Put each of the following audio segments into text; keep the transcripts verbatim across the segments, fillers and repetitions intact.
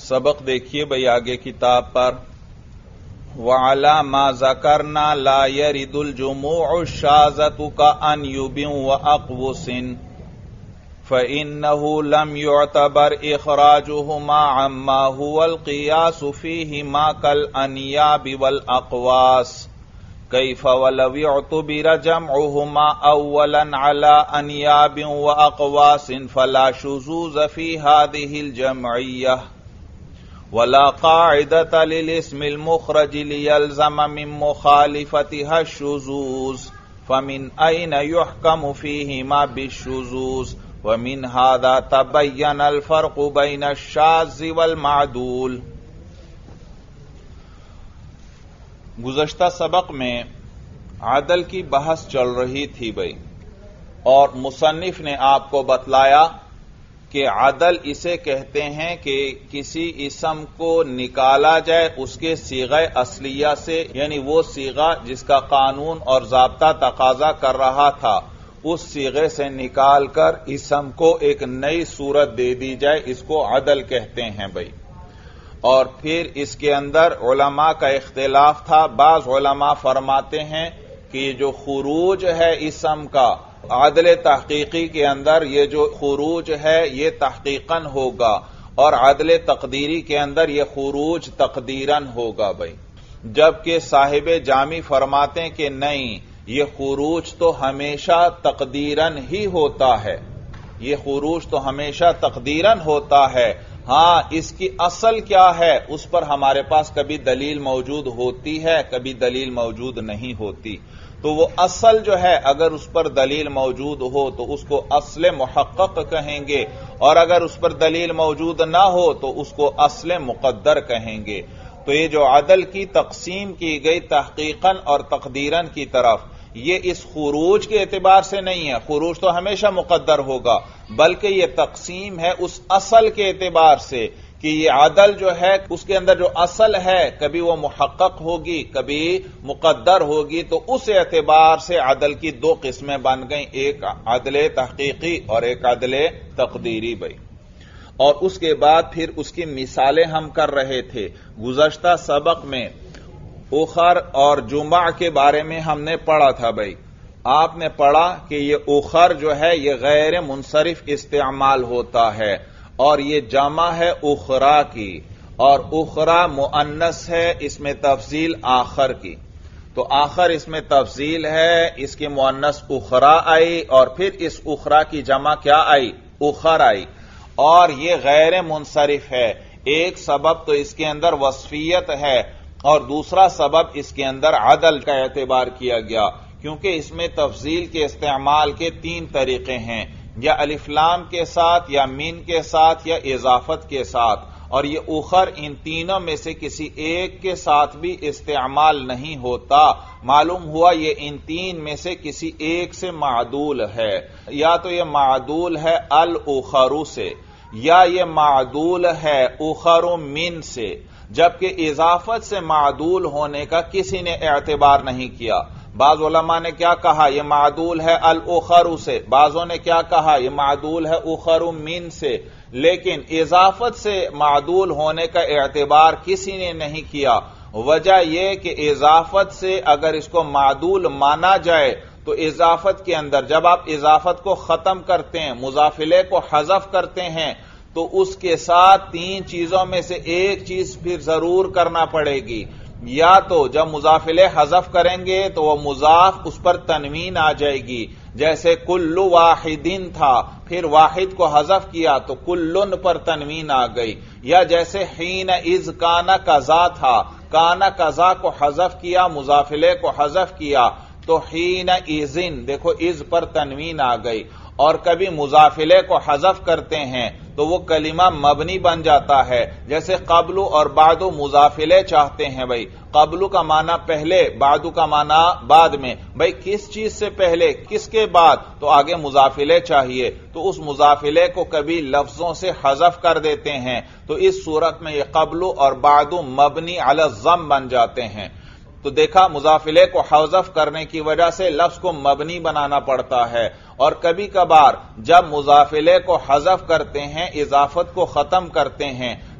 سبق دیکھیے بھئی آگے کتاب پر وَعَلَى مَا ذَكَرْنَا لَا يَرِدُ الْجُمُوعُ الشَّاذَةُ كَأَنْ يُبٍ وَأَقْوُسٍ فَإِنَّهُ لَمْ يُعْتَبَرْ إِخْرَاجُهُمَا عَمَّا هُوَ الْقِيَاسُ فِيهِمَا كَالْأَنْيَابِ وَالْأَقْوَاسِ كَيْفَ وَلَوْ اعْتُبِرَ جَمْعُهُمَا أَوَّلًا عَلَى أَنْيَابٍ وَأَقْوَاسٍ فَلَا شُذُوذَ فِي هَذِهِ الْجَمْعِيَّةِ ولا قاعدة للاسم المخرج ليلزم من مخالفتها الشذوذ فمن أين يحكم فيهما بالشذوذ ومن هذا تبين الفرق بين الشاذ والمعدول۔ گزشتہ سبق میں عدل کی بحث چل رہی تھی بھائی، اور مصنف نے آپ کو بتلایا کہ عدل اسے کہتے ہیں کہ کسی اسم کو نکالا جائے اس کے صیغہ اصلیہ سے، یعنی وہ صیغہ جس کا قانون اور ضابطہ تقاضا کر رہا تھا اس صیغے سے نکال کر اسم کو ایک نئی صورت دے دی جائے، اس کو عدل کہتے ہیں بھائی۔ اور پھر اس کے اندر علماء کا اختلاف تھا، بعض علماء فرماتے ہیں کہ یہ جو خروج ہے اسم کا عدل تحقیقی کے اندر، یہ جو خروج ہے یہ تحقیقاً ہوگا، اور عدل تقدیری کے اندر یہ خروج تقدیراً ہوگا بھائی۔ جبکہ صاحب جامی فرماتے ہیں کہ نہیں، یہ خروج تو ہمیشہ تقدیراً ہی ہوتا ہے، یہ خروج تو ہمیشہ تقدیراً ہوتا ہے۔ ہاں، اس کی اصل کیا ہے اس پر ہمارے پاس کبھی دلیل موجود ہوتی ہے، کبھی دلیل موجود نہیں ہوتی۔ تو وہ اصل جو ہے اگر اس پر دلیل موجود ہو تو اس کو اصل محقق کہیں گے، اور اگر اس پر دلیل موجود نہ ہو تو اس کو اصل مقدر کہیں گے۔ تو یہ جو عدل کی تقسیم کی گئی تحقیقاً اور تقدیراً کی طرف، یہ اس خروج کے اعتبار سے نہیں ہے، خروج تو ہمیشہ مقدر ہوگا، بلکہ یہ تقسیم ہے اس اصل کے اعتبار سے کہ یہ عدل جو ہے اس کے اندر جو اصل ہے کبھی وہ محقق ہوگی کبھی مقدر ہوگی، تو اس اعتبار سے عدل کی دو قسمیں بن گئیں، ایک عدل تحقیقی اور ایک عدل تقدیری بھائی۔ اور اس کے بعد پھر اس کی مثالیں ہم کر رہے تھے۔ گزشتہ سبق میں اخر اور جمع کے بارے میں ہم نے پڑھا تھا بھائی، آپ نے پڑھا کہ یہ اخر جو ہے یہ غیر منصرف استعمال ہوتا ہے، اور یہ جمع ہے اخرا کی، اور اخرا مؤنث ہے، اس میں تفضیل آخر کی۔ تو آخر اس میں تفضیل ہے، اس کی مؤنث اخرا آئی، اور پھر اس اخرا کی جمع کیا آئی؟ اخر آئی، اور یہ غیر منصرف ہے۔ ایک سبب تو اس کے اندر وصفیت ہے، اور دوسرا سبب اس کے اندر عدل کا اعتبار کیا گیا، کیونکہ اس میں تفضیل کے استعمال کے تین طریقے ہیں، یا الف لام کے ساتھ، یا مین کے ساتھ، یا اضافت کے ساتھ، اور یہ اخر ان تینوں میں سے کسی ایک کے ساتھ بھی استعمال نہیں ہوتا۔ معلوم ہوا یہ ان تین میں سے کسی ایک سے معدول ہے، یا تو یہ معدول ہے الاخر سے، یا یہ معدول ہے اخر من سے، جبکہ اضافت سے معدول ہونے کا کسی نے اعتبار نہیں کیا۔ بعض علماء نے کیا کہا؟ یہ معدول ہے الاخر سے، بعضوں نے کیا کہا؟ یہ معدول ہے اخر من سے، لیکن اضافت سے معدول ہونے کا اعتبار کسی نے نہیں کیا۔ وجہ یہ کہ اضافت سے اگر اس کو معدول مانا جائے تو اضافت کے اندر جب آپ اضافت کو ختم کرتے ہیں، مضافلے کو حذف کرتے ہیں، تو اس کے ساتھ تین چیزوں میں سے ایک چیز پھر ضرور کرنا پڑے گی۔ یا تو جب مضافلے حذف کریں گے تو وہ مضاف اس پر تنوین آ جائے گی، جیسے کل واحدین تھا، پھر واحد کو حذف کیا تو کلن پر تنوین آ گئی، یا جیسے حین اذ کانا قضا تھا، کانا قضا کو حذف کیا، مضافلے کو حذف کیا تو حین اذن، دیکھو اذ پر تنوین آ گئی۔ اور کبھی مضافلے کو حذف کرتے ہیں تو وہ کلمہ مبنی بن جاتا ہے، جیسے قبل اور بعد مضافلے چاہتے ہیں بھائی، قبل کا معنی پہلے، بعد کا معنی بعد میں، بھائی کس چیز سے پہلے کس کے بعد؟ تو آگے مضافلے چاہیے، تو اس مضافلے کو کبھی لفظوں سے حذف کر دیتے ہیں، تو اس صورت میں یہ قبل اور بعد مبنی علی الضم بن جاتے ہیں۔ تو دیکھا مضافلے کو حذف کرنے کی وجہ سے لفظ کو مبنی بنانا پڑتا ہے، اور کبھی کبھار جب مضافلے کو حذف کرتے ہیں، اضافت کو ختم کرتے ہیں،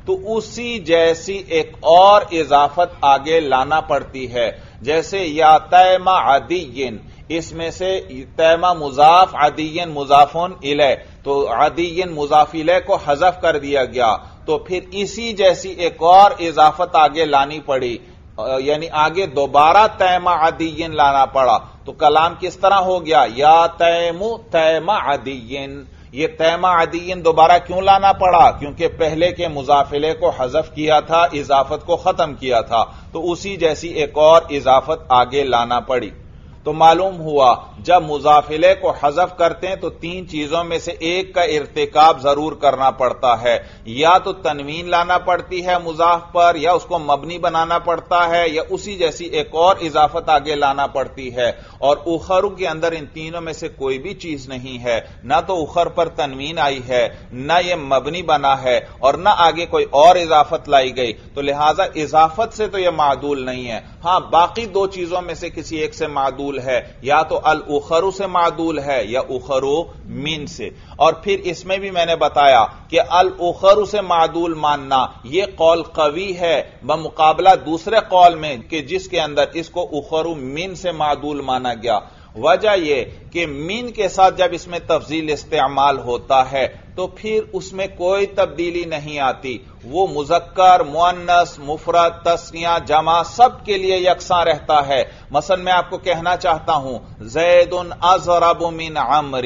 تو اسی جیسی ایک اور اضافت آگے لانا پڑتی ہے. جیسے یا تیما عدین، اس میں سے تیما مضاف عدین مضافن الیہ، تو عدین مضاف الیہ کو حذف کر دیا گیا، تو پھر اسی جیسی ایک اور اضافت آگے لانی پڑی، یعنی آگے دوبارہ تیما عدین لانا پڑا. تو کلام کس طرح ہو گیا؟ یا تیمو تیما عدین. یہ تیما عدین دوبارہ کیوں لانا پڑا؟ کیونکہ پہلے کے مضاف الیہ کو حذف کیا تھا، اضافت کو ختم کیا تھا، تو اسی جیسی ایک اور اضافت آگے لانا پڑی. تو معلوم ہوا جب مضاف الیہ کو حذف کرتے ہیں تو تین چیزوں میں سے ایک کا ارتکاب ضرور کرنا پڑتا ہے، یا تو تنوین لانا پڑتی ہے مضاف پر، یا اس کو مبنی بنانا پڑتا ہے، یا اسی جیسی ایک اور اضافت آگے لانا پڑتی ہے. اور اخرو کے اندر ان تینوں میں سے کوئی بھی چیز نہیں ہے، نہ تو اخر پر تنوین آئی ہے، نہ یہ مبنی بنا ہے، اور نہ آگے کوئی اور اضافت لائی گئی. تو لہذا اضافت سے تو یہ معدول نہیں ہے. ہاں باقی دو چیزوں میں سے کسی ایک سے معدول ہے، یا تو الاخرو سے معدول ہے یا اخرو من سے. اور پھر اس میں بھی میں نے بتایا کہ الاخرو سے معدول ماننا یہ قول قوی ہے بمقابلہ دوسرے قول میں کہ جس کے اندر اس کو اخرو من سے معدول مانا گیا. وجہ یہ کہ من کے ساتھ جب اس میں تفضیل استعمال ہوتا ہے تو پھر اس میں کوئی تبدیلی نہیں آتی، وہ مذکر مؤنث مفرد تثنیہ جمع سب کے لیے یکساں رہتا ہے. مثلا میں آپ کو کہنا چاہتا ہوں زید اضرب من عمر،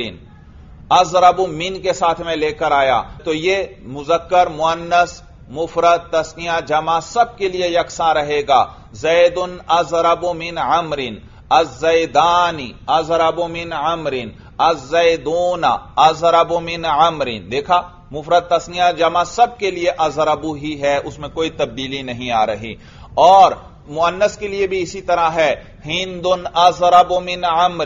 اضرب من کے ساتھ میں لے کر آیا تو یہ مذکر مؤنث مفرد تثنیہ جمع سب کے لیے یکساں رہے گا. زید اضرب من عمر، الزیدانی اضرب من عمر، الزیدون اضرب من عمر. دیکھا مفرد تثنیہ جمع سب کے لیے اضربو ہی ہے، اس میں کوئی تبدیلی نہیں آ رہی. اور مؤنث کے لیے بھی اسی طرح ہے، ہند اضرب من عمر،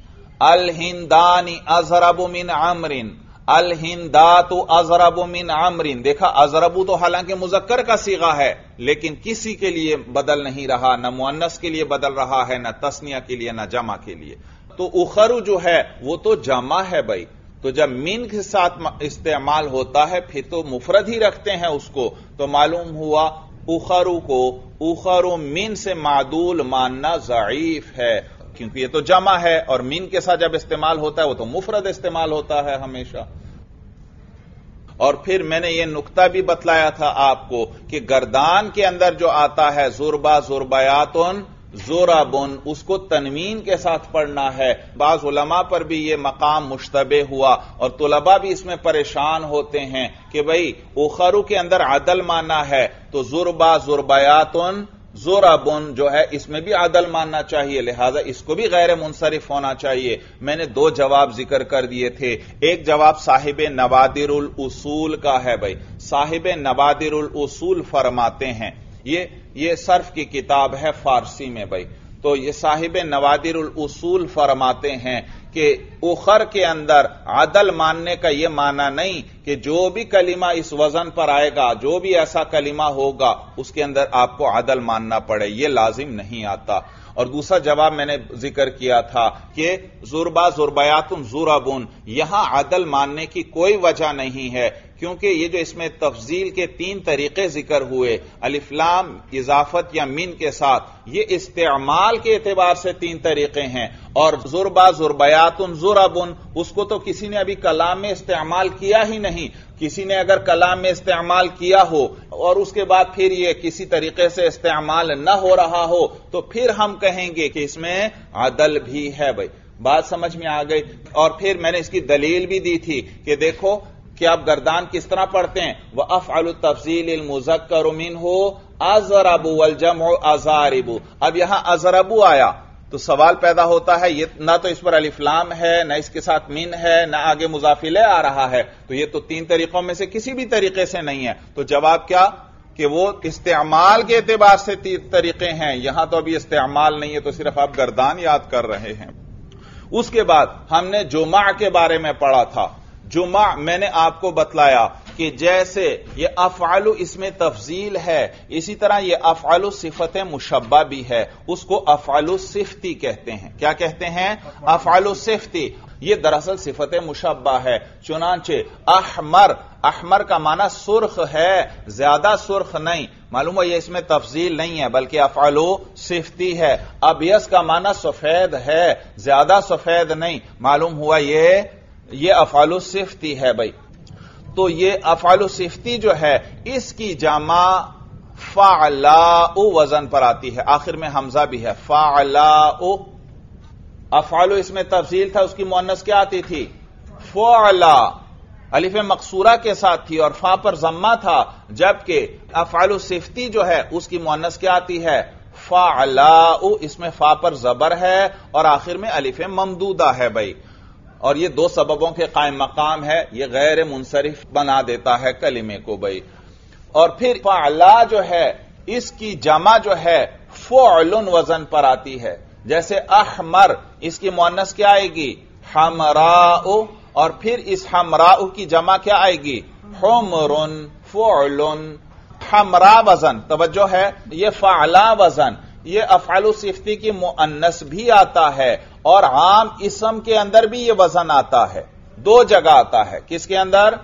الہندانی اضرب من عمر، الہندات اضرب من عمر. دیکھا اضربو تو حالانکہ مذکر کا صیغہ ہے لیکن کسی کے لیے بدل نہیں رہا، نہ مؤنث کے لیے بدل رہا ہے، نہ تثنیہ کے لیے، نہ جمع کے لیے. تو اخرو جو ہے وہ تو جمع ہے بھائی، تو جب من کے ساتھ استعمال ہوتا ہے پھر تو مفرد ہی رکھتے ہیں اس کو. تو معلوم ہوا اخرو کو اخرو من سے معدول ماننا ضعیف ہے، کیونکہ یہ تو جمع ہے اور من کے ساتھ جب استعمال ہوتا ہے وہ تو مفرد استعمال ہوتا ہے ہمیشہ. اور پھر میں نے یہ نقطہ بھی بتلایا تھا آپ کو کہ گردان کے اندر جو آتا ہے زربا زربیاتن زورابن، اس کو تنوین کے ساتھ پڑھنا ہے. بعض علماء پر بھی یہ مقام مشتبہ ہوا اور طلباء بھی اس میں پریشان ہوتے ہیں کہ بھئی اخرو کے اندر عدل ماننا ہے تو زربا زربیاتن زورابن جو ہے اس میں بھی عدل ماننا چاہیے، لہذا اس کو بھی غیر منصرف ہونا چاہیے. میں نے دو جواب ذکر کر دیے تھے. ایک جواب صاحب نوادر الاصول کا ہے. بھائی صاحب نوادر الاصول فرماتے ہیں، یہ یہ صرف کی کتاب ہے فارسی میں بھائی، تو یہ صاحب نوادر الاصول فرماتے ہیں کہ اخر کے اندر عدل ماننے کا یہ معنی نہیں کہ جو بھی کلمہ اس وزن پر آئے گا، جو بھی ایسا کلمہ ہوگا اس کے اندر آپ کو عدل ماننا پڑے، یہ لازم نہیں آتا. اور دوسرا جواب میں نے ذکر کیا تھا کہ زربا زربیاتن زورابن، یہاں عدل ماننے کی کوئی وجہ نہیں ہے، کیونکہ یہ جو اس میں تفضیل کے تین طریقے ذکر ہوئے، الف لام اضافت یا من کے ساتھ، یہ استعمال کے اعتبار سے تین طریقے ہیں. اور زربا زربیاتن زورابن اس کو تو کسی نے ابھی کلام میں استعمال کیا ہی نہیں. کسی نے اگر کلام میں استعمال کیا ہو اور اس کے بعد پھر یہ کسی طریقے سے استعمال نہ ہو رہا ہو تو پھر ہم کہیں گے کہ اس میں عدل بھی ہے. بھائی بات سمجھ میں آ گئی. اور پھر میں نے اس کی دلیل بھی دی تھی کہ دیکھو کہ آپ گردان کس طرح پڑھتے ہیں، وَأَفْعَلُ التَّفْضِيلِ الْمُذَكَّرُ مِنْهُ أَضْرَبُ وَالْجَمْعُ أَضَارِبُ. اب یہاں اضربو آیا تو سوال پیدا ہوتا ہے یہ نہ تو اس پر الف لام ہے، نہ اس کے ساتھ من ہے، نہ آگے مضاف الیہ آ رہا ہے، تو یہ تو تین طریقوں میں سے کسی بھی طریقے سے نہیں ہے. تو جواب کیا کہ وہ استعمال کے اعتبار سے تین طریقے ہیں، یہاں تو ابھی استعمال نہیں ہے، تو صرف آپ گردان یاد کر رہے ہیں. اس کے بعد ہم نے جمع کے بارے میں پڑھا تھا. جمع میں نے آپ کو بتلایا کہ جیسے یہ افعل اس میں تفضیل ہے، اسی طرح یہ افعل صفت مشبہ بھی ہے، اس کو افعل صفتی کہتے ہیں۔ کیا کہتے ہیں؟ افعل صفتی۔ یہ دراصل صفت مشبہ ہے۔ چنانچہ احمر، احمر کا معنی سرخ ہے، زیادہ سرخ نہیں، معلوم ہے یہ اس میں تفضیل نہیں ہے بلکہ افعل صفتی ہے۔ ابیض کا معنی سفید ہے، زیادہ سفید نہیں، معلوم ہوا یہ یہ افعال صفتی ہے بھائی۔ تو یہ افعال صفتی جو ہے اس کی جمع فعلاء وزن پر آتی ہے، آخر میں حمزہ بھی ہے، فعلاء۔ افعال اس میں تفضیل تھا، اس کی مؤنث کیا آتی تھی؟ فعلا، الف مقصورہ کے ساتھ تھی اور فا پر ضمہ تھا، جبکہ افعال صفتی جو ہے اس کی مؤنث کیا آتی ہے؟ فعلاء، اس میں فا پر زبر ہے اور آخر میں الف ممدودہ ہے بھائی، اور یہ دو سببوں کے قائم مقام ہے، یہ غیر منصرف بنا دیتا ہے کلمے کو بھائی۔ اور پھر فعلا جو ہے اس کی جمع جو ہے فعل وزن پر آتی ہے، جیسے احمر، اس کی مؤنث کیا آئے گی؟ حمراء، اور پھر اس حمراء کی جمع کیا آئے گی؟ حمر، فعل۔ حمراء وزن، توجہ ہے، یہ فعلا وزن یہ افعال صفتی کی مؤنث بھی آتا ہے اور عام اسم کے اندر بھی یہ وزن آتا ہے، دو جگہ آتا ہے۔ کس کے اندر؟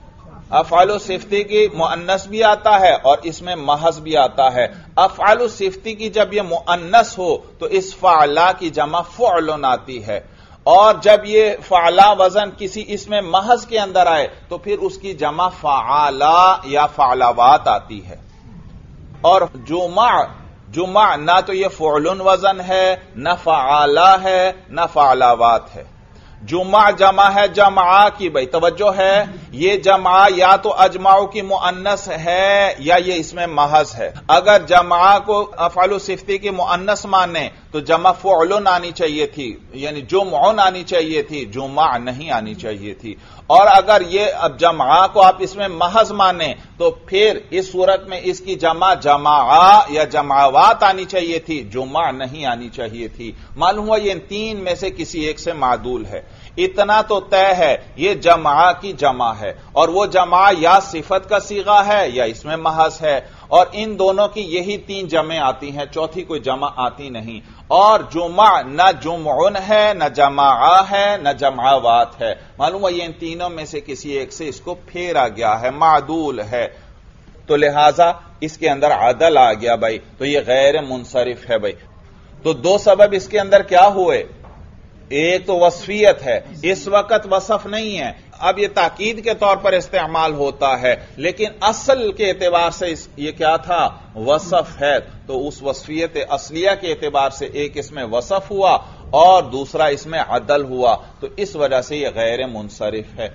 افعال صفتی کی مؤنث بھی آتا ہے اور اس میں محض بھی آتا ہے۔ افعال صفتی کی جب یہ مؤنث ہو تو اس فعلا کی جمع فعل آتی ہے، اور جب یہ فعلا وزن کسی اسم محض کے اندر آئے تو پھر اس کی جمع فعالا یا فعلاوات آتی ہے۔ اور جمع، جمع نہ تو یہ فعل وزن ہے، نہ فعالا ہے، نہ فعلاوات ہے۔ جمع جمع ہے جمعہ کی بھائی، توجہ ہے، یہ جمعہ یا تو اجمعوں کی مؤنث ہے یا یہ اس میں محض ہے۔ اگر جمعہ کو افعال صفتی کی مؤنث مانے تو جمع فعل آنی چاہیے تھی، یعنی جمعون آنی چاہیے تھی، جمع نہیں آنی چاہیے تھی۔ اور اگر یہ اب جمعہ کو آپ اس میں محض مانے تو پھر اس صورت میں اس کی جمع جماعہ یا جماوات آنی چاہیے تھی، جمع نہیں آنی چاہیے تھی۔ معلوم ہوا یہ ان تین میں سے کسی ایک سے معدول ہے۔ اتنا تو طے ہے یہ جمعہ کی جمع ہے، اور وہ جمع یا صفت کا صیغہ ہے یا اس میں محض ہے، اور ان دونوں کی یہی تین جمع آتی ہیں، چوتھی کوئی جمع آتی نہیں۔ اور جمع نہ جمعن ہے، نہ جماعہ ہے، نہ جمعوات ہے، معلوم ہے یہ ان تینوں میں سے کسی ایک سے اس کو پھیرا گیا ہے، معدول ہے، تو لہذا اس کے اندر عدل آ گیا بھائی، تو یہ غیر منصرف ہے بھائی۔ تو دو سبب اس کے اندر کیا ہوئے؟ ایک تو وصفیت ہے، اس وقت وصف نہیں ہے، اب یہ تاکید کے طور پر استعمال ہوتا ہے، لیکن اصل کے اعتبار سے یہ کیا تھا؟ وصف ہے، تو اس وصفیت اصلیہ کے اعتبار سے ایک اس میں وصف ہوا اور دوسرا اس میں عدل ہوا، تو اس وجہ سے یہ غیر منصرف ہے۔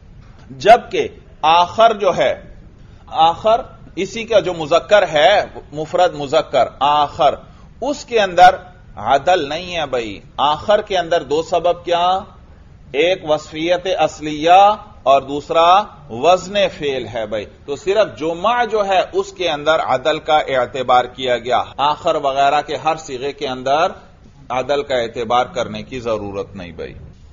جبکہ آخر جو ہے، آخر اسی کا جو مذکر ہے، مفرد مذکر آخر، اس کے اندر عدل نہیں ہے بھائی۔ آخر کے اندر دو سبب کیا؟ ایک وصفیت اصلیہ اور دوسرا وزن فعل ہے بھائی، تو صرف جمع جو ہے اس کے اندر عدل کا اعتبار کیا گیا، آخر وغیرہ کے ہر صیغے کے اندر عدل کا اعتبار کرنے کی ضرورت نہیں بھائی۔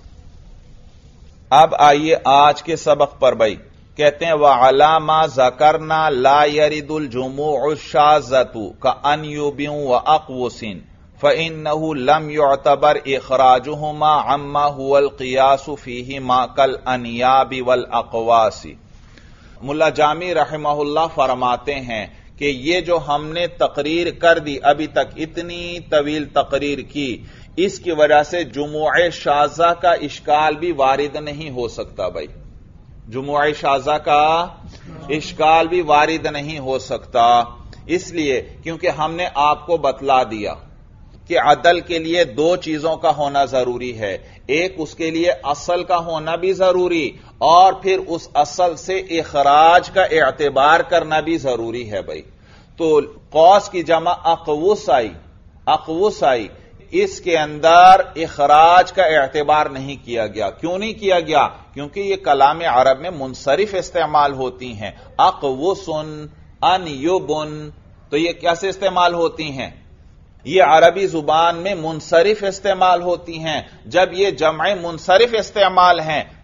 اب آئیے آج کے سبق پر بھائی، کہتے ہیں وَعَلَامَا ذَكَرْنَا لَا يَرِدُ الْجُمُوعُ الشَّاذَّةُ كَأَنْ يُبِنْ وَأَقْوُسٍ فَإِنَّهُ لَمْ يُعْتَبَرْ إِخْرَاجُهُمَا عَمَّا هُوَ الْقِيَاسُ فِيهِمَا كَالْأَنْيَابِ وَالْأَقْوَاسِ۔ ملا جامی رحمہ اللہ فرماتے ہیں کہ یہ جو ہم نے تقریر کر دی ابھی تک، اتنی طویل تقریر کی، اس کی وجہ سے جموع شاذہ کا اشکال بھی وارد نہیں ہو سکتا بھائی، جموع شاذہ کا اشکال بھی وارد نہیں ہو سکتا، اس لیے کیونکہ ہم نے آپ کو بتلا دیا کہ عدل کے لیے دو چیزوں کا ہونا ضروری ہے، ایک اس کے لیے اصل کا ہونا بھی ضروری، اور پھر اس اصل سے اخراج کا اعتبار کرنا بھی ضروری ہے بھائی۔ تو قوس کی جمع اقوس آئی، اقوس آئی، اس کے اندر اخراج کا اعتبار نہیں کیا گیا۔ کیوں نہیں کیا گیا؟ کیونکہ یہ کلام عرب میں منصرف استعمال ہوتی ہیں، اقوسن، ان یبن، تو یہ کیسے استعمال ہوتی ہیں؟ یہ عربی زبان میں منصرف استعمال ہوتی ہیں۔ جب یہ جمع منصرف استعمال ہیں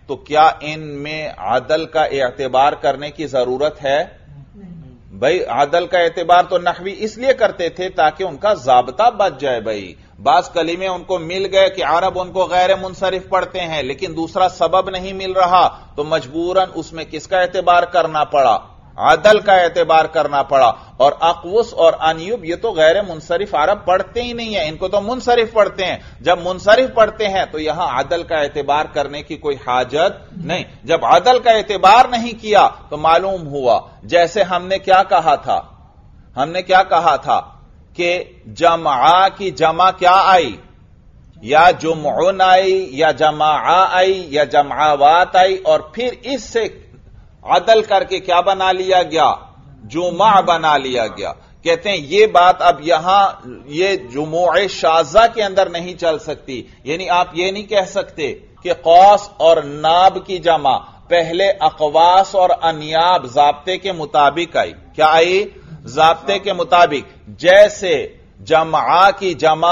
تو کیا ان میں عدل کا اعتبار کرنے کی ضرورت ہے؟ بھائی عدل کا اعتبار تو نحوی اس لیے کرتے تھے تاکہ ان کا ضابطہ بچ جائے. بھائی بعض کلمے ان کو مل گئے کہ عرب ان کو غیر منصرف پڑھتے ہیں لیکن دوسرا سبب نہیں مل رہا تو مجبوراً اس میں کس کا اعتبار کرنا پڑا؟ عدل کا اعتبار کرنا پڑا. اور اقوس اور انیوب یہ تو غیر منصرف عرب پڑھتے ہی نہیں ہیں، ان کو تو منصرف پڑھتے ہیں. جب منصرف پڑھتے ہیں تو یہاں عدل کا اعتبار کرنے کی کوئی حاجت نہیں. جب عدل کا اعتبار نہیں کیا تو معلوم ہوا جیسے ہم نے کیا کہا تھا ہم نے کیا کہا تھا کہ جمعہ کی جمع کیا آئی؟ یا جمعن آئی یا جماعہ آئی یا جمعوات آئی، اور پھر اس سے عدل کر کے کیا بنا لیا گیا؟ جمع بنا لیا گیا. کہتے ہیں یہ بات اب یہاں یہ جموع شاذہ کے اندر نہیں چل سکتی. یعنی آپ یہ نہیں کہہ سکتے کہ قوس اور ناب کی جمع پہلے اقواس اور انیاب ضابطے کے مطابق آئی. کیا آئی؟ ضابطے کے مطابق. جیسے جمعہ کی جمع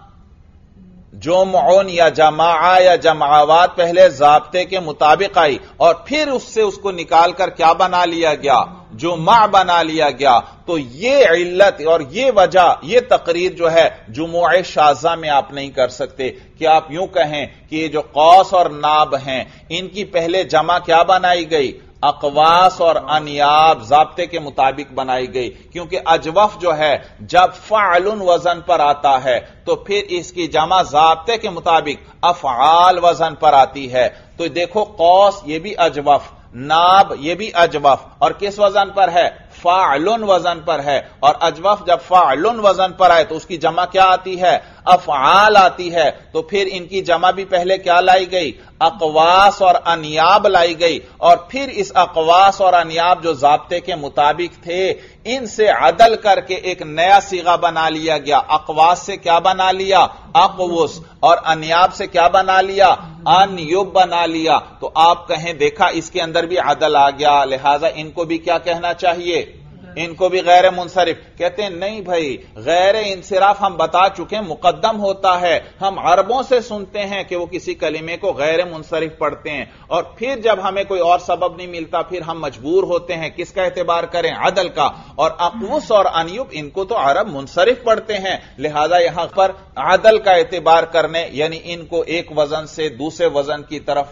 جمعون یا جماعہ یا جمعوات پہلے ضابطے کے مطابق آئی اور پھر اس سے اس کو نکال کر کیا بنا لیا گیا؟ جمع بنا لیا گیا. تو یہ علت اور یہ وجہ یہ تقریر جو ہے جموع شاذہ میں آپ نہیں کر سکتے کہ آپ یوں کہیں کہ یہ جو قوس اور ناب ہیں ان کی پہلے جمع کیا بنائی گئی؟ اقواس اور انیاب ضابطے کے مطابق بنائی گئی. کیونکہ اجوف جو ہے جب فعل وزن پر آتا ہے تو پھر اس کی جمع ضابطے کے مطابق افعال وزن پر آتی ہے. تو دیکھو قوس یہ بھی اجوف، ناب یہ بھی اجوف، اور کس وزن پر ہے؟ فاعل وزن پر ہے. اور اجوف جب فاعل وزن پر آئے تو اس کی جمع کیا آتی ہے؟ افعال آتی ہے. تو پھر ان کی جمع بھی پہلے کیا لائی گئی؟ اقواس اور انیاب لائی گئی. اور پھر اس اقواس اور انیاب جو ضابطے کے مطابق تھے ان سے عدل کر کے ایک نیا صیغہ بنا لیا گیا. اقواس سے کیا بنا لیا؟ اقوس. اور انیاب سے کیا بنا لیا؟ انیوب بنا لیا. تو آپ کہیں دیکھا اس کے اندر بھی عدل آ گیا، لہذا ان کو بھی کیا کہنا چاہیے؟ ان کو بھی غیر منصرف. کہتے ہیں نہیں بھائی، غیر انصراف ہم بتا چکے مقدم ہوتا ہے. ہم عربوں سے سنتے ہیں کہ وہ کسی کلمے کو غیر منصرف پڑھتے ہیں اور پھر جب ہمیں کوئی اور سبب نہیں ملتا پھر ہم مجبور ہوتے ہیں کس کا اعتبار کریں؟ عدل کا. اور اقوس اور انیوب ان کو تو عرب منصرف پڑھتے ہیں، لہذا یہاں پر عدل کا اعتبار کرنے یعنی ان کو ایک وزن سے دوسرے وزن کی طرف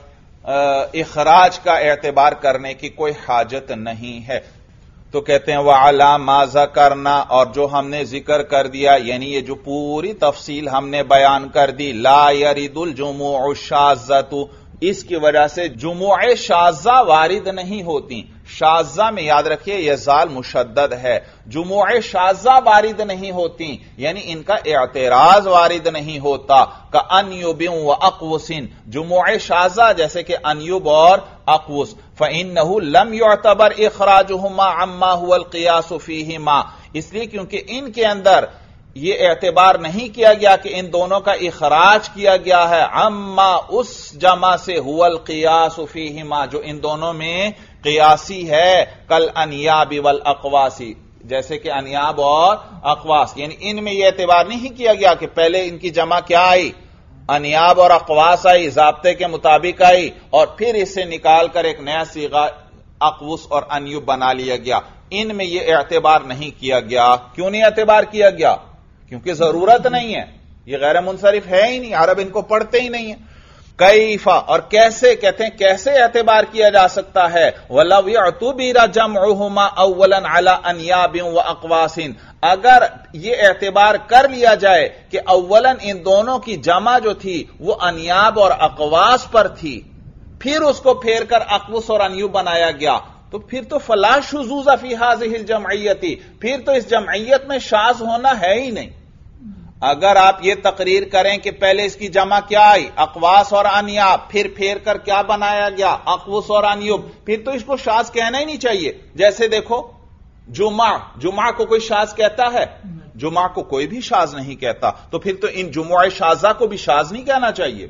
اخراج کا اعتبار کرنے کی کوئی حاجت نہیں ہے. تو کہتے ہیں وَعَلَى مَا ذَكَرْنَا، اور جو ہم نے ذکر کر دیا یعنی یہ جو پوری تفصیل ہم نے بیان کر دی، لَا يَرِدُ الْجُمُوعُ الشَّاذَّةُ، اس کی وجہ سے جموع شاذہ وارد نہیں ہوتی. شاذہ میں یاد رکھیے یہ زال مشدد ہے. جموع شاذہ وارد نہیں ہوتی یعنی ان کا اعتراض وارد نہیں ہوتا. کَأَنْيُبٍ وَأَقْوُسٍ، جموع شاذہ جیسے کہ انیوب اور اقوس. فَإِنَّهُ لَمْ يُعْتَبَرْ إِخْرَاجُهُمَا عَمَّا هُوَ الْقِيَاسُ فِيهِمَا، اس لیے کیونکہ ان کے اندر یہ اعتبار نہیں کیا گیا کہ ان دونوں کا اخراج کیا گیا ہے عما اس جمع سے هو القیاس فیہما جو ان دونوں میں قیاسی ہے، کل انیاب والاقواسی، جیسے کہ انیاب اور اقواس. یعنی ان میں یہ اعتبار نہیں کیا گیا کہ پہلے ان کی جمع کیا آئی؟ انیاب اور اقواس آئی، ضابطے کے مطابق آئی، اور پھر اس سے نکال کر ایک نیا صیغہ اقوس اور انیوب بنا لیا گیا. ان میں یہ اعتبار نہیں کیا گیا. کیوں نہیں اعتبار کیا گیا؟ کیونکہ ضرورت نہیں ہے، یہ غیر منصرف ہے ہی نہیں، عرب ان کو پڑھتے ہی نہیں ہیں. کیفا، اور کیسے، کہتے ہیں کیسے اعتبار کیا جا سکتا ہے؟ وَلَوْ يَعْتُبِرَ جَمْعُهُمَا أَوَّلًا عَلَىٰ أَنْيَابٍ وَأَقْوَاسٍ، اگر یہ اعتبار کر لیا جائے کہ اولاً ان دونوں کی جمع جو تھی وہ انیاب اور اقواس پر تھی، پھر اس کو پھیر کر اقوس اور انیوب بنایا گیا، تو پھر تو فلا شذوذ فی هذه الجمعیت، پھر تو اس جمعیت میں شاذ ہونا ہے ہی نہیں. اگر آپ یہ تقریر کریں کہ پہلے اس کی جمع کیا آئی؟ اقواس اور انیاب، پھر پھیر کر کیا بنایا گیا؟ اقوس اور انیوب، پھر تو اس کو شاذ کہنا ہی نہیں چاہیے. جیسے دیکھو جمعہ، جمعہ کو کوئی شاذ کہتا ہے؟ جمعہ کو کوئی بھی شاذ نہیں کہتا، تو پھر تو ان جموع شاذہ کو بھی شاذ نہیں کہنا چاہیے.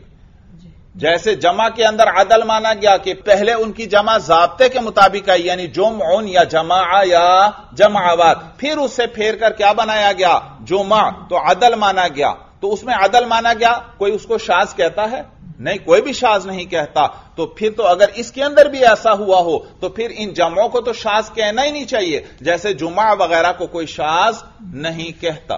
جیسے جمع کے اندر عدل مانا گیا کہ پہلے ان کی جمع ضابطے کے مطابق آئی یعنی جمعون یا جماعہ یا جمعوات، پھر اس سے پھیر کر کیا بنایا گیا؟ جمع، تو عدل مانا گیا. تو اس میں عدل مانا گیا، کوئی اس کو شاذ کہتا ہے؟ نہیں کوئی بھی شاذ نہیں کہتا. تو پھر تو اگر اس کے اندر بھی ایسا ہوا ہو تو پھر ان جمعوں کو تو شاذ کہنا ہی نہیں چاہیے، جیسے جمعہ وغیرہ کو کوئی شاذ نہیں کہتا.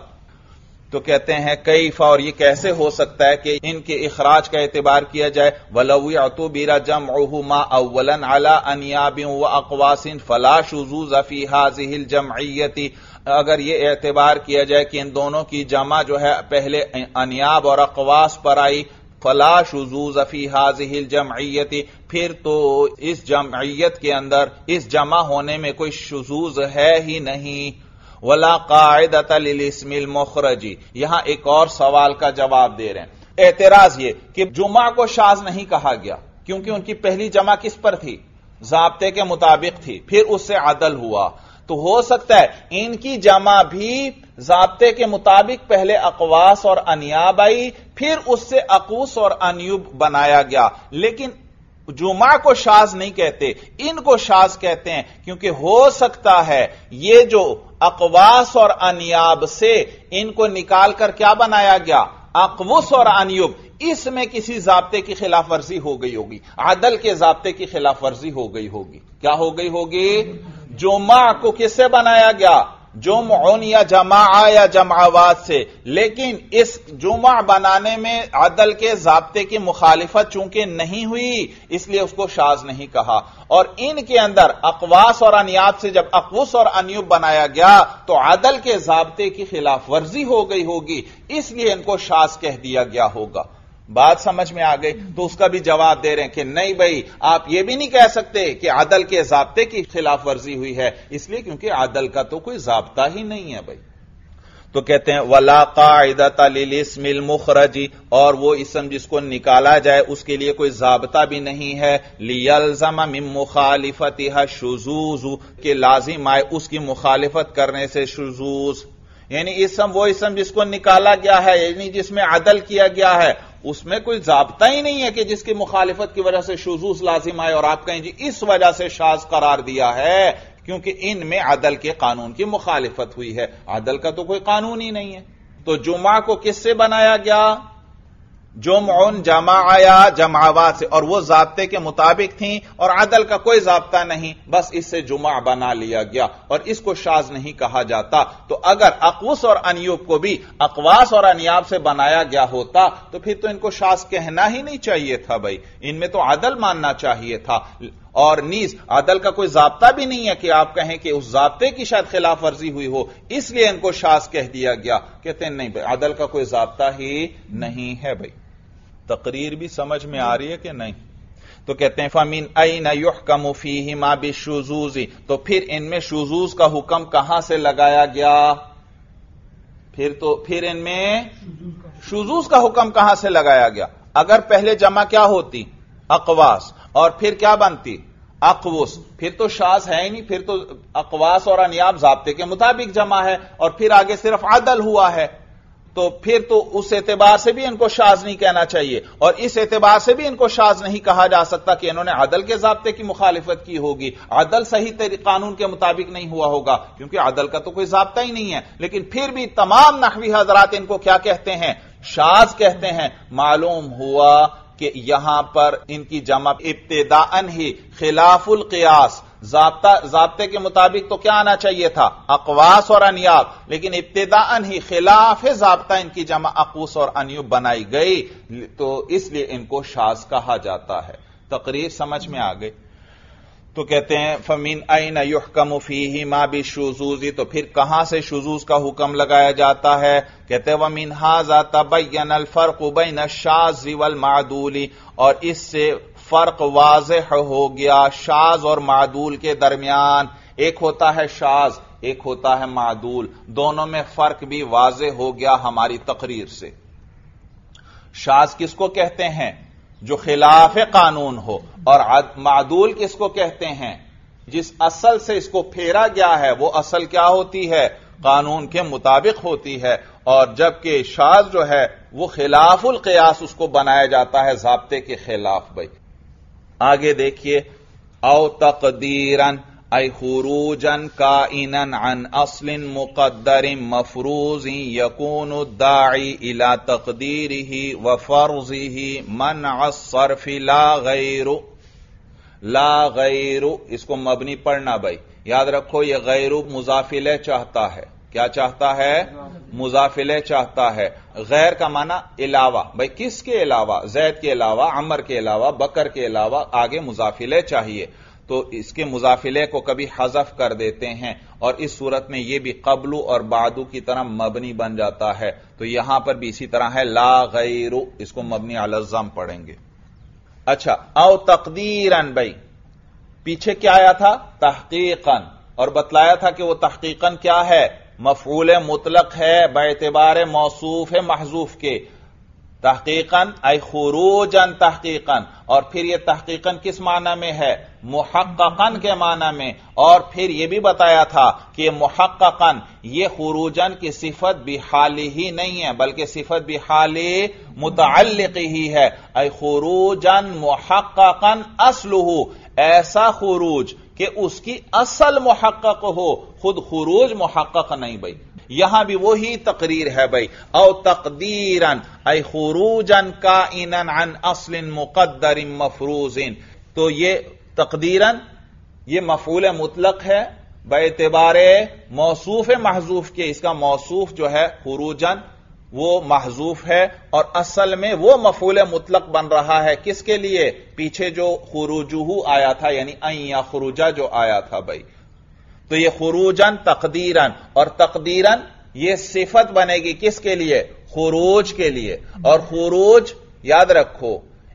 تو کہتے ہیں کیف، اور یہ کیسے ہو سکتا ہے کہ ان کے اخراج کا اعتبار کیا جائے. وَلَوْ اعْتُبِرَ جَمْعُهُ مَا أَوَّلًا عَلَىٰ أَنْيَابٍ وَأَقْوَاسٍ فَلَا شُذُوذَ فِي هَذِهِ الْجَمْعِيَّةِ. اگر یہ اعتبار کیا جائے کہ ان دونوں کی جمع جو ہے پہلے انیاب اور اقواس پر آئی، فَلَا شُذُوذَ فِي هَذِهِ الْجَمْعِيَّةِ، پھر تو اس جمعیت کے اندر اس جمع ہونے میں کوئی شذوذ ہے ہی نہیں. ولا قاعدۃ للاسم المخرج. یہاں ایک اور سوال کا جواب دے رہے ہیں. اعتراض یہ کہ جمعہ کو شاذ نہیں کہا گیا کیونکہ ان کی پہلی جمع کس پر تھی؟ ضابطے کے مطابق تھی، پھر اس سے عدل ہوا. تو ہو سکتا ہے ان کی جمع بھی ضابطے کے مطابق پہلے اقواس اور انیاب آئی، پھر اس سے اقوس اور انیوب بنایا گیا، لیکن جمعہ کو شاذ نہیں کہتے، ان کو شاذ کہتے ہیں کیونکہ ہو سکتا ہے یہ جو اقواس اور انیاب سے ان کو نکال کر کیا بنایا گیا؟ اقوس اور انیوب. اس میں کسی ضابطے کی خلاف ورزی ہو گئی ہوگی، عدل کے ضابطے کی خلاف ورزی ہو گئی ہوگی. کیا ہو گئی ہوگی؟ جمعہ کو کس سے بنایا گیا؟ جمعون یا جماع یا جماعات سے، لیکن اس جمع بنانے میں عدل کے ضابطے کی مخالفت چونکہ نہیں ہوئی اس لیے اس کو شاذ نہیں کہا. اور ان کے اندر اقواس اور انیاب سے جب اقوس اور انیوب بنایا گیا تو عدل کے ضابطے کی خلاف ورزی ہو گئی ہوگی، اس لیے ان کو شاذ کہہ دیا گیا ہوگا. بات سمجھ میں آ گئی؟ تو اس کا بھی جواب دے رہے ہیں کہ نہیں بھائی، آپ یہ بھی نہیں کہہ سکتے کہ عدل کے ضابطے کی خلاف ورزی ہوئی ہے، اس لیے کیونکہ عدل کا تو کوئی ضابطہ ہی نہیں ہے بھائی. تو کہتے ہیں ولا قاعدۃ للاسم المخرج، اور وہ اسم جس کو نکالا جائے اس کے لیے کوئی ضابطہ بھی نہیں ہے. لیلزم من مخالفتها شذوذ، کہ لازم آئے اس کی مخالفت کرنے سے شذوذ. یعنی اسم وہ اسم جس کو نکالا گیا ہے، یعنی جس میں عدل کیا گیا ہے، اس میں کوئی ضابطہ ہی نہیں ہے کہ جس کی مخالفت کی وجہ سے شذوذ لازم آئے اور آپ کہیں جی اس وجہ سے شاذ قرار دیا ہے کیونکہ ان میں عدل کے قانون کی مخالفت ہوئی ہے. عدل کا تو کوئی قانون ہی نہیں ہے. تو جمعہ کو کس سے بنایا گیا؟ جمعن جماع یا جماعات سے، اور وہ ضابطے کے مطابق تھیں اور عدل کا کوئی ضابطہ نہیں، بس اس سے جمعہ بنا لیا گیا اور اس کو شاذ نہیں کہا جاتا. تو اگر اقوس اور انیوب کو بھی اقواس اور انیاب سے بنایا گیا ہوتا تو پھر تو ان کو شاذ کہنا ہی نہیں چاہیے تھا بھائی، ان میں تو عدل ماننا چاہیے تھا. اور نیز عدل کا کوئی ضابطہ بھی نہیں ہے کہ آپ کہیں کہ اس ضابطے کی شاید خلاف ورزی ہوئی ہو اس لیے ان کو شاذ کہہ دیا گیا. کہتے ہیں نہیں بھائی، عدل کا کوئی ضابطہ ہی نہیں ہے بھائی. تقریر بھی سمجھ میں آ رہی ہے کہ نہیں؟ تو کہتے ہیں فَمِنْ أَيْنَ يُحْكَمُ فِيهِمَا بِالشُّذُوذِ، تو پھر ان میں شذوذ کا حکم کہاں سے لگایا گیا؟ پھر تو پھر ان میں شذوذ کا حکم کہاں سے لگایا گیا؟ اگر پہلے جمع کیا ہوتی؟ اقواس، اور پھر کیا بنتی؟ اقوس، پھر تو شاذ ہے ہی نہیں، پھر تو اقواس اور انیاب ضابطے کے مطابق جمع ہے اور پھر آگے صرف عدل ہوا ہے. تو پھر تو اس اعتبار سے بھی ان کو شاذ نہیں کہنا چاہیے اور اس اعتبار سے بھی ان کو شاذ نہیں کہا جا سکتا کہ انہوں نے عدل کے ضابطے کی مخالفت کی ہوگی، عدل صحیح قانون کے مطابق نہیں ہوا ہوگا کیونکہ عدل کا تو کوئی ضابطہ ہی نہیں ہے. لیکن پھر بھی تمام نحوی حضرات ان کو کیا کہتے ہیں؟ شاذ کہتے ہیں. معلوم ہوا کہ یہاں پر ان کی جمع ابتداءً ہی خلاف القیاس، ضابطہ ضابطے کے مطابق تو کیا آنا چاہیے تھا؟ اقواس اور انیاب، لیکن ابتداءً ہی خلاف ضابطہ ان کی جمع اقوس اور انیوب بنائی گئی تو اس لیے ان کو شاذ کہا جاتا ہے. تقریر سمجھ میں آ گئی؟ تو کہتے ہیں فَمِنْ أَيْنَ يُحْكَمُ فِيهِمَا بِالشُّذُوذِ، تو پھر کہاں سے شذوذ کا حکم لگایا جاتا ہے؟ کہتے ہیں وَمِنْ هَذَا تَبَيَّنَ الْفَرْقُ بَيْنَ الشَّاذِ وَالْمَعْدُولِ، اور اس سے فرق واضح ہو گیا شاذ اور معدول کے درمیان. ایک ہوتا ہے شاذ، ایک ہوتا ہے معدول، دونوں میں فرق بھی واضح ہو گیا ہماری تقریر سے. شاذ کس کو کہتے ہیں؟ جو خلاف قانون ہو. اور معدول کس کو کہتے ہیں؟ جس اصل سے اس کو پھیرا گیا ہے وہ اصل کیا ہوتی ہے؟ قانون کے مطابق ہوتی ہے. اور جبکہ شاذ جو ہے وہ خلاف القیاس اس کو بنایا جاتا ہے ضابطے کے خلاف. بھائی آگے دیکھیے، او تقدیرن، ای خروجا کائنا عن اصل مقدر مفروض یکون الداعی الى تقدیرہ وفرضہ منع الصرف لا غیر لا غیر. اس کو مبنی پڑھنا بھائی، یاد رکھو یہ غیر مضاف الیہ چاہتا ہے. کیا چاہتا ہے؟ مضاف الیہ چاہتا ہے. غیر کا معنی علاوہ. بھائی کس کے علاوہ؟ زید کے علاوہ، عمر کے علاوہ، بکر کے علاوہ. آگے مضاف الیہ چاہیے تو اس کے مضاف الیہ کو کبھی حذف کر دیتے ہیں، اور اس صورت میں یہ بھی قبل اور بعد کی طرح مبنی بن جاتا ہے. تو یہاں پر بھی اسی طرح ہے لا غیر، اس کو مبنی علی الضم پڑھیں گے. اچھا، او تقدیرن. بھائی پیچھے کیا آیا تھا؟ تحقیقاً، اور بتلایا تھا کہ وہ تحقیقاً کیا ہے؟ مفعول مطلق ہے باعتبار موصوف محذوف کے. تحقیقاً ای خروجاً تحقیقاً، اور پھر یہ تحقیقاً کس معنی میں ہے؟ محققاً کے معنی میں. اور پھر یہ بھی بتایا تھا کہ محققاً یہ خروجاً کی صفت بحالی ہی نہیں ہے بلکہ صفت بحالی متعلق ہی ہے. ای خروجاً محققاً اصلہ، ایسا خروج کہ اس کی اصل محقق ہو، خود خروج محقق نہیں. بھائی یہاں بھی وہی تقریر ہے بھائی. او تقدیراً ای خروجاً کائنا عن اصل مقدر مفروض. تو یہ تقدیراً یہ مفعول مطلق ہے باعتبار موصوف محذوف کے. اس کا موصوف جو ہے خروجاً وہ محذوف ہے، اور اصل میں وہ مفعول مطلق بن رہا ہے کس کے لیے؟ پیچھے جو خروجہ آیا تھا، یعنی ان یخرج جو آیا تھا. بھائی تو یہ خروجاً تقدیراً، اور تقدیراً یہ صفت بنے گی کس کے لیے؟ خروج کے لیے. اور خروج یاد رکھو،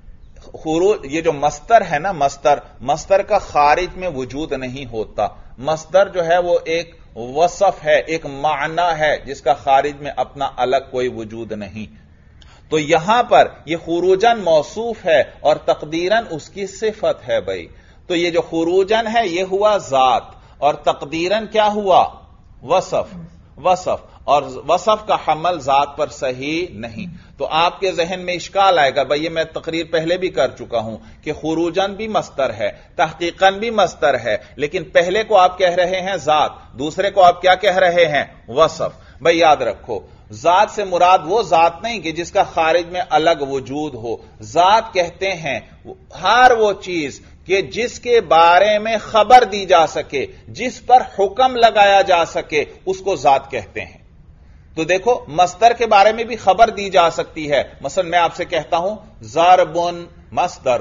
خروج یہ جو مصدر ہے نا، مصدر مصدر کا خارج میں وجود نہیں ہوتا. مصدر جو ہے وہ ایک وصف ہے، ایک معنی ہے جس کا خارج میں اپنا الگ کوئی وجود نہیں. تو یہاں پر یہ خروجاً موصوف ہے اور تقدیراً اس کی صفت ہے. بھائی تو یہ جو خروجاً ہے یہ ہوا ذات، اور تقدیراً کیا ہوا؟ وصف. وصف اور وصف کا حمل ذات پر صحیح نہیں. تو آپ کے ذہن میں اشکال آئے گا. بھئی یہ میں تقریر پہلے بھی کر چکا ہوں کہ خروجاً بھی مصدر ہے، تحقیقاً بھی مصدر ہے، لیکن پہلے کو آپ کہہ رہے ہیں ذات، دوسرے کو آپ کیا کہہ رہے ہیں؟ وصف. بھئی یاد رکھو، ذات سے مراد وہ ذات نہیں کہ جس کا خارج میں الگ وجود ہو. ذات کہتے ہیں ہر وہ چیز کہ جس کے بارے میں خبر دی جا سکے، جس پر حکم لگایا جا سکے، اس کو ذات کہتے ہیں. تو دیکھو مصدر کے بارے میں بھی خبر دی جا سکتی ہے. مثلا میں آپ سے کہتا ہوں ضرب مصدر،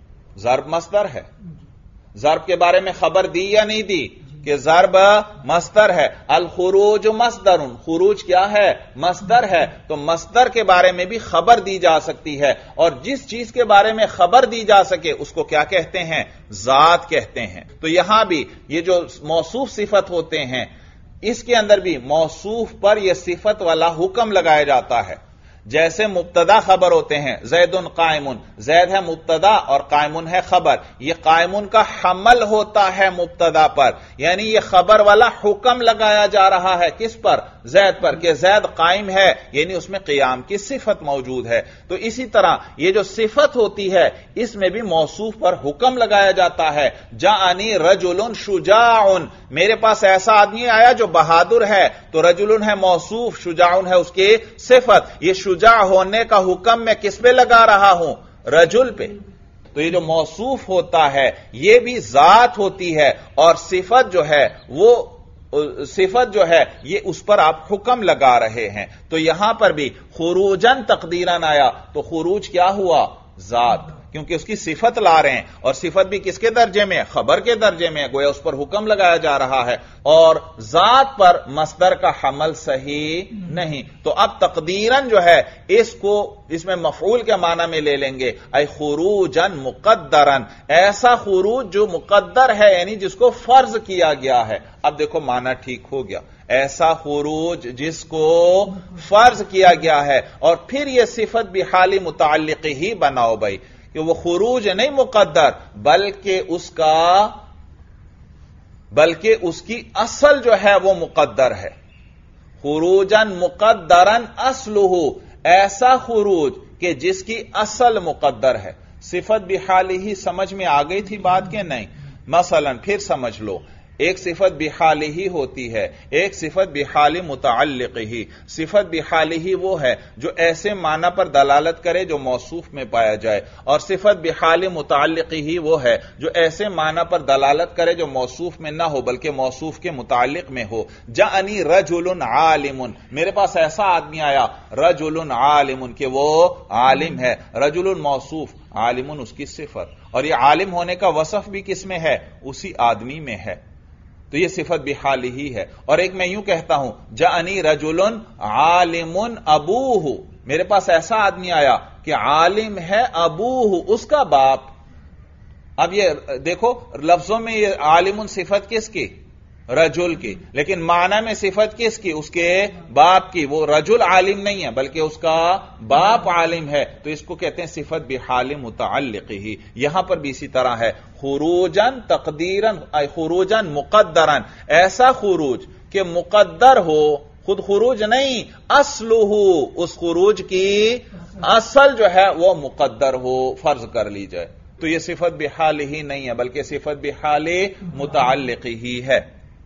ضرب مصدر ہے. ضرب کے بارے میں خبر دی یا نہیں دی کہ ضرب مصدر ہے؟ الخروج مصدر، خروج کیا ہے؟ مصدر ہے. تو مصدر کے بارے میں بھی خبر دی جا سکتی ہے، اور جس چیز کے بارے میں خبر دی جا سکے اس کو کیا کہتے ہیں؟ ذات کہتے ہیں. تو یہاں بھی یہ جو موصوف صفت ہوتے ہیں اس کے اندر بھی موصوف پر یہ صفت والا حکم لگایا جاتا ہے. جیسے مبتدا خبر ہوتے ہیں، زید قائم، زید ہے مبتدا اور قائم ہے خبر. یہ قائم کا حمل ہوتا ہے مبتدا پر، یعنی یہ خبر والا حکم لگایا جا رہا ہے کس پر؟ زید پر، کہ زید قائم ہے، یعنی اس میں قیام کی صفت موجود ہے. تو اسی طرح یہ جو صفت ہوتی ہے اس میں بھی موصوف پر حکم لگایا جاتا ہے. جاءنی رجل شجاع، میرے پاس ایسا آدمی آیا جو بہادر ہے. تو رجل ہے موصوف، شجاع ہے اس کی صفت. یہ شجاع ہونے کا حکم میں کس پہ لگا رہا ہوں؟ رجل پہ. تو یہ جو موصوف ہوتا ہے یہ بھی ذات ہوتی ہے، اور صفت جو ہے وہ صفت جو ہے یہ اس پر آپ حکم لگا رہے ہیں. تو یہاں پر بھی خروجاً تقدیراً آیا تو خروج کیا ہوا؟ ذات، کیونکہ اس کی صفت لا رہے ہیں، اور صفت بھی کس کے درجے میں؟ خبر کے درجے میں. گویا اس پر حکم لگایا جا رہا ہے، اور ذات پر مصدر کا حمل صحیح نہیں. تو اب تقدیراً جو ہے اس کو اس میں مفعول کے معنی میں لے لیں گے. اے خروجاً مقدراً، ایسا خروج جو مقدر ہے، یعنی جس کو فرض کیا گیا ہے. اب دیکھو معنی ٹھیک ہو گیا. ایسا خروج جس کو فرض کیا گیا ہے، اور پھر یہ صفت بحالی متعلق ہی بناؤ بھائی، کہ وہ خروج نہیں مقدر بلکہ اس کا بلکہ اس کی اصل جو ہے وہ مقدر ہے. خروجاً مقدراً اصلہ، ایسا خروج کہ جس کی اصل مقدر ہے. صفت بحالی ہی سمجھ میں آ گئی تھی بات کہ نہیں؟ مثلا پھر سمجھ لو، ایک صفت بحال ہی ہوتی ہے، ایک صفت بحال متعلق ہی۔ صفت بحال ہی وہ ہے جو ایسے معنی پر دلالت کرے جو موصوف میں پایا جائے، اور صفت بحال متعلق ہی وہ ہے جو ایسے معنی پر دلالت کرے جو موصوف میں نہ ہو بلکہ موصوف کے متعلق میں ہو۔ جاءنی رجل عالم، میرے پاس ایسا آدمی آیا، رجل عالم کہ وہ عالم ہے، رجل موصوف، عالم اس کی صفت، اور یہ عالم ہونے کا وصف بھی کس میں ہے؟ اسی آدمی میں ہے، تو یہ صفت بحال ہی ہے۔ اور ایک میں یوں کہتا ہوں جاءنی رجل عالم ابوہ، میرے پاس ایسا آدمی آیا کہ عالم ہے ابوہ، اس کا باپ۔ اب یہ دیکھو لفظوں میں یہ عالم صفت کس کی؟ رجل کی، لیکن معنی میں صفت کس کی؟ اس کے باپ کی۔ وہ رجل عالم نہیں ہے بلکہ اس کا باپ عالم ہے، تو اس کو کہتے ہیں صفت بحال متعلق ہی۔ یہاں پر بھی اسی طرح ہے، خروجن تقدیرن خروجن مقدرن، ایسا خروج کہ مقدر ہو، خود خروج نہیں، اصلہ، اس خروج کی اصل جو ہے وہ مقدر ہو، فرض کر لی جائے، تو یہ صفت بحال ہی نہیں ہے بلکہ صفت بحال متعلق ہی ہے۔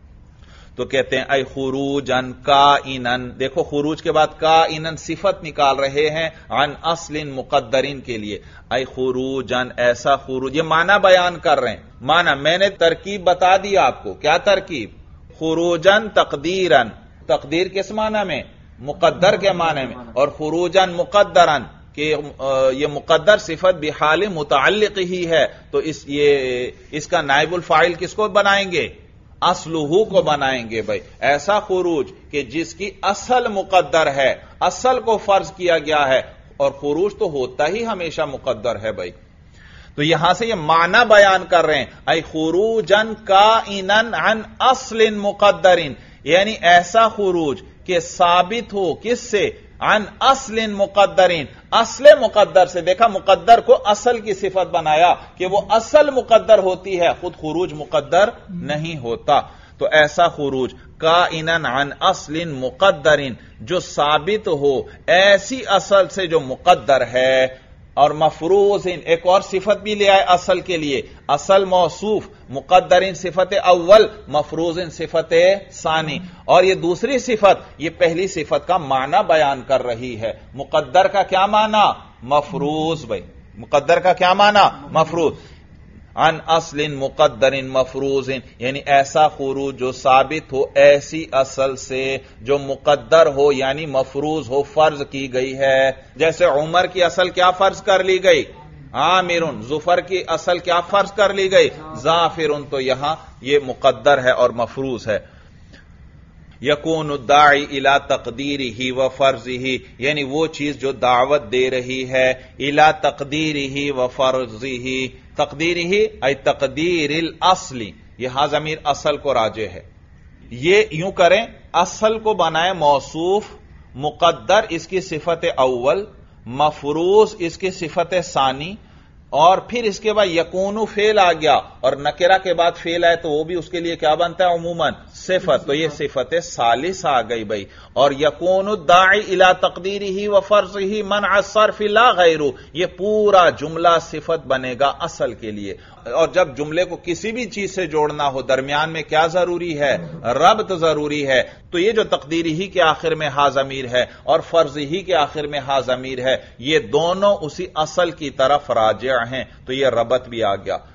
تو کہتے ہیں اے خروجن کائنن، دیکھو خروج کے بعد کائنن صفت نکال رہے ہیں عن اصل مقدرین کے لیے، اے خروجن ایسا خروج، یہ معنی بیان کر رہے ہیں، معنی میں نے ترکیب بتا دی آپ کو، کیا ترکیب؟ خروجن تقدیرن، تقدیر کس معنی میں؟ مقدر کے معنی میں، اور خروجن مقدرن کہ یہ مقدر صفت بحال متعلق ہی ہے، تو اس یہ اس کا نائب الفاعل کس کو بنائیں گے؟ اصلہ کو بنائیں گے بھائی، ایسا خروج کہ جس کی اصل مقدر ہے، اصل کو فرض کیا گیا ہے، اور خروج تو ہوتا ہی ہمیشہ مقدر ہے بھائی۔ تو یہاں سے یہ معنی بیان کر رہے ہیں، اے خروجن کائنن عن اصل مقدرن، یعنی ایسا خروج کہ ثابت ہو کس سے؟ عن اصل مقدرین، اصل مقدر سے۔ دیکھا مقدر کو اصل کی صفت بنایا کہ وہ اصل مقدر ہوتی ہے، خود خروج مقدر نہیں ہوتا، تو ایسا خروج کائنن عن اصل مقدرین جو ثابت ہو ایسی اصل سے جو مقدر ہے، اور مفروض، ایک اور صفت بھی لے آئے اصل کے لیے، اصل موصوف، مقدرین صفت اول، مفروض صفت ثانی، اور یہ دوسری صفت یہ پہلی صفت کا معنی بیان کر رہی ہے۔ مقدر کا کیا معنی؟ مفروض بھائی، مقدر کا کیا معنی؟ مفروض، عن اصل مقدر مفروض، یعنی ایسا خروج جو ثابت ہو ایسی اصل سے جو مقدر ہو یعنی مفروض ہو، فرض کی گئی ہے۔ جیسے عمر کی اصل کیا فرض کر لی گئی؟ عامر۔ ظفر کی اصل کیا فرض کر لی گئی؟ ظافر۔ تو یہاں یہ مقدر ہے اور مفروض ہے۔ یکون الداعی الی تقدیرہ و فرضہ، یعنی وہ چیز جو دعوت دے رہی ہے الی تقدیرہ و فرضہ، تقدیرہ ای تقدیر الاصل، یہ ہاں ضمیر اصل کو راجع ہے۔ یہ یوں کریں، اصل کو بنائے موصوف، مقدر اس کی صفت اول، مفروض اس کی صفت ثانی، اور پھر اس کے بعد یکون فعل آ گیا، اور نکرہ کے بعد فعل آئے تو وہ بھی اس کے لیے کیا بنتا ہے؟ عموماً صفت، تو یہ صفت ثالث آ گئی بھائی۔ اور یکون الداعی الی تقدیرہ و فرضہ منع الصرف لا غیر، یہ پورا جملہ صفت بنے گا اصل کے لیے۔ اور جب جملے کو کسی بھی چیز سے جوڑنا ہو درمیان میں کیا ضروری ہے؟ ربط ضروری ہے۔ تو یہ جو تقدیری ہی کے آخر میں ہا ضمیر ہے اور فرض ہی کے آخر میں ہا ضمیر ہے، یہ دونوں اسی اصل کی طرف راجع ہیں، تو یہ ربط بھی آ گیا۔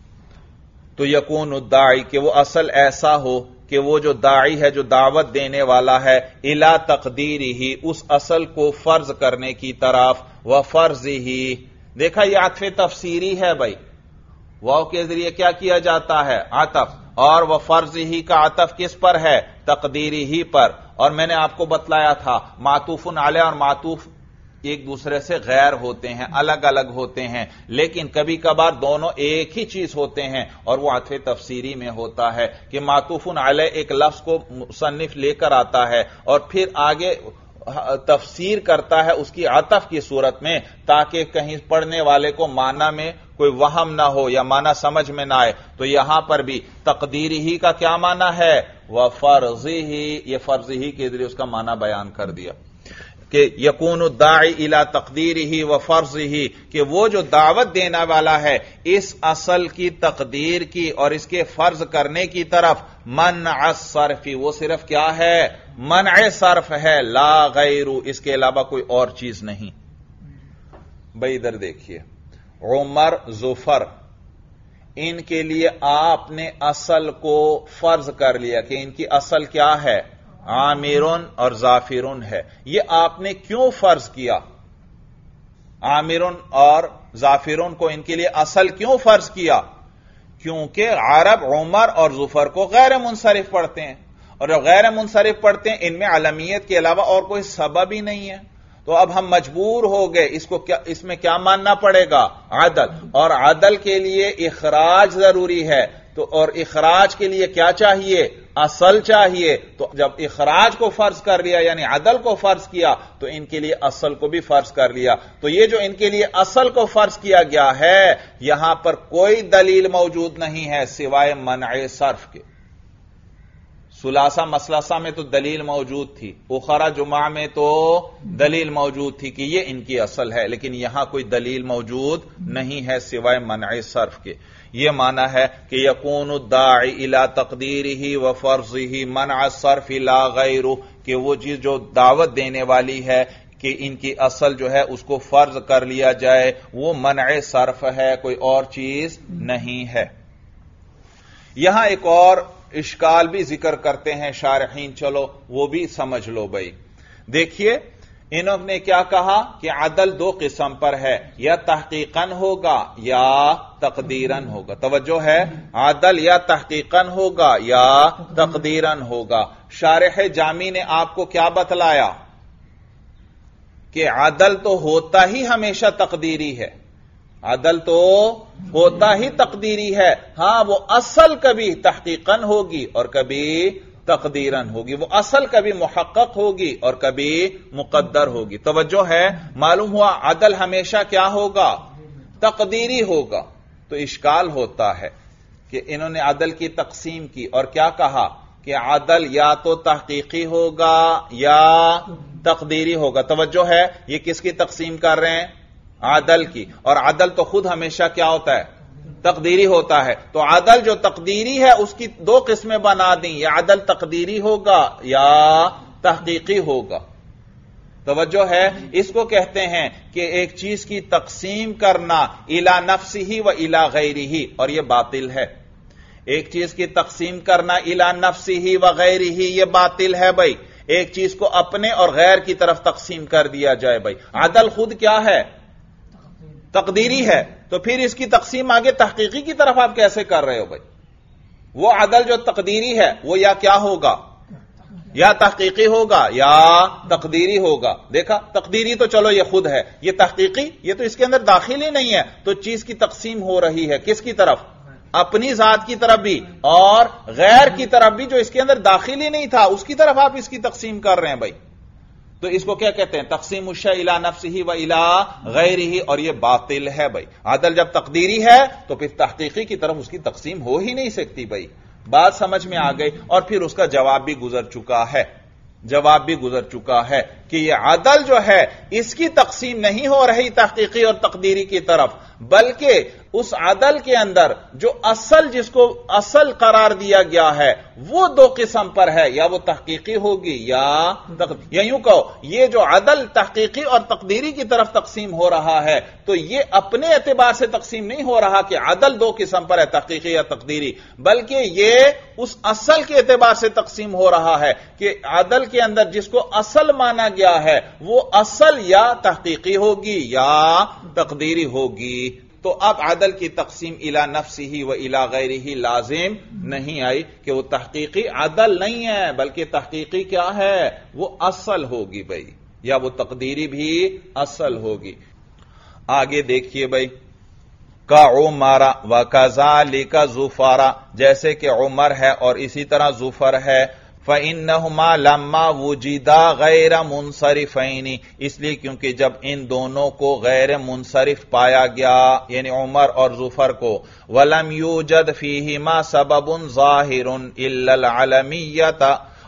تو یکون الداعی کہ وہ اصل ایسا ہو کہ وہ جو داعی ہے، جو دعوت دینے والا ہے، الی تقدیرہ اس اصل کو فرض کرنے کی طرف، و فرضہ، دیکھا یہ عطف تفسیری ہے بھائی، واو کے ذریعے کیا کیا جاتا ہے؟ عطف، اور وہ فرض ہی کا عطف کس پر ہے؟ تقدیری ہی پر۔ اور میں نے آپ کو بتلایا تھا معطوف علیہ اور معطوف ایک دوسرے سے غیر ہوتے ہیں، الگ الگ ہوتے ہیں، لیکن کبھی کبھار دونوں ایک ہی چیز ہوتے ہیں، اور وہ عطف تفسیری میں ہوتا ہے کہ معطوف علیہ ایک لفظ کو مصنف لے کر آتا ہے اور پھر آگے تفسیر کرتا ہے اس کی عطف کی صورت میں، تاکہ کہیں پڑھنے والے کو معنی میں کوئی وہم نہ ہو یا معنی سمجھ میں نہ آئے۔ تو یہاں پر بھی تقدیری ہی کا کیا معنی ہے؟ وَفَرْضِهِ، یہ فرض ہی کے ذریعے اس کا معنی بیان کر دیا۔ کہ یکون الداعی الی تقدیرہ و فرضہ، کہ وہ جو دعوت دینے والا ہے اس اصل کی تقدیر کی اور اس کے فرض کرنے کی طرف منع الصرف، وہ صرف کیا ہے؟ منع صرف ہے، لا غیر، اس کے علاوہ کوئی اور چیز نہیں۔ بھائی ادھر دیکھیے، عمر، ظفر، ان کے لیے آپ نے اصل کو فرض کر لیا کہ ان کی اصل کیا ہے؟ عامرن اور ظافرن ہے۔ یہ آپ نے کیوں فرض کیا؟ عامرن اور ظافرن کو ان کے لیے اصل کیوں فرض کیا؟ کیونکہ عرب عمر اور ظفر کو غیر منصرف پڑھتے ہیں، اور جو غیر منصرف پڑھتے ہیں ان میں علمیت کے علاوہ اور کوئی سبب ہی نہیں ہے۔ تو اب ہم مجبور ہو گئے، اس کو کیا، اس میں کیا ماننا پڑے گا؟ عدل، اور عدل کے لیے اخراج ضروری ہے، تو اور اخراج کے لیے کیا چاہیے؟ اصل چاہیے۔ تو جب اخراج کو فرض کر لیا یعنی عدل کو فرض کیا تو ان کے لیے اصل کو بھی فرض کر لیا۔ تو یہ جو ان کے لیے اصل کو فرض کیا گیا ہے، یہاں پر کوئی دلیل موجود نہیں ہے سوائے منع صرف کے۔ ثلاثہ مسلسہ میں تو دلیل موجود تھی، اخرى جمعہ میں تو دلیل موجود تھی کہ یہ ان کی اصل ہے، لیکن یہاں کوئی دلیل موجود نہیں ہے سوائے منع صرف کے۔ یہ معنی ہے کہ یکون الداعی الی تقدیرہ و فرضہ منع الصرف لا غیر، کہ وہ چیز جو دعوت دینے والی ہے کہ ان کی اصل جو ہے اس کو فرض کر لیا جائے، وہ منع صرف ہے، کوئی اور چیز نہیں ہے۔ یہاں ایک اور اشکال بھی ذکر کرتے ہیں شارحین، چلو وہ بھی سمجھ لو بھائی۔ دیکھیے انہوں نے کیا کہا کہ عدل دو قسم پر ہے، یا تحقیقاً ہوگا یا تقدیراً ہوگا۔ توجہ ہے، عدل یا تحقیقاً ہوگا یا تقدیراً ہوگا۔ شارح جامی نے آپ کو کیا بتلایا کہ عدل تو ہوتا ہی ہمیشہ تقدیری ہے، عدل تو ہوتا ہی تقدیری ہے، ہاں وہ اصل کبھی تحقیقاً ہوگی اور کبھی تقدیراً ہوگی، وہ اصل کبھی محقق ہوگی اور کبھی مقدر ہوگی۔ توجہ ہے، معلوم ہوا عدل ہمیشہ کیا ہوگا؟ تقدیری ہوگا۔ تو اشکال ہوتا ہے کہ انہوں نے عدل کی تقسیم کی اور کیا کہا کہ عدل یا تو تحقیقی ہوگا یا تقدیری ہوگا۔ توجہ ہے، یہ کس کی تقسیم کر رہے ہیں؟ عدل کی، اور عدل تو خود ہمیشہ کیا ہوتا ہے؟ تقدیری ہوتا ہے۔ تو عدل جو تقدیری ہے اس کی دو قسمیں بنا دیں، یا عدل تقدیری ہوگا یا تحقیقی ہوگا۔ توجہ ہے، اس کو کہتے ہیں کہ ایک چیز کی تقسیم کرنا الی نفسہ و الی غیرہ، اور یہ باطل ہے۔ ایک چیز کی تقسیم کرنا الی نفسہ و غیرہ یہ باطل ہے بھائی۔ ایک چیز کو اپنے اور غیر کی طرف تقسیم کر دیا جائے بھائی۔ عدل خود کیا ہے؟ تقدیری ہے، تو پھر اس کی تقسیم آگے تحقیقی کی طرف آپ کیسے کر رہے ہو بھائی؟ وہ عدل جو تقدیری ہے وہ یا کیا ہوگا؟ یا تحقیقی ہوگا یا تقدیری ہوگا۔ دیکھا، تقدیری تو چلو یہ خود ہے، یہ تحقیقی یہ تو اس کے اندر داخل ہی نہیں ہے، تو چیز کی تقسیم ہو رہی ہے کس کی طرف؟ اپنی ذات کی طرف بھی اور غیر کی طرف بھی، جو اس کے اندر داخل ہی نہیں تھا اس کی طرف آپ اس کی تقسیم کر رہے ہیں بھائی۔ تو اس کو کیا کہتے ہیں؟ تقسیم الشیء الی نفسہ و الی غیرہ، اور یہ باطل ہے بھائی۔ عدل جب تقدیری ہے تو پھر تحقیقی کی طرف اس کی تقسیم ہو ہی نہیں سکتی بھائی۔ بات سمجھ میں آ گئی، اور پھر اس کا جواب بھی گزر چکا ہے، جواب بھی گزر چکا ہے کہ یہ عدل جو ہے اس کی تقسیم نہیں ہو رہی تحقیقی اور تقدیری کی طرف، بلکہ اس عدل کے اندر جو اصل جس کو اصل قرار دیا گیا ہے وہ دو قسم پر ہے، یا وہ تحقیقی ہوگی یا یا یوں کہو یہ جو عدل تحقیقی اور تقدیری کی طرف تقسیم ہو رہا ہے تو یہ اپنے اعتبار سے تقسیم نہیں ہو رہا کہ عدل دو قسم پر ہے، تحقیقی یا تقدیری، بلکہ یہ اس اصل کے اعتبار سے تقسیم ہو رہا ہے کہ عدل کے اندر جس کو اصل مانا گیا ہے وہ اصل یا تحقیقی ہوگی یا تقدیری ہوگی۔ تو اب عدل کی تقسیم الی نفسہ و الی غیرہ لازم نہیں آئی کہ وہ تحقیقی عدل نہیں ہے، بلکہ تحقیقی کیا ہے؟ وہ اصل ہوگی بھائی، یا وہ تقدیری بھی اصل ہوگی۔ آگے دیکھیے بھائی، کا عمر و کذالک ظفر، جیسے کہ عمر ہے اور اسی طرح ظفر ہے، فَإِنَّهُمَا لَمَّا وُجِدَا غَيْرَ مُنصَرِفَيْنِ، اس لیے کیونکہ جب ان دونوں کو غیر منصرف پایا گیا یعنی عمر اور ظفر کو، وَلَمْ يُوجَدْ فِيهِمَا سَبَبٌ ظَاهِرٌ إِلَّا الْعَلَمِيَّةَ،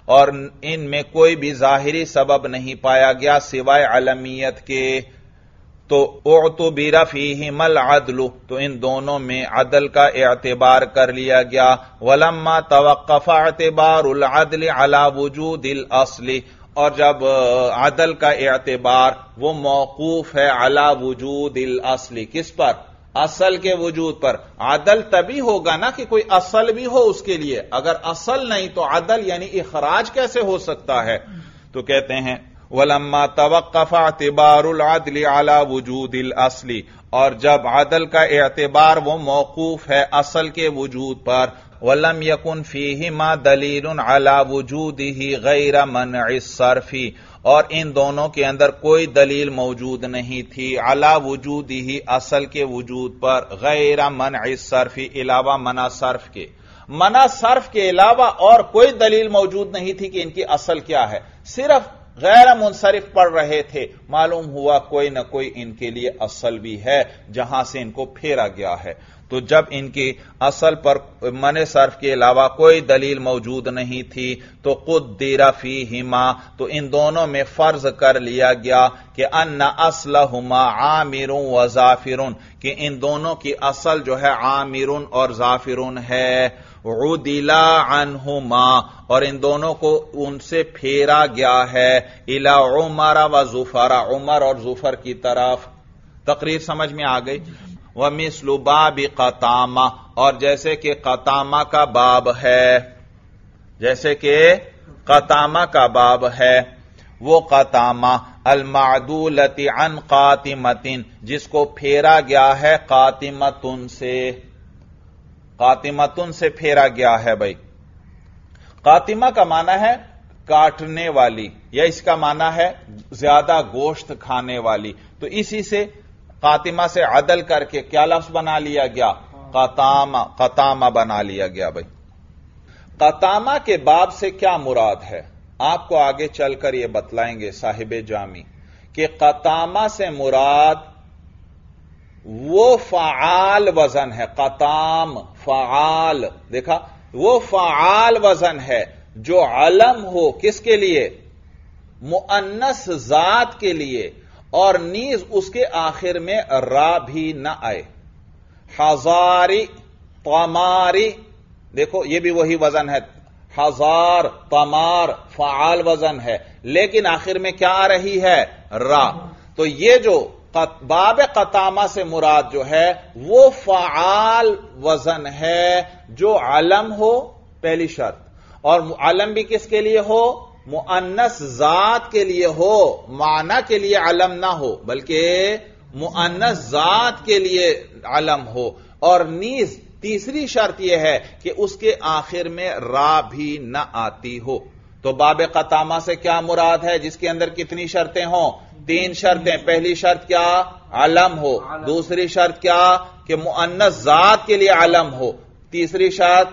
اور ان میں کوئی بھی ظاہری سبب نہیں پایا گیا سوائے علمیت کے، تو اعتبر فیہما العدل، تو ان دونوں میں عدل کا اعتبار کر لیا گیا۔ ولما توقف اعتبار العدل علی وجود الاصل، اور جب عدل کا اعتبار وہ موقوف ہے علی وجود الاصل، کس پر؟ اصل کے وجود پر۔ عدل تبھی ہوگا نا کہ کوئی اصل بھی ہو اس کے لیے، اگر اصل نہیں تو عدل یعنی اخراج کیسے ہو سکتا ہے؟ تو کہتے ہیں وَلَمَّا تَوَقَّفَ اعْتِبَارُ الْعَدْلِ عَلَى وُجُودِ الْأَصْلِ، اور جب عدل کا اعتبار وہ موقوف ہے اصل کے وجود پر، وَلَمْ يَكُنْ فِيهِمَا دَلِيلٌ عَلَى وُجُودِهِ غَيْرَ مَنْعِ الصَّرْفِ، اور ان دونوں کے اندر کوئی دلیل موجود نہیں تھی عَلَى وُجُودِهِ اصل کے وجود پر، غیر منع الصرف علاوہ منع صرف کے، منع صرف کے علاوہ اور کوئی دلیل موجود نہیں تھی کہ ان کی اصل کیا ہے، صرف غیر منصرف پڑھ رہے تھے، معلوم ہوا کوئی نہ کوئی ان کے لیے اصل بھی ہے جہاں سے ان کو پھیرا گیا ہے۔ تو جب ان کی اصل پر منع صرف کے علاوہ کوئی دلیل موجود نہیں تھی تو قدر فیہما، تو ان دونوں میں فرض کر لیا گیا کہ ان اصلہما عامر و ظافر، کہ ان دونوں کی اصل جو ہے عامر اور ظافر ہے، عدلا عنہما، اور ان دونوں کو ان سے پھیرا گیا ہے الی عمر و زفر، عمر اور زفر کی طرف۔ تقریر سمجھ میں آ گئی؟ وَمِثْلُ بَابِ قَطَامَہ، اور جیسے کہ قطامہ کا باب ہے، جیسے کہ قطامہ کا باب ہے، وہ قطامہ المعدولۃ عن قاطمۃ، جس کو پھیرا گیا ہے قاطمۃ سے، قاطمۃ سے پھیرا گیا ہے بھائی۔ قاطمہ کا معنی ہے کاٹنے والی، یا اس کا معنی ہے زیادہ گوشت کھانے والی، تو اسی سے قاطمہ سے عدل کر کے کیا لفظ بنا لیا گیا؟ قطامہ، قطامہ بنا لیا گیا بھائی۔ قطامہ کے باب سے کیا مراد ہے آپ کو آگے چل کر یہ بتلائیں گے صاحب جامی، کہ قطامہ سے مراد وہ فعال وزن ہے، قطام فعال، دیکھا وہ فعال وزن ہے جو علم ہو کس کے لیے؟ مؤنث ذات کے لیے، اور نیز اس کے آخر میں را بھی نہ آئے۔ ہزاری، طماری، دیکھو یہ بھی وہی وزن ہے، ہزار، طمار فعال وزن ہے، لیکن آخر میں کیا آ رہی ہے؟ را۔ تو یہ جو باب قطامہ سے مراد جو ہے وہ فعال وزن ہے جو علم ہو، پہلی شرط، اور علم بھی کس کے لیے ہو؟ مؤنث ذات کے لیے ہو، معنی کے لیے علم نہ ہو بلکہ مؤنث ذات کے لیے علم ہو، اور نیز تیسری شرط یہ ہے کہ اس کے آخر میں را بھی نہ آتی ہو۔ تو باب قطامہ سے کیا مراد ہے جس کے اندر کتنی شرطیں ہوں؟ تین شرطیں۔ پہلی شرط کیا؟ علم ہو۔ دوسری شرط کیا؟ کہ مؤنث ذات کے لیے علم ہو۔ تیسری شرط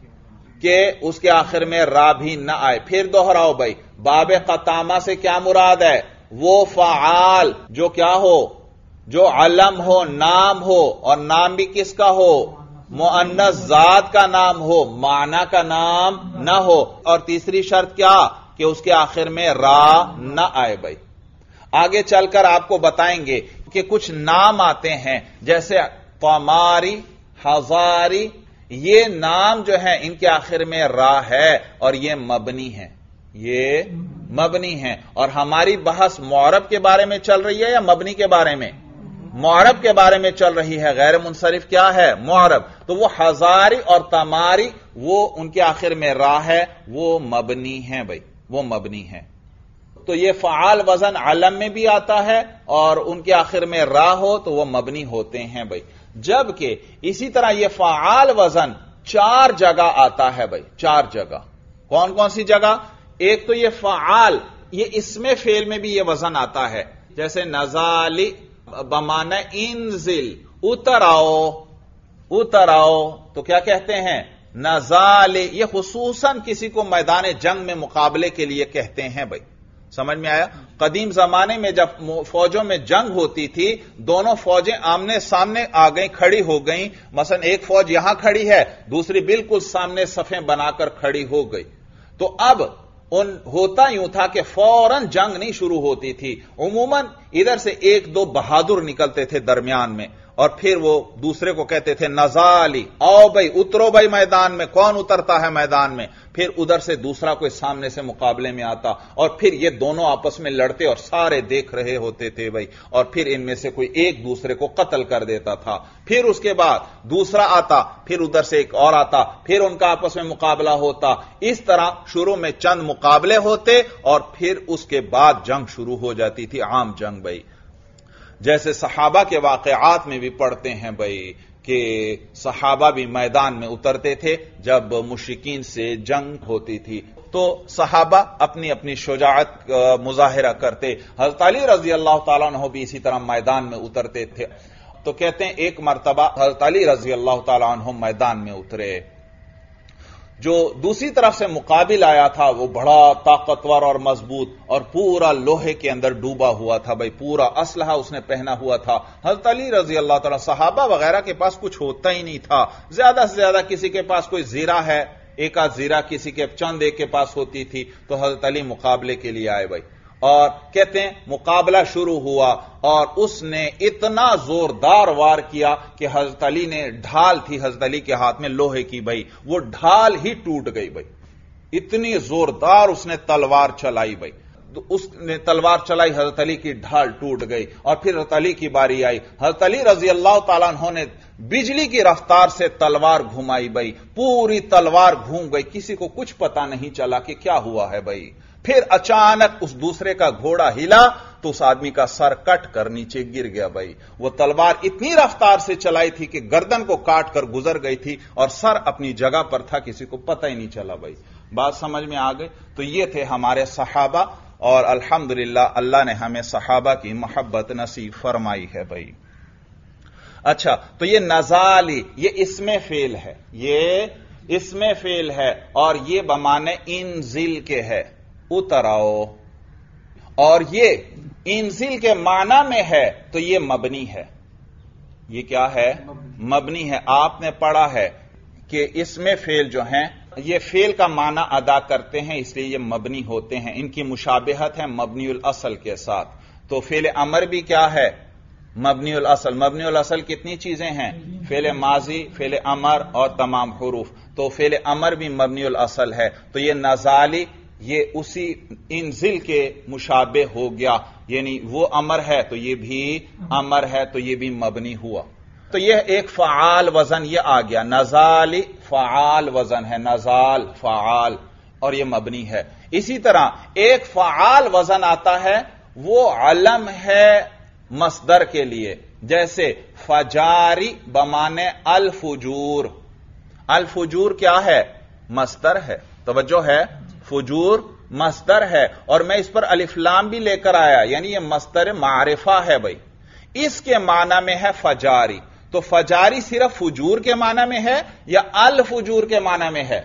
کہ اس کے آخر میں را بھی نہ آئے۔ پھر دوہراؤ بھائی، باب قطامہ سے کیا مراد ہے؟ وہ فعال جو کیا ہو؟ جو علم ہو، نام ہو، اور نام بھی کس کا ہو؟ مؤنث ذات کا نام ہو، معنی کا نام نہ ہو۔ اور تیسری شرط کیا؟ کہ اس کے آخر میں را نہ آئے بھائی۔ آگے چل کر آپ کو بتائیں گے کہ کچھ نام آتے ہیں جیسے طماری، ہزاری، یہ نام جو ہیں ان کے آخر میں را ہے اور یہ مبنی ہے، یہ مبنی ہے۔ اور ہماری بحث معرب کے بارے میں چل رہی ہے یا مبنی کے بارے میں؟ معرب کے بارے میں چل رہی ہے۔ غیر منصرف کیا ہے؟ معرب۔ تو وہ ہزاری اور تماری وہ ان کے آخر میں را ہے، وہ مبنی ہیں بھائی، وہ مبنی ہیں۔ تو یہ فعال وزن علم میں بھی آتا ہے اور ان کے آخر میں را ہو تو وہ مبنی ہوتے ہیں بھائی۔ جبکہ اسی طرح یہ فعال وزن چار جگہ آتا ہے بھائی، چار جگہ۔ کون کون سی جگہ؟ ایک تو یہ فعال، یہ اسم فعل میں بھی یہ وزن آتا ہے، جیسے نزالی بمعنی انزل، اتر آؤ، اتر آؤ، تو کیا کہتے ہیں؟ نزالی۔ یہ خصوصاً کسی کو میدان جنگ میں مقابلے کے لیے کہتے ہیں بھائی، سمجھ میں آیا؟ قدیم زمانے میں جب فوجوں میں جنگ ہوتی تھی، دونوں فوجیں آمنے سامنے آ گئیں، کھڑی ہو گئیں، مثلا ایک فوج یہاں کھڑی ہے، دوسری بالکل سامنے صفیں بنا کر کھڑی ہو گئی، تو اب ان ہوتا یوں تھا کہ فوراً جنگ نہیں شروع ہوتی تھی، عموماً ادھر سے ایک دو بہادر نکلتے تھے درمیان میں، اور پھر وہ دوسرے کو کہتے تھے نزالی، آؤ بھائی اترو بھائی میدان میں، کون اترتا ہے میدان میں؟ پھر ادھر سے دوسرا کوئی سامنے سے مقابلے میں آتا، اور پھر یہ دونوں آپس میں لڑتے اور سارے دیکھ رہے ہوتے تھے بھائی، اور پھر ان میں سے کوئی ایک دوسرے کو قتل کر دیتا تھا۔ پھر اس کے بعد دوسرا آتا، پھر ادھر سے ایک اور آتا، پھر ان کا آپس میں مقابلہ ہوتا۔ اس طرح شروع میں چند مقابلے ہوتے اور پھر اس کے بعد جنگ شروع ہو جاتی تھی، عام جنگ بھائی۔ جیسے صحابہ کے واقعات میں بھی پڑھتے ہیں بھائی کہ صحابہ بھی میدان میں اترتے تھے جب مشرکین سے جنگ ہوتی تھی، تو صحابہ اپنی اپنی شجاعت مظاہرہ کرتے۔ حضرت علی رضی اللہ تعالیٰ عنہ بھی اسی طرح میدان میں اترتے تھے۔ تو کہتے ہیں ایک مرتبہ حضرت علی رضی اللہ تعالیٰ عنہ میدان میں اترے، جو دوسری طرف سے مقابل آیا تھا وہ بڑا طاقتور اور مضبوط اور پورا لوہے کے اندر ڈوبا ہوا تھا بھائی، پورا اسلحہ اس نے پہنا ہوا تھا۔ حضرت علی رضی اللہ تعالیٰ، صحابہ وغیرہ کے پاس کچھ ہوتا ہی نہیں تھا، زیادہ سے زیادہ کسی کے پاس کوئی زیرہ ہے، ایک آدھ زیرہ کسی کے چند ایک کے پاس ہوتی تھی، تو حضرت علی مقابلے کے لیے آئے بھائی، اور کہتے ہیں مقابلہ شروع ہوا اور اس نے اتنا زوردار وار کیا کہ حضرت علی نے، ڈھال تھی حضرت علی کے ہاتھ میں لوہے کی بھائی، وہ ڈھال ہی ٹوٹ گئی بھائی، اتنی زوردار اس نے تلوار چلائی بھائی، تو اس نے تلوار چلائی، حضرت علی کی ڈھال ٹوٹ گئی، اور پھر حضرت علی کی باری آئی، حضرت علی رضی اللہ تعالیٰ عنہ نے بجلی کی رفتار سے تلوار گھمائی بھائی، پوری تلوار گھوم گئی، کسی کو کچھ پتا نہیں چلا کہ کیا ہوا ہے بھائی۔ پھر اچانک اس دوسرے کا گھوڑا ہلا تو اس آدمی کا سر کٹ کر نیچے گر گیا بھائی، وہ تلوار اتنی رفتار سے چلائی تھی کہ گردن کو کاٹ کر گزر گئی تھی اور سر اپنی جگہ پر تھا، کسی کو پتہ ہی نہیں چلا بھائی۔ بات سمجھ میں آ گئی؟ تو یہ تھے ہمارے صحابہ، اور الحمدللہ اللہ نے ہمیں صحابہ کی محبت نصیب فرمائی ہے بھائی۔ اچھا، تو یہ نزالی، یہ اسم فعل ہے، یہ اسم فعل ہے، اور یہ بمانے انزل کے ہے، اتر آؤ، اور یہ انزل کے معنی میں ہے تو یہ مبنی ہے۔ یہ کیا ہے؟ مبنی ہے۔ آپ نے پڑھا ہے کہ اسم فعل جو ہیں یہ فعل کا معنی ادا کرتے ہیں، اس لیے یہ مبنی ہوتے ہیں، ان کی مشابہت ہے مبنی الاصل کے ساتھ۔ تو فعل امر بھی کیا ہے؟ مبنی الاصل۔ مبنی الاصل کتنی چیزیں ہیں؟ فعل ماضی، فعل امر اور تمام حروف۔ تو فعل امر بھی مبنی الاصل ہے، تو یہ نزالی یہ اسی انزل کے مشابہ ہو گیا، یعنی وہ امر ہے تو یہ بھی امر ہے، تو یہ بھی مبنی ہوا۔ تو یہ ایک فعال وزن یہ آ گیا، نزالی فعال وزن ہے، نزال فعال، اور یہ مبنی ہے۔ اسی طرح ایک فعال وزن آتا ہے، وہ علم ہے مصدر کے لیے، جیسے فجاری بمانے الفجور۔ الفجور کیا ہے؟ مصدر ہے، توجہ ہے، فجور مصدر ہے، اور میں اس پر الف لام بھی لے کر آیا، یعنی یہ مصدر معرفہ ہے بھائی، اس کے معنی میں ہے فجاری۔ تو فجاری صرف فجور کے معنی میں ہے یا الفجور کے معنی میں ہے؟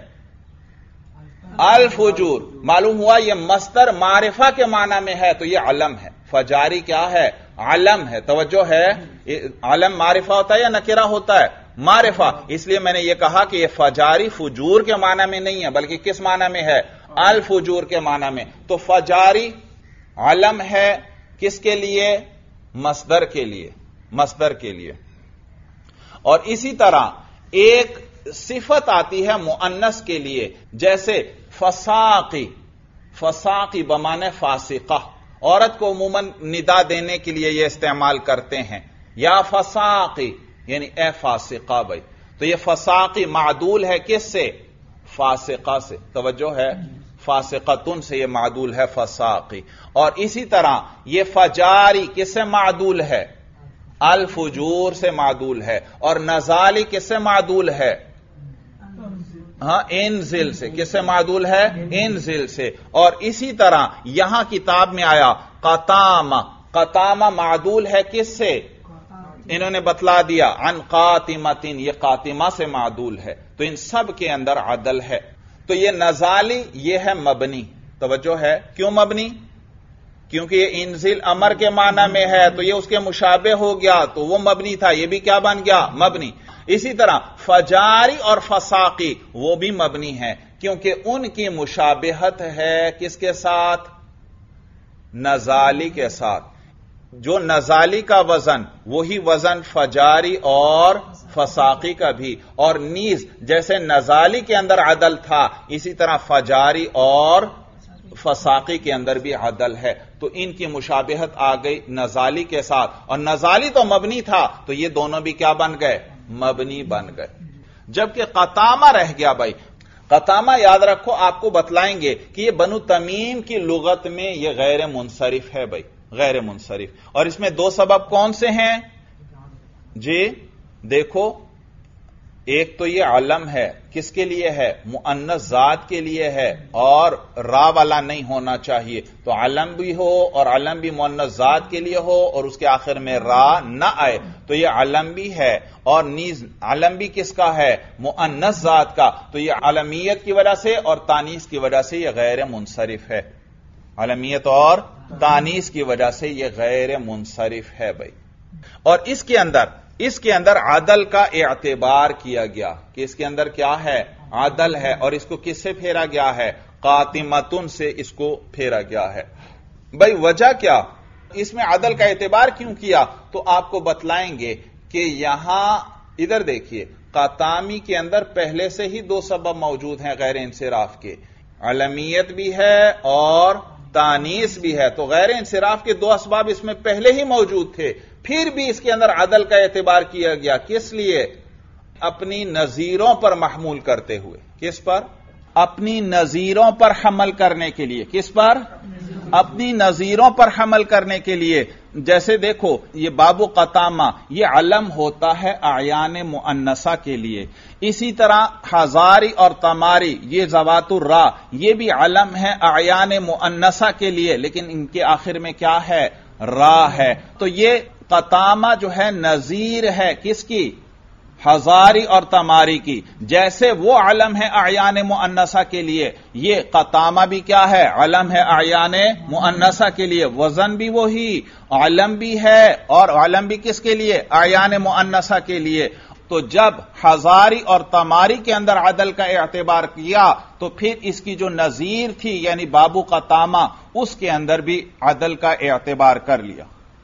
الفجور۔ معلوم ہوا یہ مصدر معرفہ کے معنی میں ہے تو یہ علم ہے۔ فجاری کیا ہے؟ علم ہے، توجہ ہے، علم معرفہ ہوتا ہے یا نکرہ ہوتا ہے؟ معرفہ۔ اس لیے میں نے یہ کہا کہ یہ فجاری فجور کے معنی میں نہیں ہے بلکہ کس معنی میں ہے؟ الفجور کے معنی میں۔ تو فجاری علم ہے کس کے لیے؟ مصدر کے لیے، مصدر کے لیے۔ اور اسی طرح ایک صفت آتی ہے مؤنث کے لیے، جیسے فساقی۔ فساقی بمانے فاسقہ، عورت کو عموماً ندا دینے کے لیے یہ استعمال کرتے ہیں، یا فساقی یعنی اے فاسقہ بھائی۔ تو یہ فساقی معدول ہے کس سے؟ فاسقہ سے، توجہ ہے، فاسقتن سے یہ معدول ہے فساقی۔ اور اسی طرح یہ فجاری کس سے معدول ہے؟ الفجور سے معدول ہے۔ اور نزالی کس سے معدول ہے؟ ہاں، انزل سے۔ کس سے معدول ہے؟ انزل سے۔ اور اسی طرح یہاں کتاب میں آیا قطامہ۔ قطامہ معدول ہے کس سے؟ انہوں نے بتلا دیا، عن قاتمتن، یہ قاتمہ سے معدول ہے۔ تو ان سب کے اندر عدل ہے۔ تو یہ نزالی یہ ہے مبنی، توجہ ہے، کیوں مبنی؟ کیونکہ یہ انزل امر کے معنی میں ہے تو یہ اس کے مشابہ ہو گیا تو وہ مبنی تھا، یہ بھی کیا بن گیا؟ مبنی۔ اسی طرح فجاری اور فساقی وہ بھی مبنی ہیں، کیونکہ ان کی مشابہت ہے کس کے ساتھ؟ نزالی کے ساتھ. جو نزالی کا وزن وہی وزن فجاری اور فساقی کا بھی، اور نیز جیسے نزالی کے اندر عدل تھا اسی طرح فجاری اور فساقی کے اندر بھی عدل ہے. تو ان کی مشابہت آ گئی نزالی کے ساتھ، اور نزالی تو مبنی تھا تو یہ دونوں بھی کیا بن گئے؟ مبنی بن گئے. جبکہ قطامہ رہ گیا بھائی. قطامہ یاد رکھو، آپ کو بتلائیں گے کہ یہ بنو تمیم کی لغت میں یہ غیر منصرف ہے بھائی، غیر منصرف. اور اس میں دو سبب کون سے ہیں جی؟ دیکھو، ایک تو یہ علم ہے، کس کے لیے ہے؟ مؤنث ذات کے لیے ہے، اور را والا نہیں ہونا چاہیے. تو علم بھی ہو اور علم بھی مؤنث ذات کے لیے ہو اور اس کے آخر میں را نہ آئے تو یہ علم بھی ہے. اور نیز علم بھی کس کا ہے؟ مؤنث ذات کا. تو یہ علمیت کی وجہ سے اور تانیث کی وجہ سے یہ غیر منصرف ہے. علمیت اور تانیث کی وجہ سے یہ غیر منصرف ہے بھائی. اور اس کے اندر اس کے اندر عدل کا اعتبار کیا گیا کہ اس کے اندر کیا ہے؟ عدل ہے. اور اس کو کس سے پھیرا گیا ہے؟ قاطمتن سے اس کو پھیرا گیا ہے. بھائی وجہ کیا؟ اس میں عدل کا اعتبار کیوں کیا؟ تو آپ کو بتلائیں گے کہ یہاں ادھر دیکھیے، قطامی کے اندر پہلے سے ہی دو سبب موجود ہیں غیر انصراف کے، علمیت بھی ہے اور تانیث بھی ہے. تو غیر انصراف کے دو اسباب اس میں پہلے ہی موجود تھے، پھر بھی اس کے اندر عدل کا اعتبار کیا گیا. کس لیے؟ اپنی نظیروں پر محمول کرتے ہوئے. کس پر؟ اپنی نظیروں پر حمل کرنے کے لیے. کس پر؟ اپنی نظیروں پر حمل کرنے کے لیے. جیسے دیکھو، یہ باب قطامہ یہ علم ہوتا ہے اعیان مؤنثہ کے لیے. اسی طرح ہزاری اور تماری یہ ذوات الراء یہ بھی علم ہے اعیان مؤنثہ کے لیے، لیکن ان کے آخر میں کیا ہے؟ را ہے. تو یہ قطامہ جو ہے نظیر ہے کس کی؟ ہزاری اور تماری کی. جیسے وہ علم ہے اعیان مؤنثہ کے لیے، یہ قطامہ بھی کیا ہے؟ علم ہے اعیان مؤنثہ کے لیے. وزن بھی وہی، علم بھی ہے، اور علم بھی کس کے لیے؟ اعیان مؤنثہ کے لیے. تو جب ہزاری اور تماری کے اندر عدل کا اعتبار کیا تو پھر اس کی جو نظیر تھی یعنی بابو قطامہ اس کے اندر بھی عدل کا اعتبار کر لیا.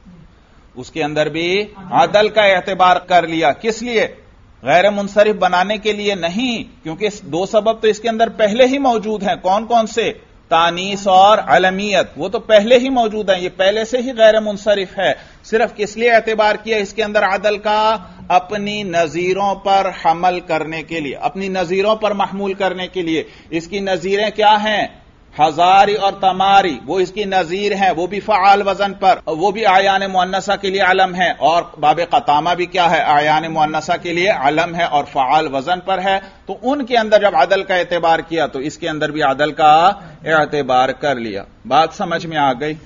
اس کے اندر بھی عدل کا اعتبار کر لیا. کس لیے؟ غیر منصرف بنانے کے لیے نہیں، کیونکہ دو سبب تو اس کے اندر پہلے ہی موجود ہیں. کون کون سے؟ تانیث اور علمیت، وہ تو پہلے ہی موجود ہیں، یہ پہلے سے ہی غیر منصرف ہے. صرف کس لیے اعتبار کیا اس کے اندر عدل کا؟ اپنی نظیروں پر حمل کرنے کے لیے، اپنی نظیروں پر محمول کرنے کے لیے. اس کی نظیریں کیا ہیں؟ ہزاری اور تماری، وہ اس کی نظیر ہیں، وہ بھی فعال وزن پر، وہ بھی اعیان مؤنثہ کے لیے علم ہے. اور باب قطامہ بھی کیا ہے؟ اعیان مؤنثہ کے لیے علم ہے اور فعال وزن پر ہے. تو ان کے اندر جب عدل کا اعتبار کیا تو اس کے اندر بھی عدل کا اعتبار کر لیا. بات سمجھ میں آ گئی؟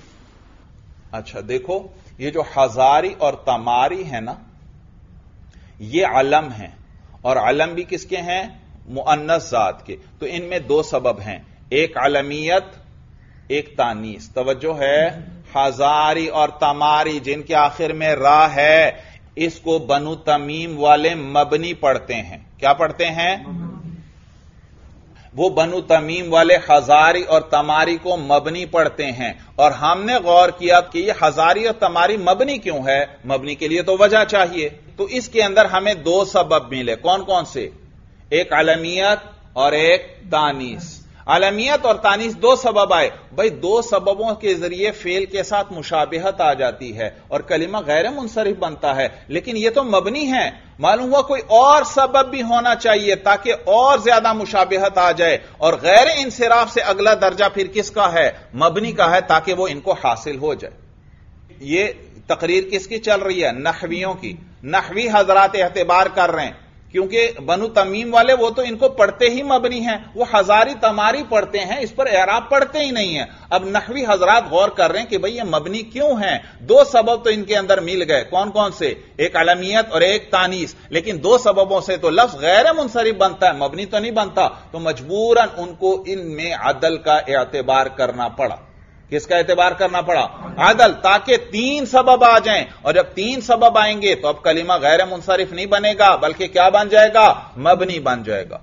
اچھا دیکھو، یہ جو ہزاری اور تماری ہے نا، یہ علم ہیں، اور علم بھی کس کے ہیں؟ مؤنث ذات کے. تو ان میں دو سبب ہیں، ایک علمیت ایک تانیث. توجہ ہے، ہزاری اور تماری جن کے آخر میں را ہے اس کو بنو تمیم والے مبنی پڑھتے ہیں. کیا پڑھتے ہیں؟ وہ بنو تمیم والے ہزاری اور تماری کو مبنی پڑھتے ہیں. اور ہم نے غور کیا کہ یہ ہزاری اور تماری مبنی کیوں ہے؟ مبنی کے لیے تو وجہ چاہیے. تو اس کے اندر ہمیں دو سبب ملے. کون کون سے؟ ایک علمیت اور ایک تانیث. علمیت اور تانیث دو سبب آئے. بھائی دو سببوں کے ذریعے فعل کے ساتھ مشابہت آ جاتی ہے اور کلمہ غیر منصرف بنتا ہے، لیکن یہ تو مبنی ہے. معلوم ہوا کوئی اور سبب بھی ہونا چاہیے تاکہ اور زیادہ مشابہت آ جائے. اور غیر انصراف سے اگلا درجہ پھر کس کا ہے؟ مبنی کا ہے، تاکہ وہ ان کو حاصل ہو جائے. یہ تقریر کس کی چل رہی ہے؟ نحویوں کی. نحوی حضرات اعتبار کر رہے ہیں کیونکہ بنو تمیم والے وہ تو ان کو پڑھتے ہی مبنی ہیں، وہ ہزاری تماری پڑھتے ہیں، اس پر اعراب پڑھتے ہی نہیں ہیں. اب نحوی حضرات غور کر رہے ہیں کہ بھئی یہ مبنی کیوں ہیں؟ دو سبب تو ان کے اندر مل گئے. کون کون سے؟ ایک علمیت اور ایک تانیث. لیکن دو سببوں سے تو لفظ غیر منصرف بنتا ہے، مبنی تو نہیں بنتا. تو مجبوراً ان کو ان میں عدل کا اعتبار کرنا پڑا. کس کا اعتبار کرنا پڑا؟ عدل، تاکہ تین سبب آ جائیں. اور جب تین سبب آئیں گے تو اب کلمہ غیر منصرف نہیں بنے گا بلکہ کیا بن جائے گا؟ مبنی بن جائے گا.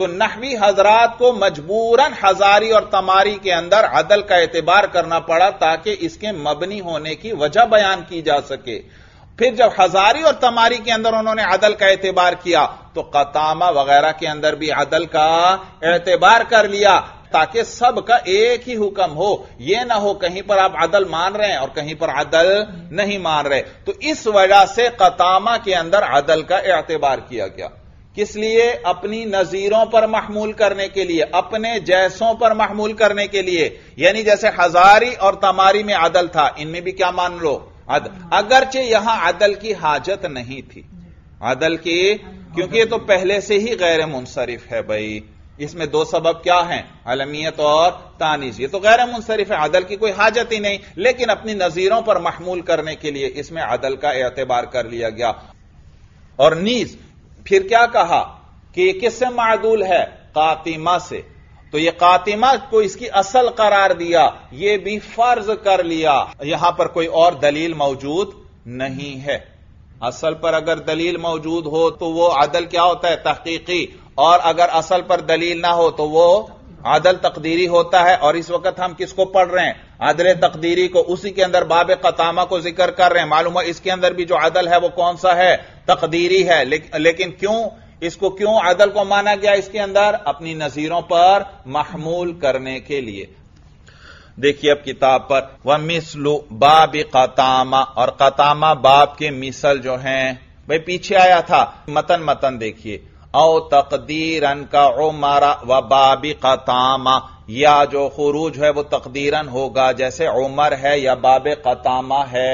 تو نحوی حضرات کو مجبوراً ہزاری اور تماری کے اندر عدل کا اعتبار کرنا پڑا تاکہ اس کے مبنی ہونے کی وجہ بیان کی جا سکے. پھر جب ہزاری اور تماری کے اندر انہوں نے عدل کا اعتبار کیا تو قطامہ وغیرہ کے اندر بھی عدل کا اعتبار کر لیا تاکہ سب کا ایک ہی حکم ہو. یہ نہ ہو کہیں پر آپ عدل مان رہے ہیں اور کہیں پر عدل نہیں مان رہے. تو اس وجہ سے قطامہ کے اندر عدل کا اعتبار کیا گیا. کس لیے؟ اپنی نظیروں پر محمول کرنے کے لیے، اپنے جیسوں پر محمول کرنے کے لیے. یعنی جیسے ہزاری اور تماری میں عدل تھا، ان میں بھی کیا مان لو؟ عدل. اگرچہ یہاں عدل کی حاجت نہیں تھی، عدل کی، کیونکہ یہ تو پہلے سے ہی غیر منصرف ہے. بھائی اس میں دو سبب کیا ہیں؟ علمیت اور تانیث. یہ تو غیر منصرف ہے، عدل کی کوئی حاجت ہی نہیں، لیکن اپنی نظیروں پر محمول کرنے کے لیے اس میں عدل کا اعتبار کر لیا گیا. اور نیز پھر کیا کہا کہ یہ کس سے معدول ہے؟ قاطمہ سے. تو یہ قاطمہ کو اس کی اصل قرار دیا، یہ بھی فرض کر لیا. یہاں پر کوئی اور دلیل موجود نہیں ہے. اصل پر اگر دلیل موجود ہو تو وہ عدل کیا ہوتا ہے؟ تحقیقی. اور اگر اصل پر دلیل نہ ہو تو وہ عدل تقدیری ہوتا ہے. اور اس وقت ہم کس کو پڑھ رہے ہیں؟ عدل تقدیری کو. اسی کے اندر باب قطامہ کو ذکر کر رہے ہیں. معلوم ہے اس کے اندر بھی جو عدل ہے وہ کون سا ہے؟ تقدیری ہے. لیکن کیوں اس کو کیوں عدل کو مانا گیا اس کے اندر؟ اپنی نظیروں پر محمول کرنے کے لیے. دیکھیے اب کتاب پر وَمِثْلُ بَابِ قَطَامَہ، اور قطامہ باب کے مثل جو ہیں بھئی پیچھے آیا تھا. متن متن دیکھیے. او تقدیرن کا عمر و باب قطامہ، یا جو خروج ہے وہ تقدیرن ہوگا جیسے عمر ہے یا باب قطامہ ہے.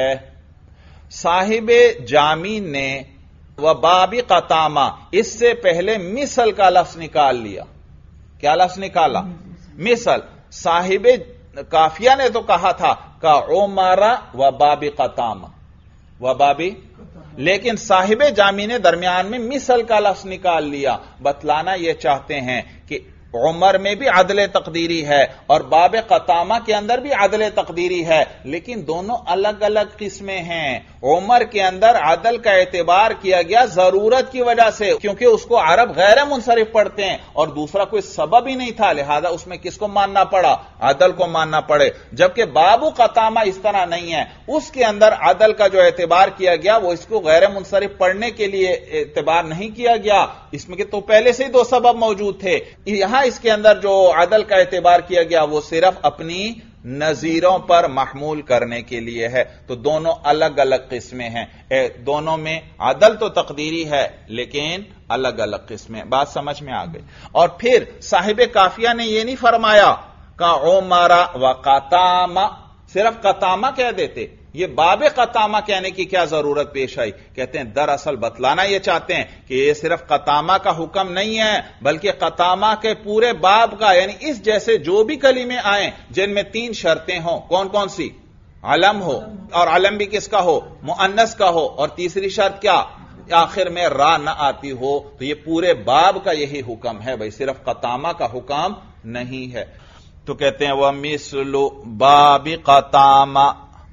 صاحب جامی نے و باب قطامہ اس سے پہلے مثل کا لفظ نکال لیا. کیا لفظ نکالا؟ مثل. صاحب کافیہ نے تو کہا تھا کا عمر و باب قطامہ و بابی، لیکن صاحب جامی نے درمیان میں مثل کا لفظ نکال لیا. بتلانا یہ چاہتے ہیں کہ عمر میں بھی عدل تقدیری ہے اور باب قطامہ کے اندر بھی عدل تقدیری ہے، لیکن دونوں الگ الگ قسمیں ہیں. عمر کے اندر عدل کا اعتبار کیا گیا ضرورت کی وجہ سے، کیونکہ اس کو عرب غیر منصرف پڑھتے ہیں اور دوسرا کوئی سبب ہی نہیں تھا، لہذا اس میں کس کو ماننا پڑا؟ عدل کو ماننا پڑے. جبکہ باب قطامہ اس طرح نہیں ہے، اس کے اندر عدل کا جو اعتبار کیا گیا وہ اس کو غیر منصرف پڑھنے کے لیے اعتبار نہیں کیا گیا. اس میں کہ تو پہلے سے ہی دو سبب موجود تھے. یہاں اس کے اندر جو عدل کا اعتبار کیا گیا وہ صرف اپنی نظیروں پر محمول کرنے کے لیے ہے. تو دونوں الگ الگ قسمیں ہیں. دونوں میں عدل تو تقدیری ہے لیکن الگ الگ قسمیں. بات سمجھ میں آ گئی. اور پھر صاحب کافیہ نے یہ نہیں فرمایا کہ عمر و قطامہ، صرف قطامہ کہہ دیتے. یہ باب قطامہ کہنے کی کیا ضرورت پیش آئی؟ کہتے ہیں دراصل بتلانا یہ چاہتے ہیں کہ یہ صرف قطامہ کا حکم نہیں ہے بلکہ قطامہ کے پورے باب کا، یعنی اس جیسے جو بھی کلمے آئیں جن میں تین شرطیں ہوں. کون کون سی؟ علم ہو، اور علم بھی کس کا ہو؟ مؤنث کا ہو. اور تیسری شرط کیا؟ آخر میں را نہ آتی ہو. تو یہ پورے باب کا یہی حکم ہے بھائی، صرف قطامہ کا حکم نہیں ہے. تو کہتے ہیں وَمِثْلُ بَابِ قَطَامَہ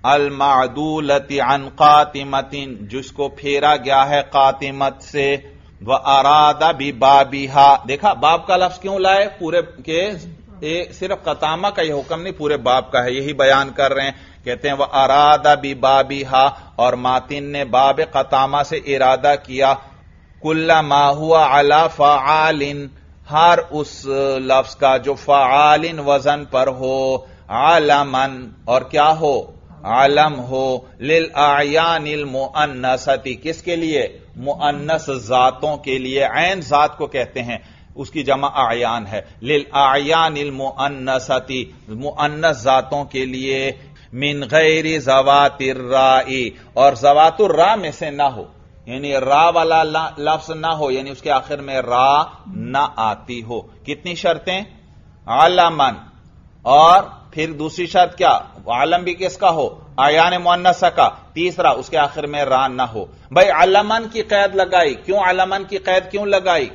المعدولت عن قاطمت، جس کو پھیرا گیا ہے قاطمت سے. وَأَرَادَ بِبَابِهَا، دیکھا باب کا لفظ کیوں لائے؟ پورے کے صرف قطامہ کا یہ حکم نہیں، پورے باب کا ہے، یہی بیان کر رہے ہیں. کہتے ہیں وَأَرَادَ بِبَابِهَا، اور ماتن نے باب قطامہ سے ارادہ کیا كُلَّ مَا هُوَ عَلَى فَعَالٍ، ہر اس لفظ کا جو فعال وزن پر ہو، علمن، اور کیا ہو؟ علم ہو. للأعیان المؤنثۃ، کس کے لیے؟ مؤنث ذاتوں کے لیے. عین ذات کو کہتے ہیں، اس کی جمع اعیان ہے. للأعیان المؤنثۃ، مؤنث ذاتوں کے لیے. من غیر ذوات الراء، اور ذوات الراء میں سے نہ ہو، یعنی را والا لفظ نہ ہو، یعنی اس کے آخر میں را نہ آتی ہو. کتنی شرطیں؟ علمن، اور پھر دوسری شرط کیا؟ عالم بھی کس کا ہو؟ اعیان مؤنثہ کا. تیسرا اس کے آخر میں را نہ ہو. بھائی علمن کی قید لگائی، کیوں علمن کی قید کیوں لگائی؟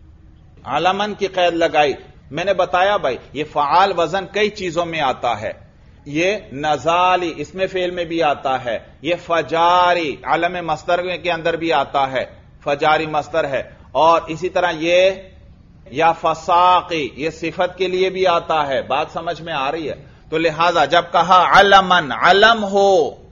علمن کی قید لگائی میں نے بتایا بھائی یہ فعال وزن کئی چیزوں میں آتا ہے. یہ نزالی اس میں فعل میں بھی آتا ہے. یہ فجاری علم مصدر کے اندر بھی آتا ہے، فجاری مصدر ہے. اور اسی طرح یہ یا فساقی یہ صفت کے لیے بھی آتا ہے. بات سمجھ میں آ رہی ہے؟ تو لہذا جب کہا علمن علم ہو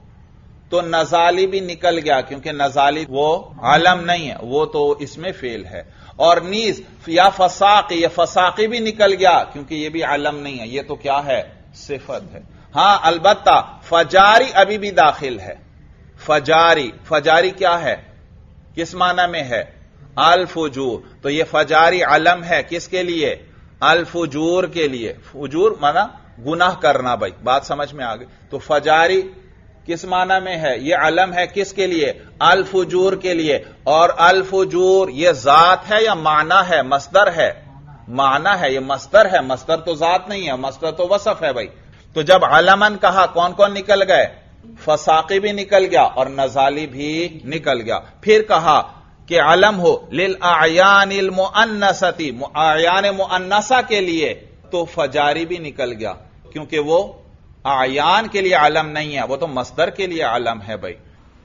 تو نزالی بھی نکل گیا، کیونکہ نزالی وہ علم نہیں ہے، وہ تو اس میں فعل ہے. اور نیز یا فساقی یہ فساقی بھی نکل گیا، کیونکہ یہ بھی علم نہیں ہے، یہ تو کیا ہے؟ صفت ہے. ہاں البتہ فجاری ابھی بھی داخل ہے. فجاری فجاری کیا ہے؟ کس معنی میں ہے؟ الفجور. تو یہ فجاری علم ہے کس کے لیے؟ الفجور کے لیے. فجور معنی گناہ کرنا. بھائی بات سمجھ میں آ گئی. تو فجاری کس معنی میں ہے؟ یہ علم ہے کس کے لیے؟ الفجور کے لیے. اور الفجور یہ ذات ہے یا معنی ہے؟ مصدر ہے. معنی ہے، یہ مصدر ہے، مصدر تو ذات نہیں ہے، مصدر تو وصف ہے. بھائی تو جب علمن کہا کون کون نکل گئے؟ فساقی بھی نکل گیا اور نزالی بھی نکل گیا. پھر کہا کہ علم ہو للاعیان المؤنثتی، اعیان مؤنثہ کے لیے، تو فجاری بھی نکل گیا، کیونکہ وہ اعیان کے لیے علم نہیں ہے، وہ تو مصدر کے لیے علم ہے. بھائی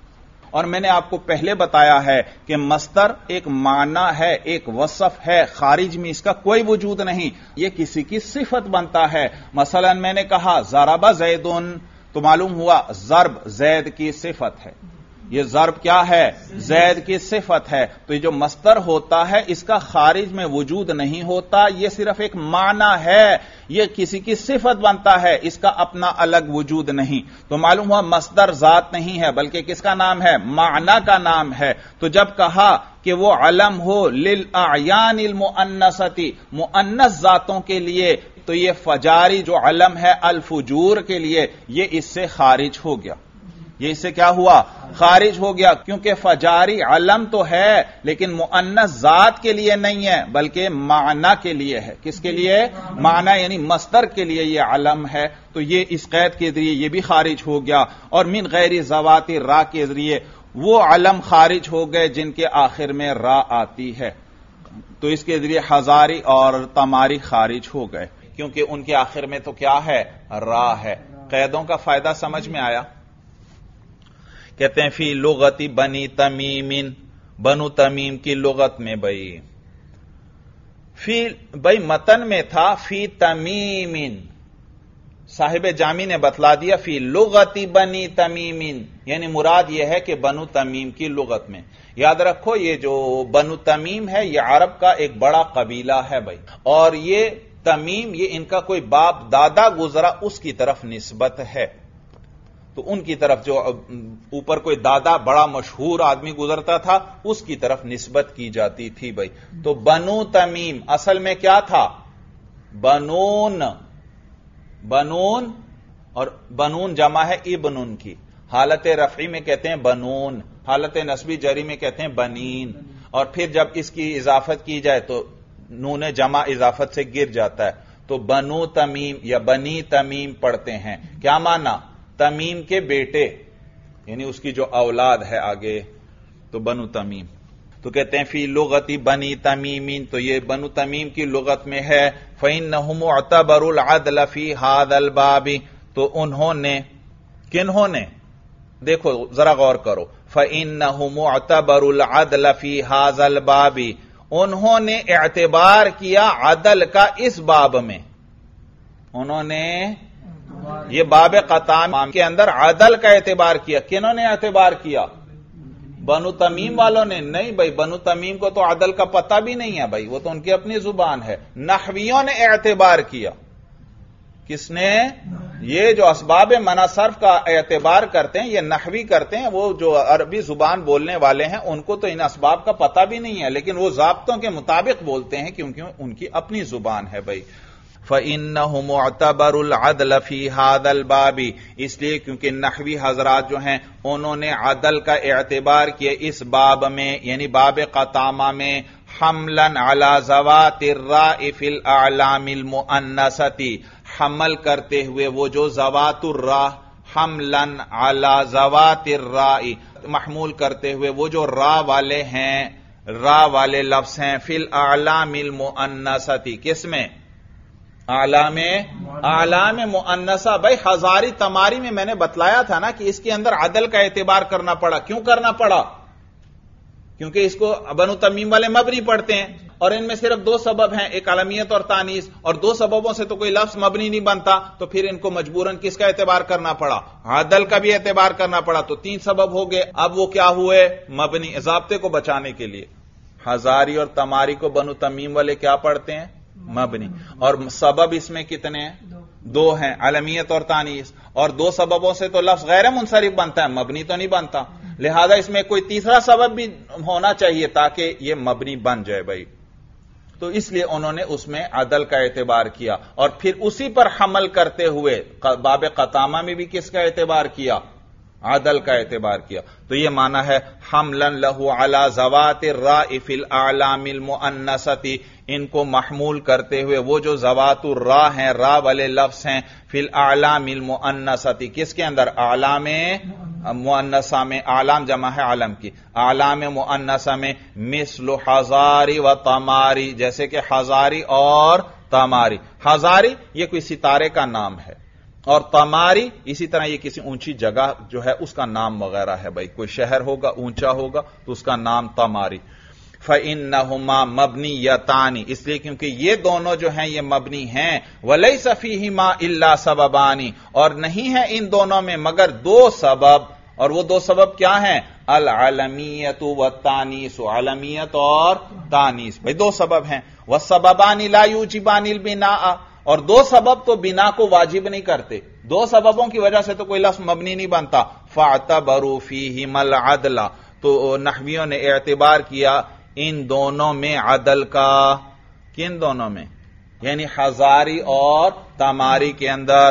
اور میں نے آپ کو پہلے بتایا ہے کہ مصدر ایک معنی ہے، ایک وصف ہے، خارج میں اس کا کوئی وجود نہیں، یہ کسی کی صفت بنتا ہے. مثلا میں نے کہا ضرب زیدن، تو معلوم ہوا ضرب زید کی صفت ہے. یہ ضرب کیا ہے؟ زید کی صفت ہے. تو یہ جو مصدر ہوتا ہے اس کا خارج میں وجود نہیں ہوتا، یہ صرف ایک معنی ہے، یہ کسی کی صفت بنتا ہے، اس کا اپنا الگ وجود نہیں. تو معلوم ہوا مصدر ذات نہیں ہے بلکہ کس کا نام ہے؟ معنی کا نام ہے. تو جب کہا کہ وہ علم ہو للاعیان المؤنثتی، مؤنث ذاتوں کے لیے، تو یہ فجاری جو علم ہے الفجور کے لیے، یہ اس سے خارج ہو گیا. یہ اس سے کیا ہوا؟ خارج ہو گیا، کیونکہ فجاری علم تو ہے لیکن مؤنث ذات کے لیے نہیں ہے بلکہ معنی کے لیے ہے. کس کے لیے؟ معنی یعنی مصدر کے لیے یہ علم ہے. تو یہ اس قید کے ذریعے یہ بھی خارج ہو گیا. اور من غیر ذوات را کے ذریعے وہ علم خارج ہو گئے جن کے آخر میں را آتی ہے. تو اس کے ذریعے ہزاری اور تماری خارج ہو گئے، کیونکہ ان کے آخر میں تو کیا ہے؟ را ہے. قیدوں کا فائدہ سمجھ میں آیا؟ کہتے ہیں فی لغت بنی تمیم، بنو تمیم کی لغت میں. بھائی فی بھائی متن میں تھا فی تمیم، صاحب جامی نے بتلا دیا فی لغت بنی تمیم، یعنی مراد یہ ہے کہ بنو تمیم کی لغت میں. یاد رکھو یہ جو بنو تمیم ہے یہ عرب کا ایک بڑا قبیلہ ہے. بھائی اور یہ تمیم یہ ان کا کوئی باپ دادا گزرا اس کی طرف نسبت ہے. تو ان کی طرف جو اوپر کوئی دادا بڑا مشہور آدمی گزرتا تھا اس کی طرف نسبت کی جاتی تھی. بھائی تو بنو تمیم اصل میں کیا تھا؟ بنون. بنون اور بنون جمع ہے ابنن کی. حالت رفعی میں کہتے ہیں بنون، حالت نصبی جری میں کہتے ہیں بنین. اور پھر جب اس کی اضافت کی جائے تو نون جمع اضافت سے گر جاتا ہے. تو بنو تمیم یا بنی تمیم پڑھتے ہیں. کیا معنی؟ تمیم کے بیٹے، یعنی اس کی جو اولاد ہے آگے، تو بنو تمیم. تو کہتے ہیں فی لغت بنی تمیم، تو یہ بنو تمیم کی لغت میں ہے. فإنهم اعتبروا العدل فی هذا الباب، تو انہوں نے، کنہوں نے؟ دیکھو ذرا غور کرو. فإنهم اعتبروا العدل فی هذا الباب، انہوں نے اعتبار کیا عدل کا اس باب میں. انہوں نے یہ باب قطام کے اندر عدل کا اعتبار کیا. کنہوں نے اعتبار کیا؟ بنو تمیم والوں نے نہیں. بھائی بنو تمیم کو تو عدل کا پتہ بھی نہیں ہے. بھائی وہ تو ان کی اپنی زبان ہے. نحویوں نے اعتبار کیا. کس نے؟ یہ جو اسباب منع صرف کا اعتبار کرتے ہیں یہ نحوی کرتے ہیں. وہ جو عربی زبان بولنے والے ہیں ان کو تو ان اسباب کا پتہ بھی نہیں ہے، لیکن وہ ضابطوں کے مطابق بولتے ہیں کیونکہ ان کی اپنی زبان ہے. بھائی فَإِنَّهُمْ اعْتَبَرُوا الْعَدْلَ فِي هَذَا الْبَابِ، اس لیے کیونکہ نحوی حضرات جو ہیں انہوں نے عدل کا اعتبار کیا اس باب میں، یعنی باب قطامہ میں، حملاً علی ذوات الراء فی الاعلام المؤنثۃ، حمل کرتے ہوئے وہ جو ذوات الراء، حملاً علی ذوات الراء، محمول کرتے ہوئے وہ جو را والے ہیں، را والے لفظ ہیں، فی الاعلام المؤنثۃ، کس میں؟ اعلام اعلام مؤنثہ. بھائی ہزاری تماری میں میں نے بتلایا تھا نا کہ اس کے اندر عدل کا اعتبار کرنا پڑا. کیوں کرنا پڑا؟ کیونکہ اس کو بنو تمیم والے مبنی پڑھتے ہیں اور ان میں صرف دو سبب ہیں، ایک علمیت اور تانیث، اور دو سببوں سے تو کوئی لفظ مبنی نہیں بنتا، تو پھر ان کو مجبوراً کس کا اعتبار کرنا پڑا؟ عدل کا بھی اعتبار کرنا پڑا، تو تین سبب ہو گئے، اب وہ کیا ہوئے؟ مبنی، ضابطے کو بچانے کے لیے۔ ہزاری اور تماری کو بنو تمیم والے کیا پڑھتے ہیں؟ مبنی، اور سبب اس میں کتنے ہیں؟ دو ہیں، علمیت اور تانیث، اور دو سببوں سے تو لفظ غیر منصرف بنتا ہے، مبنی تو نہیں بنتا، لہذا اس میں کوئی تیسرا سبب بھی ہونا چاہیے تاکہ یہ مبنی بن جائے بھائی، تو اس لیے انہوں نے اس میں عدل کا اعتبار کیا، اور پھر اسی پر حمل کرتے ہوئے باب قطامہ میں بھی کس کا اعتبار کیا؟ عدل کا اعتبار کیا۔ تو یہ معنی ہے حملا لہ علی ذوات الراء فی الاعلام المؤنثۃ، ان کو محمول کرتے ہوئے وہ جو ذوات الراء ہیں، را والے لفظ ہیں، فی الاعلام المؤنثۃ، کس کے اندر؟ اعلام مؤنثہ میں، اعلام جمع ہے عالم کی، اعلام مؤنثہ میں، مثل ہزاری و تماری، جیسے کہ ہزاری اور تماری۔ ہزاری یہ کوئی ستارے کا نام ہے، اور تماری اسی طرح یہ کسی اونچی جگہ جو ہے اس کا نام وغیرہ ہے بھائی، کوئی شہر ہوگا اونچا ہوگا تو اس کا نام تماری۔ فَإِنَّهُمَا مَبْنِيَّتَانِ، اس لیے کیونکہ یہ دونوں جو ہیں یہ مبنی ہیں، وَلَيْسَ فِيهِمَا إِلَّا سَبَبَانِ، اور نہیں ہے ان دونوں میں مگر دو سبب، اور وہ دو سبب کیا ہیں؟ العلمیت والتانیث، علمیت اور تانیث، بھائی دو سبب ہیں۔ وَالسَّبَبَانِ لَا يُوجِبَانِ الْبِنَاءَ، اور دو سبب تو بنا کو واجب نہیں کرتے، دو سببوں کی وجہ سے تو کوئی لفظ مبنی نہیں بنتا۔ فَاعْتَبَرُوا فِيهِمَا الْعَدْلَ، تو نحویوں نے اعتبار کیا ان دونوں میں عدل کا، کن دونوں میں؟ یعنی ہزاری اور تماری کے اندر،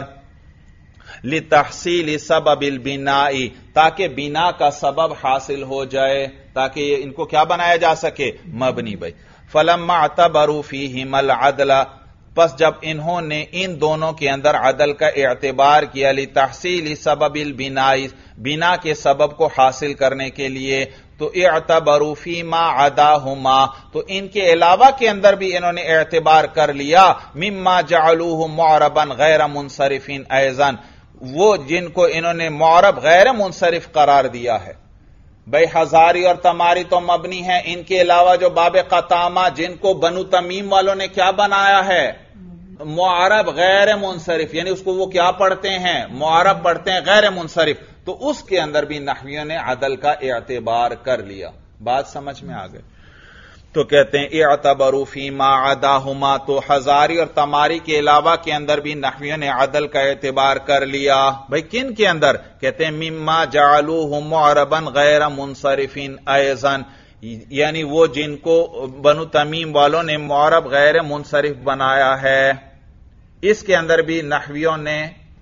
لِتَحْصِيلِ سَبَبِ الْبِنَاءِ، تاکہ بنا کا سبب حاصل ہو جائے، تاکہ ان کو کیا بنایا جا سکے؟ مبنی بھائی۔ فَلَمَّا اعْتَبَرُوا فِيهِمَا الْعَدْلَ، پس جب انہوں نے ان دونوں کے اندر عدل کا اعتبار کیا، لِتَحْصِيلِ سَبَبِ الْبِنَاءِ، بنا کے سبب کو حاصل کرنے کے لیے، تو اعتبروا فیما عداہما، تو ان کے علاوہ کے اندر بھی انہوں نے اعتبار کر لیا، مما جعلوہ معربا غیر منصرف ایضا، وہ جن کو انہوں نے معرب غیر منصرف قرار دیا ہے۔ بھئی ہزاری اور تماری تو مبنی ہیں، ان کے علاوہ جو باب قطامہ جن کو بنو تمیم والوں نے کیا بنایا ہے؟ معرب غیر منصرف، یعنی اس کو وہ کیا پڑھتے ہیں؟ معرب پڑھتے ہیں غیر منصرف، تو اس کے اندر بھی نحویوں نے عدل کا اعتبار کر لیا۔ بات سمجھ میں آ گئی؟ تو کہتے ہیں اعتبروا فیما عداہما، تو ہزاری اور تماری کے علاوہ کے اندر بھی نحویوں نے عدل کا اعتبار کر لیا۔ بھئی کن کے اندر؟ کہتے ہیں مما جعلوہ معربا غیر منصرف ایضا، یعنی وہ جن کو بنو تمیم والوں نے معرب غیر منصرف بنایا ہے، اس کے اندر بھی نحویوں نے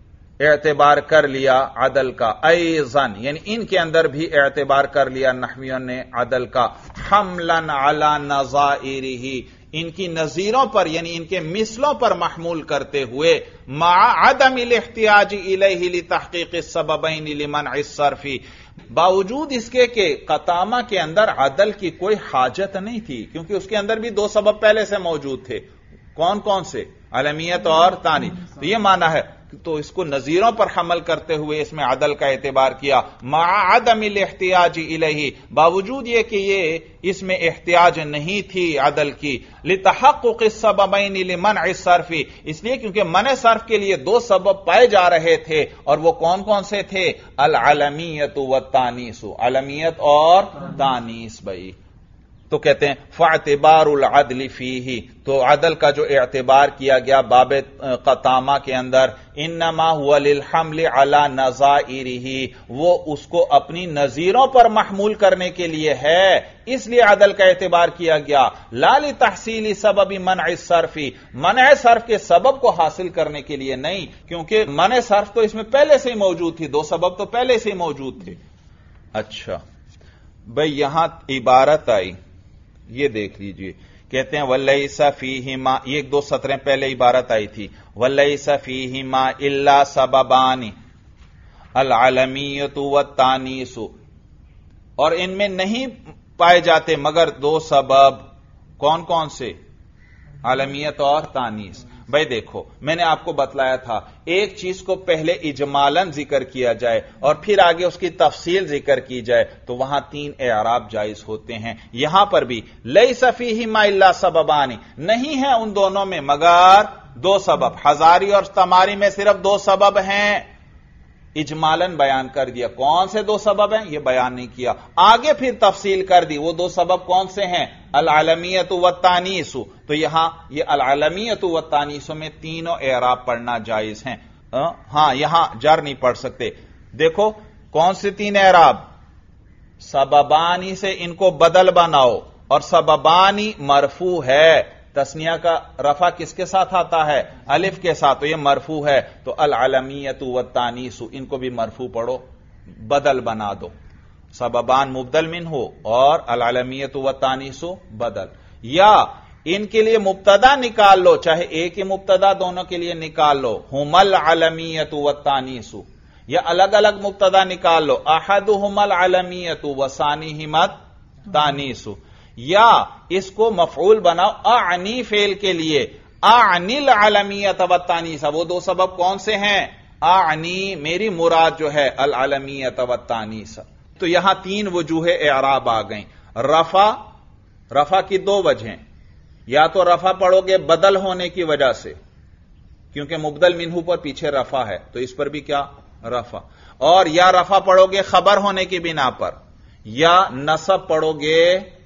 اعتبار کر لیا عدل کا، ایضاً یعنی ان کے اندر بھی اعتبار کر لیا نحویوں نے عدل کا، حملا علی نظائرہ، ان کی نظیروں پر یعنی ان کے مثلوں پر محمول کرتے ہوئے، مع عدم الاحتیاج الیہ لتحقیق السببین لمنع الصرف، باوجود اس کے کہ قطامہ کے اندر عدل کی کوئی حاجت نہیں تھی، کیونکہ اس کے اندر بھی دو سبب پہلے سے موجود تھے، کون کون سے؟ علمیت اور تانی۔ تو یہ معنی ہے، تو اس کو نظیروں پر حمل کرتے ہوئے اس میں عدل کا اعتبار کیا، مع عدم الاحتیاج الیہ، باوجود یہ کہ یہ اس میں احتیاج نہیں تھی عدل کی، لتحقق السببین لمنع الصرف، اس لیے کیونکہ منع صرف کے لیے دو سبب پائے جا رہے تھے، اور وہ کون کون سے تھے؟ العلمیت والتانیث، علمیت اور تانیث بھائی۔ تو کہتے ہیں فاعتبار العدل فیہ، تو عدل کا جو اعتبار کیا گیا باب قطامہ کے اندر، انما هو للحمل علی نظائرہ، وہ اس کو اپنی نظیروں پر محمول کرنے کے لیے ہے، اس لیے عدل کا اعتبار کیا گیا، لا لتحصیل سبب منع الصرف، منع صرف کے سبب کو حاصل کرنے کے لیے نہیں، کیونکہ منع صرف تو اس میں پہلے سے ہی موجود تھی، دو سبب تو پہلے سے ہی موجود تھے۔ اچھا بھئی یہاں عبارت آئی، یہ دیکھ لیجئے، کہتے ہیں وَلَيْسَ فِيهِمَا، یہ ایک دو سطریں پہلے عبارت آئی تھی، وَلَيْسَ فِيهِمَا إِلَّا سَبَبَانِ الْعَلَمِيَّةُ وَالتَّانِيثُ، اور ان میں نہیں پائے جاتے مگر دو سبب، کون کون سے؟ علمیت اور تانیث۔ بھائی دیکھو میں نے آپ کو بتلایا تھا ایک چیز کو پہلے اجمالاً ذکر کیا جائے اور پھر آگے اس کی تفصیل ذکر کی جائے تو وہاں تین اعراب جائز ہوتے ہیں. یہاں پر بھی لیس فیہما الا سببان، نہیں ہے ان دونوں میں مگر دو سبب. ہزاری اور تماری میں صرف دو سبب ہیں، اجمالاً بیان کر دیا. کون سے دو سبب ہیں یہ بیان نہیں کیا، آگے پھر تفصیل کر دی. وہ دو سبب کون سے ہیں؟ العلمیت والتانیس. تو یہاں یہ العلمیت والتانیس میں تینوں اعراب پڑھنا جائز ہیں. ہاں یہاں جر نہیں پڑھ سکتے. دیکھو کون سے تین اعراب؟ سببانی سے ان کو بدل بناؤ، اور سببانی مرفوع ہے. تسنیہ کا رفع کس کے ساتھ آتا ہے؟ الف کے ساتھ، تو یہ مرفوع ہے. تو العلمیت والتانیس ان کو بھی مرفوع پڑھو، بدل بنا دو. سببان مبدل من ہو اور العلمیت والتانیس بدل. یا ان کے لیے مبتدا نکال لو، چاہے ایک ہی مبتدا دونوں کے لیے نکال لو، ہم العلمیت والتانیس. یا الگ الگ مبتدا نکال لو، احدہم العلمیت وثانیہما التانیس. یا اس کو مفعول بناؤ اعنی فعل کے لیے، اعنی العلمیت والتانیس. وہ دو سبب کون سے ہیں؟ اعنی میری مراد جو ہے العلمیت والتانیس. تو یہاں تین وجوہ اعراب آ گئیں. رفع، رفع کی دو وجہیں، یا تو رفع پڑھو گے بدل ہونے کی وجہ سے کیونکہ مبدل منہو پر پیچھے رفع ہے تو اس پر بھی کیا رفع، اور یا رفع پڑھو گے خبر ہونے کی بنا پر، یا نصب پڑھو گے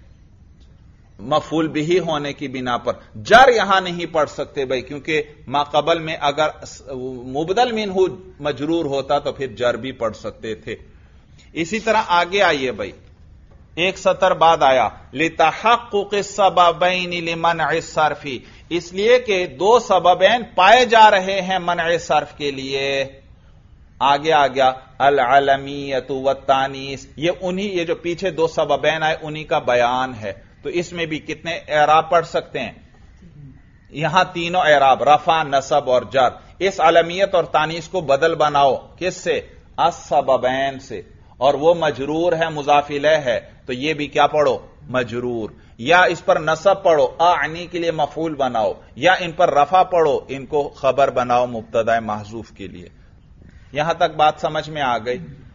مفعول بہ ہونے کی بنا پر. جر یہاں نہیں پڑھ سکتے بھائی، کیونکہ ما قبل میں اگر مبدل منہ مجرور ہوتا تو پھر جر بھی پڑھ سکتے تھے. اسی طرح آگے آئیے بھائی، ایک سطر بعد آیا لتحقق السببین لمنع الصرف، اس لیے کہ دو سببین پائے جا رہے ہیں منع صرف کے لیے. آگے آ گیا العلمیت والتانیس، یہ انہی یہ جو پیچھے دو سببین آئے انہی کا بیان ہے. تو اس میں بھی کتنے اعراب پڑھ سکتے ہیں؟ یہاں تینوں اعراب، رفع، نصب اور جر. اس علمیت اور تانیس کو بدل بناؤ کس سے؟ السببین سے، اور وہ مجرور ہے مضاف الیہ ہے تو یہ بھی کیا پڑھو؟ مجرور. یا اس پر نصب پڑھو، اعنی کے لیے مفعول بناؤ، یا ان پر رفع پڑھو، ان کو خبر بناؤ مبتدا محذوف کے لیے. یہاں تک بات سمجھ میں آ گئی؟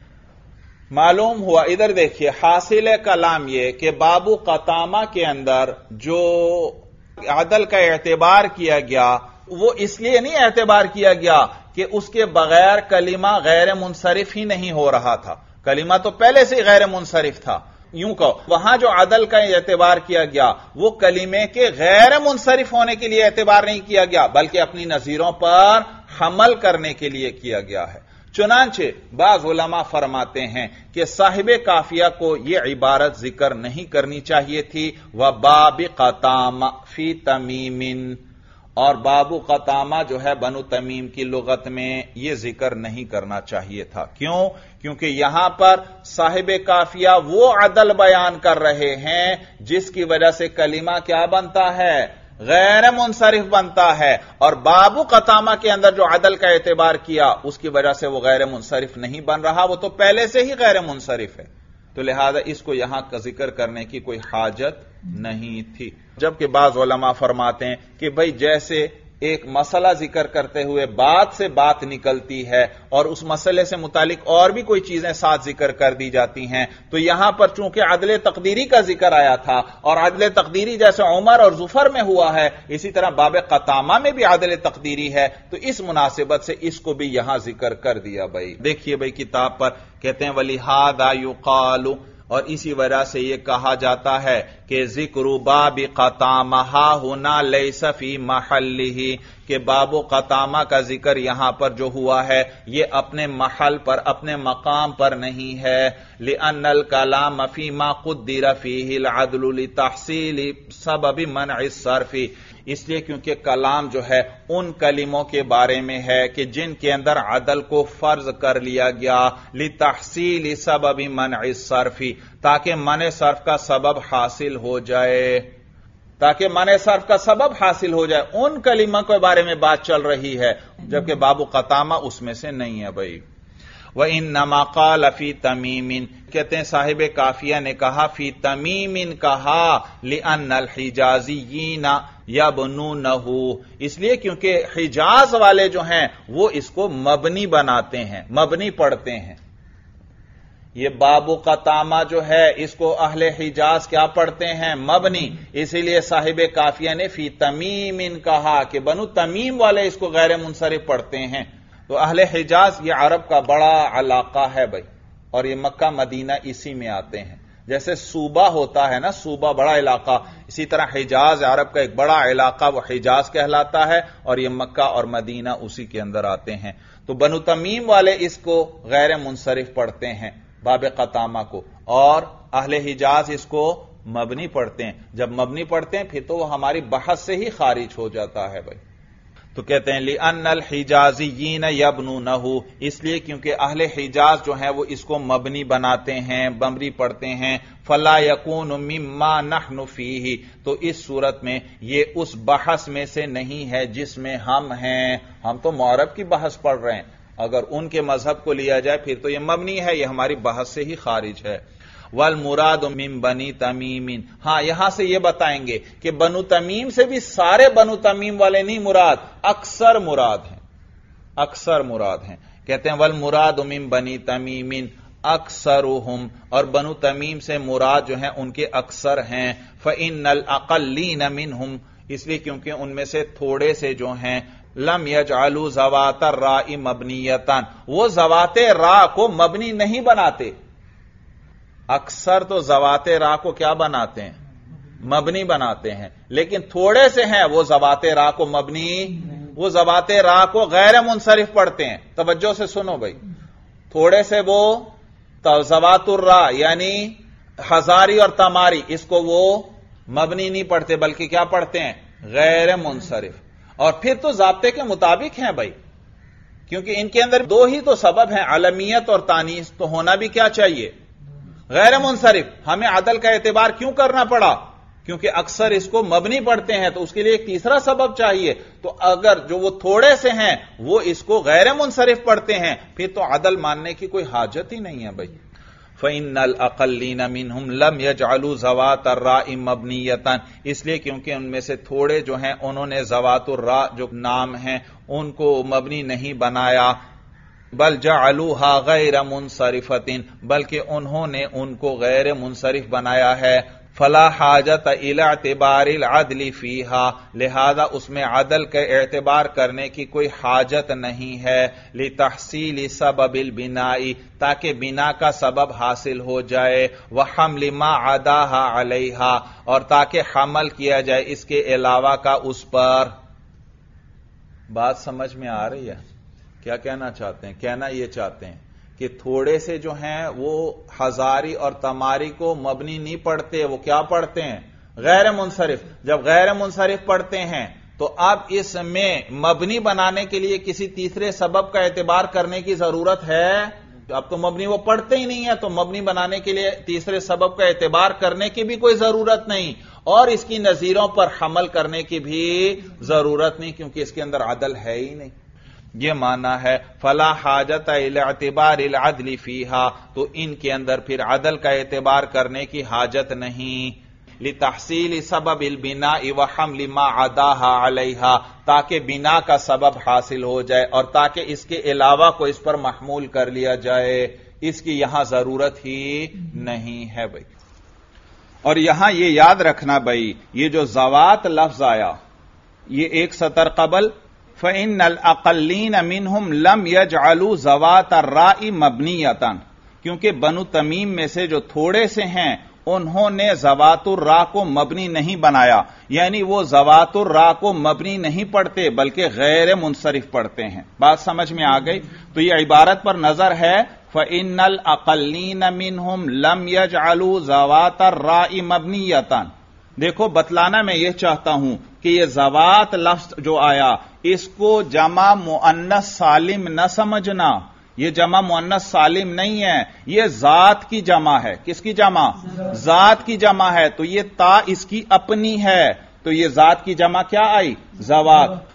معلوم ہوا، ادھر دیکھیے حاصل کلام یہ کہ بابو قطامہ کے اندر جو عدل کا اعتبار کیا گیا وہ اس لیے نہیں اعتبار کیا گیا کہ اس کے بغیر کلمہ غیر منصرف ہی نہیں ہو رہا تھا، کلمہ تو پہلے سے غیر منصرف تھا. یوں کہو وہاں جو عدل کا اعتبار کیا گیا وہ کلمے کے غیر منصرف ہونے کے لیے اعتبار نہیں کیا گیا بلکہ اپنی نظیروں پر حمل کرنے کے لیے کیا گیا ہے. چنانچہ بعض علماء فرماتے ہیں کہ صاحب کافیہ کو یہ عبارت ذکر نہیں کرنی چاہیے تھی، وباب قطامہ فی تمیم، اور بابو قطامہ جو ہے بنو تمیم کی لغت میں یہ ذکر نہیں کرنا چاہیے تھا. کیوں؟ کیونکہ یہاں پر صاحب کافیہ وہ عدل بیان کر رہے ہیں جس کی وجہ سے کلمہ کیا بنتا ہے؟ غیر منصرف بنتا ہے، اور بابو قطامہ کے اندر جو عدل کا اعتبار کیا اس کی وجہ سے وہ غیر منصرف نہیں بن رہا، وہ تو پہلے سے ہی غیر منصرف ہے. تو لہذا اس کو یہاں کا ذکر کرنے کی کوئی حاجت نہیں تھی. جبکہ بعض علماء فرماتے ہیں کہ بھئی جیسے ایک مسئلہ ذکر کرتے ہوئے بات سے بات نکلتی ہے اور اس مسئلے سے متعلق اور بھی کوئی چیزیں ساتھ ذکر کر دی جاتی ہیں، تو یہاں پر چونکہ عدل تقدیری کا ذکر آیا تھا اور عدل تقدیری جیسے عمر اور ظفر میں ہوا ہے اسی طرح باب قطامہ میں بھی عدل تقدیری ہے، تو اس مناسبت سے اس کو بھی یہاں ذکر کر دیا. بھائی دیکھیے بھائی کتاب پر کہتے ہیں وَلِهَذَا يُقَالُ، اور اسی وجہ سے یہ کہا جاتا ہے کہ ذکر باب قطامہ ہنا لیس فی محلہ، کہ باب قطامہ کا ذکر یہاں پر جو ہوا ہے یہ اپنے محل پر اپنے مقام پر نہیں ہے. لأن الکلام فیما قدر فیہ العدل لتحصیل سبب منع الصرف، اس لیے کیونکہ کلام جو ہے ان کلموں کے بارے میں ہے کہ جن کے اندر عدل کو فرض کر لیا گیا لتحصیل سبب منع الصرف، تاکہ منع صرف کا سبب حاصل ہو جائے، تاکہ منع صرف کا سبب حاصل ہو جائے. ان کلموں کے بارے میں بات چل رہی ہے جبکہ باب قطامہ اس میں سے نہیں ہے. بھائی وَإِنَّمَا قَالَ فِي تَمِيمٍ، کہتے ہیں صاحب کافیہ نے کہا فی تمیم کہا لِأَنَّ الْحِجَازِيِّينَ يَبْنُونَهُ، اس لیے کیونکہ حجاز والے جو ہیں وہ اس کو مبنی بناتے ہیں، مبنی پڑھتے ہیں۔ یہ بابو قطامہ جو ہے اس کو اہل حجاز کیا پڑھتے ہیں؟ مبنی، اسی لیے صاحب کافیہ نے فی تمیم کہا کہ بنو تمیم والے اس کو غیر منصرف پڑھتے ہیں۔ تو اہل حجاز یہ عرب کا بڑا علاقہ ہے بھائی، اور یہ مکہ مدینہ اسی میں آتے ہیں۔ جیسے صوبہ ہوتا ہے نا، صوبہ بڑا علاقہ، اسی طرح حجاز عرب کا ایک بڑا علاقہ وہ حجاز کہلاتا ہے، اور یہ مکہ اور مدینہ اسی کے اندر آتے ہیں۔ تو بنو تمیم والے اس کو غیر منصرف پڑھتے ہیں، باب قطامہ کو، اور اہل حجاز اس کو مبنی پڑھتے ہیں۔ جب مبنی پڑھتے ہیں پھر تو وہ ہماری بحث سے ہی خارج ہو جاتا ہے بھائی۔ تو کہتے ہیں لِأَنَّ الْحِجَازِيِّينَ يَبْنُونَهُ، اس لیے کیونکہ اہل حجاز جو ہیں وہ اس کو مبنی بناتے ہیں، مبنی پڑھتے ہیں۔ فَلَا يَكُونُ مِمَّا نَحْنُ فِيهِ، تو اس صورت میں یہ اس بحث میں سے نہیں ہے جس میں ہم ہیں۔ ہم تو معرب کی بحث پڑھ رہے ہیں، اگر ان کے مذہب کو لیا جائے پھر تو یہ مبنی ہے، یہ ہماری بحث سے ہی خارج ہے۔ والمراد من بنی تمیم، ہاں یہاں سے یہ بتائیں گے کہ بنو تمیم سے بھی سارے بنو تمیم والے نہیں مراد، اکثر مراد ہیں، اکثر مراد ہیں۔ کہتے ہیں والمراد من بنی تمیم اکثرہم، اور بنو تمیم سے مراد جو ہیں ان کے اکثر ہیں۔ فإن الاقلین منہم، اس لیے کیونکہ ان میں سے تھوڑے سے جو ہیں لم یجعلوا ذوات الراء مبنیۃ، وہ ذوات راء کو مبنی نہیں بناتے۔ اکثر تو ذوات راء کو کیا بناتے ہیں؟ مبنی بناتے ہیں، لیکن تھوڑے سے ہیں وہ ذوات راء کو مبنی، وہ ذوات راء کو غیر منصرف پڑھتے ہیں۔ توجہ سے سنو بھائی، تھوڑے سے وہ ذوات الراء یعنی ہزاری اور تماری، اس کو وہ مبنی نہیں پڑھتے بلکہ کیا پڑھتے ہیں؟ غیر منصرف۔ اور پھر تو ضابطے کے مطابق ہیں بھائی، کیونکہ ان کے اندر دو ہی تو سبب ہیں، علمیت اور تانیث، تو ہونا بھی کیا چاہیے؟ غیر منصرف۔ ہمیں عدل کا اعتبار کیوں کرنا پڑا؟ کیونکہ اکثر اس کو مبنی پڑھتے ہیں، تو اس کے لیے ایک تیسرا سبب چاہیے۔ تو اگر جو وہ تھوڑے سے ہیں وہ اس کو غیر منصرف پڑھتے ہیں پھر تو عدل ماننے کی کوئی حاجت ہی نہیں ہے بھائی۔ فَإِنَّ الْأَقَلِّينَ مِنْهُمْ لَمْ يَجْعَلُوا ذَوَاتَ الرَّاءِ مَبْنِيَّةً، اس لیے کیونکہ ان میں سے تھوڑے جو ہیں انہوں نے ذوات الراء جو نام ہیں ان کو مبنی نہیں بنایا، بل جعلوها غیر منصرفۃ، بلکہ انہوں نے ان کو غیر منصرف بنایا ہے۔ فلا حاجت الی اعتبار العدل فیہا، لہذا اس میں عدل کا اعتبار کرنے کی کوئی حاجت نہیں ہے۔ لتحصیل سبب البناء، تاکہ بنا کا سبب حاصل ہو جائے، وحمل ما عداہا علیہا، اور تاکہ حمل کیا جائے اس کے علاوہ کا اس پر۔ بات سمجھ میں آ رہی ہے؟ کیا کہنا چاہتے ہیں؟ کہنا یہ چاہتے ہیں کہ تھوڑے سے جو ہیں وہ ہزاری اور تماری کو مبنی نہیں پڑھتے، وہ کیا پڑھتے ہیں؟ غیر منصرف۔ جب غیر منصرف پڑھتے ہیں تو اب اس میں مبنی بنانے کے لیے کسی تیسرے سبب کا اعتبار کرنے کی ضرورت ہے؟ اب تو مبنی وہ پڑھتے ہی نہیں ہے، تو مبنی بنانے کے لیے تیسرے سبب کا اعتبار کرنے کی بھی کوئی ضرورت نہیں، اور اس کی نظیروں پر حمل کرنے کی بھی ضرورت نہیں، کیونکہ اس کے اندر عدل ہے ہی نہیں۔ یہ معنی ہے فلا حاجت الی اعتبار العدل فیہا، تو ان کے اندر پھر عدل کا اعتبار کرنے کی حاجت نہیں۔ لتحصیل سبب البناء وحمل ما عداہا علیہا، تاکہ بنا کا سبب حاصل ہو جائے اور تاکہ اس کے علاوہ کو اس پر محمول کر لیا جائے، اس کی یہاں ضرورت ہی نہیں ہے بھائی۔ اور یہاں یہ یاد رکھنا بھائی، یہ جو ذوات لفظ آیا یہ ایک سطر قبل فَإِنَّ الْأَقَلِّينَ مِنْهُمْ لَمْ يَجْعَلُوا ذَوَاتَ الرَّاءِ مَبْنِيَّةً، کیونکہ بنو تمیم میں سے جو تھوڑے سے ہیں انہوں نے ذوات الراء کو مبنی نہیں بنایا، یعنی وہ ذوات الراء کو مبنی نہیں پڑھتے بلکہ غیر منصرف پڑھتے ہیں۔ بات سمجھ میں آ گئی؟ تو یہ عبارت پر نظر ہے فَإِنَّ الْأَقَلِّينَ مِنْهُمْ لَمْ يَجْعَلُوا ذَوَاتَ الرَّاءِ مَبْنِيَّةً۔ دیکھو بتلانا میں یہ چاہتا ہوں کہ یہ ذوات لفظ جو آیا اس کو جمع مؤنث سالم نہ سمجھنا، یہ جمع مؤنث سالم نہیں ہے، یہ ذات کی جمع ہے۔ کس کی جمع؟ ذات کی جمع ہے، تو یہ تا اس کی اپنی ہے، تو یہ ذات کی جمع کیا آئی؟ ذوات۔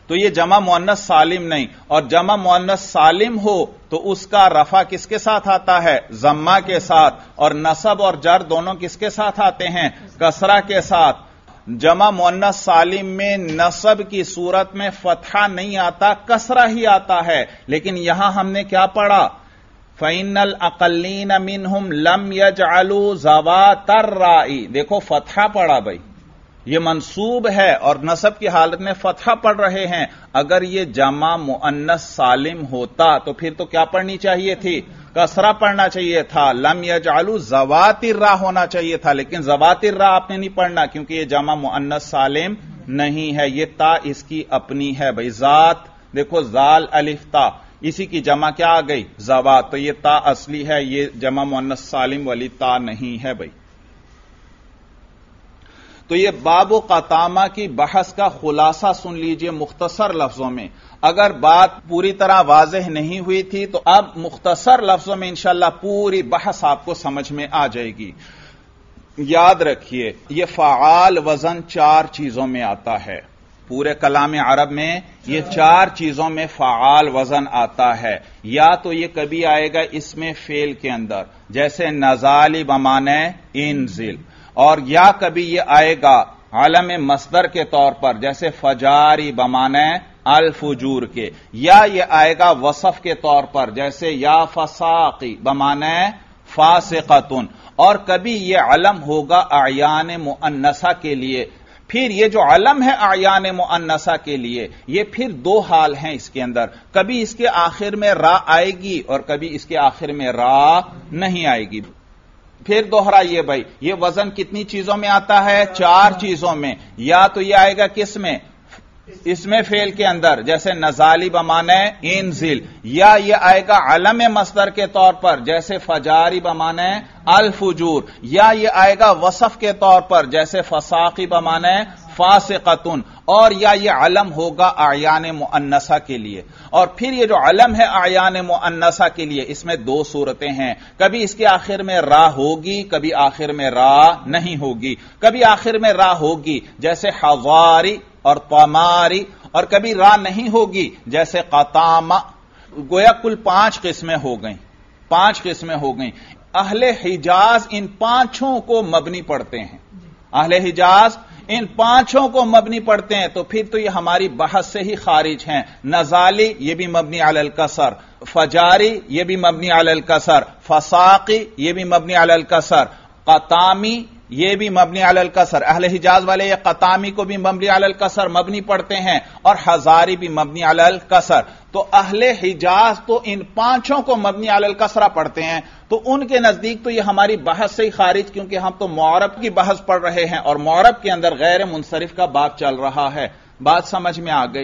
تو یہ جمع مؤنث سالم نہیں، اور جمع مؤنث سالم ہو تو اس کا رفع کس کے ساتھ آتا ہے؟ ضمہ کے ساتھ، اور نصب اور جر دونوں کس کے ساتھ آتے ہیں؟ کسرہ کے ساتھ۔ جمع مؤنث سالم میں نصب کی صورت میں فتحہ نہیں آتا، کسرہ ہی آتا ہے، لیکن یہاں ہم نے کیا پڑھا؟ فَإِنَّ الْأَقَلِّينَ مِنْهُمْ لَمْ يَجْعَلُوا ذَوَاتَ الرَّاءِ، دیکھو فتحہ پڑھا بھائی، یہ منصوب ہے اور نصب کی حالت میں فتحہ پڑھ رہے ہیں۔ اگر یہ جمع مؤنث سالم ہوتا تو پھر تو کیا پڑھنی چاہیے تھی؟ کسرہ پڑھنا چاہیے تھا، لم یجعلوا ذوات الراء ہونا چاہیے تھا، لیکن ذوات الراء آپ نے نہیں پڑھنا کیونکہ یہ جمع مؤنث سالم نہیں ہے، یہ تا اس کی اپنی ہے بھائی۔ ذات دیکھو، زال الف تا، اسی کی جمع کیا آ گئی؟ ذوات، تو یہ تا اصلی ہے، یہ جمع مؤنث سالم والی تا نہیں ہے بھائی۔ تو یہ باب و قطامہ کی بحث کا خلاصہ سن لیجئے مختصر لفظوں میں۔ اگر بات پوری طرح واضح نہیں ہوئی تھی تو اب مختصر لفظوں میں انشاءاللہ پوری بحث آپ کو سمجھ میں آ جائے گی۔ یاد رکھیے، یہ فعال وزن چار چیزوں میں آتا ہے، پورے کلام عرب میں یہ چار چیزوں میں فعال وزن آتا ہے۔ یا تو یہ کبھی آئے گا اسم فعل کے اندر، جیسے نزالی بمانے انزل، اور یا کبھی یہ آئے گا علم مصدر کے طور پر، جیسے فجاری بمانے الفجور کے، یا یہ آئے گا وصف کے طور پر، جیسے یا فساقی بمانے فاسقتن، اور کبھی یہ علم ہوگا اعیان مؤنثہ کے لیے۔ پھر یہ جو علم ہے اعیان مؤنثہ کے لیے، یہ پھر دو حال ہیں اس کے اندر، کبھی اس کے آخر میں را آئے گی اور کبھی اس کے آخر میں را نہیں آئے گی۔ پھر دوہرائیے بھائی، یہ وزن کتنی چیزوں میں آتا ہے؟ چار چیزوں میں۔ یا تو یہ آئے گا کس میں؟ اس میں فعل کے اندر، جیسے نزالی بمانے انزل، یا یہ آئے گا علم مصدر کے طور پر، جیسے فجاری بمانے الفجور، یا یہ آئے گا وصف کے طور پر، جیسے فساقی بمانے فاسقتن، اور یا یہ علم ہوگا اعیان مؤنثہ کے لیے۔ اور پھر یہ جو علم ہے اعیان مؤنثہ کے لیے، اس میں دو صورتیں ہیں، کبھی اس کے آخر میں را ہوگی، کبھی آخر میں را نہیں ہوگی۔ کبھی آخر میں را ہوگی جیسے حضاری اور طماری، اور کبھی را نہیں ہوگی جیسے قطامہ۔ گویا کل پانچ قسمیں ہو گئیں، پانچ قسمیں ہو گئیں۔ اہل حجاز ان پانچوں کو مبنی پڑھتے ہیں، اہل حجاز ان پانچوں کو مبنی پڑھتے ہیں، تو پھر تو یہ ہماری بحث سے ہی خارج ہیں۔ نزالی یہ بھی مبنی علی الکسر، فجاری یہ بھی مبنی علی الکسر، فساقی یہ بھی مبنی علی الکسر، قطامی یہ بھی مبنی علی الکسر۔ اہل حجاز والے یہ قطامی کو بھی مبنی علی الکسر مبنی پڑھتے ہیں، اور حضاری بھی مبنی علی الکسر۔ تو اہل حجاز تو ان پانچوں کو مبنی علی الکسرہ پڑھتے ہیں، تو ان کے نزدیک تو یہ ہماری بحث سے ہی خارج، کیونکہ ہم تو معرب کی بحث پڑھ رہے ہیں، اور معرب کے اندر غیر منصرف کا باب چل رہا ہے۔ بات سمجھ میں آ گئی؟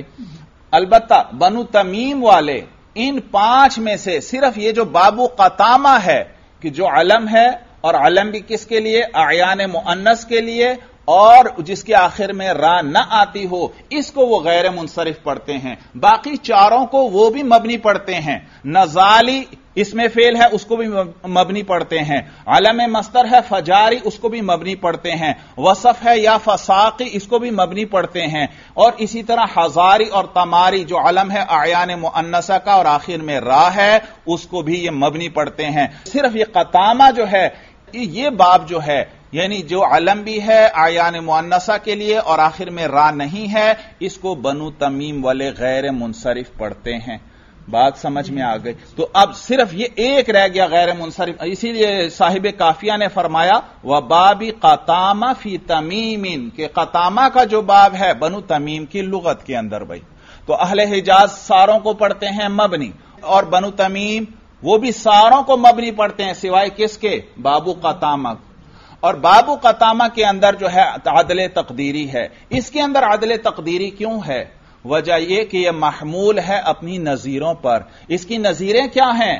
البتہ بنو تمیم والے ان پانچ میں سے صرف یہ جو بابو قطامہ ہے کہ جو علم ہے، اور علم بھی کس کے لیے؟ اعیان مؤنث کے لیے، اور جس کے آخر میں را نہ آتی ہو، اس کو وہ غیر منصرف پڑھتے ہیں۔ باقی چاروں کو وہ بھی مبنی پڑھتے ہیں۔ نزالی اس میں فعل ہے، اس کو بھی مبنی پڑھتے ہیں۔ علم مصدر ہے فجاری، اس کو بھی مبنی پڑھتے ہیں۔ وصف ہے یا فساقی، اس کو بھی مبنی پڑھتے ہیں۔ اور اسی طرح حضاری اور تماری جو علم ہے اعیان مؤنثہ کا اور آخر میں را ہے، اس کو بھی یہ مبنی پڑھتے ہیں۔ صرف یہ قطامہ جو ہے، یہ باب جو ہے، یعنی جو علم بھی ہے اعیان مؤنثہ کے لیے اور آخر میں را نہیں ہے، اس کو بنو تمیم والے غیر منصرف پڑھتے ہیں۔ بات سمجھ میں آ گئی؟ تو اب صرف یہ ایک رہ گیا غیر منصرف، اسی لیے صاحب کافیہ نے فرمایا وباب قطامہ فی تمیم، کہ قطامہ کا جو باب ہے بنو تمیم کی لغت کے اندر بھائی، تو اہل حجاز ساروں کو پڑھتے ہیں مبنی، اور بنو تمیم وہ بھی ساروں کو مبنی پڑھتے ہیں سوائے کس کے؟ بابو قطامہ۔ اور بابو قطامہ کے اندر جو ہے عدل تقدیری ہے۔ اس کے اندر عدل تقدیری کیوں ہے؟ وجہ یہ کہ یہ محمول ہے اپنی نظیروں پر۔ اس کی نظیریں کیا ہیں؟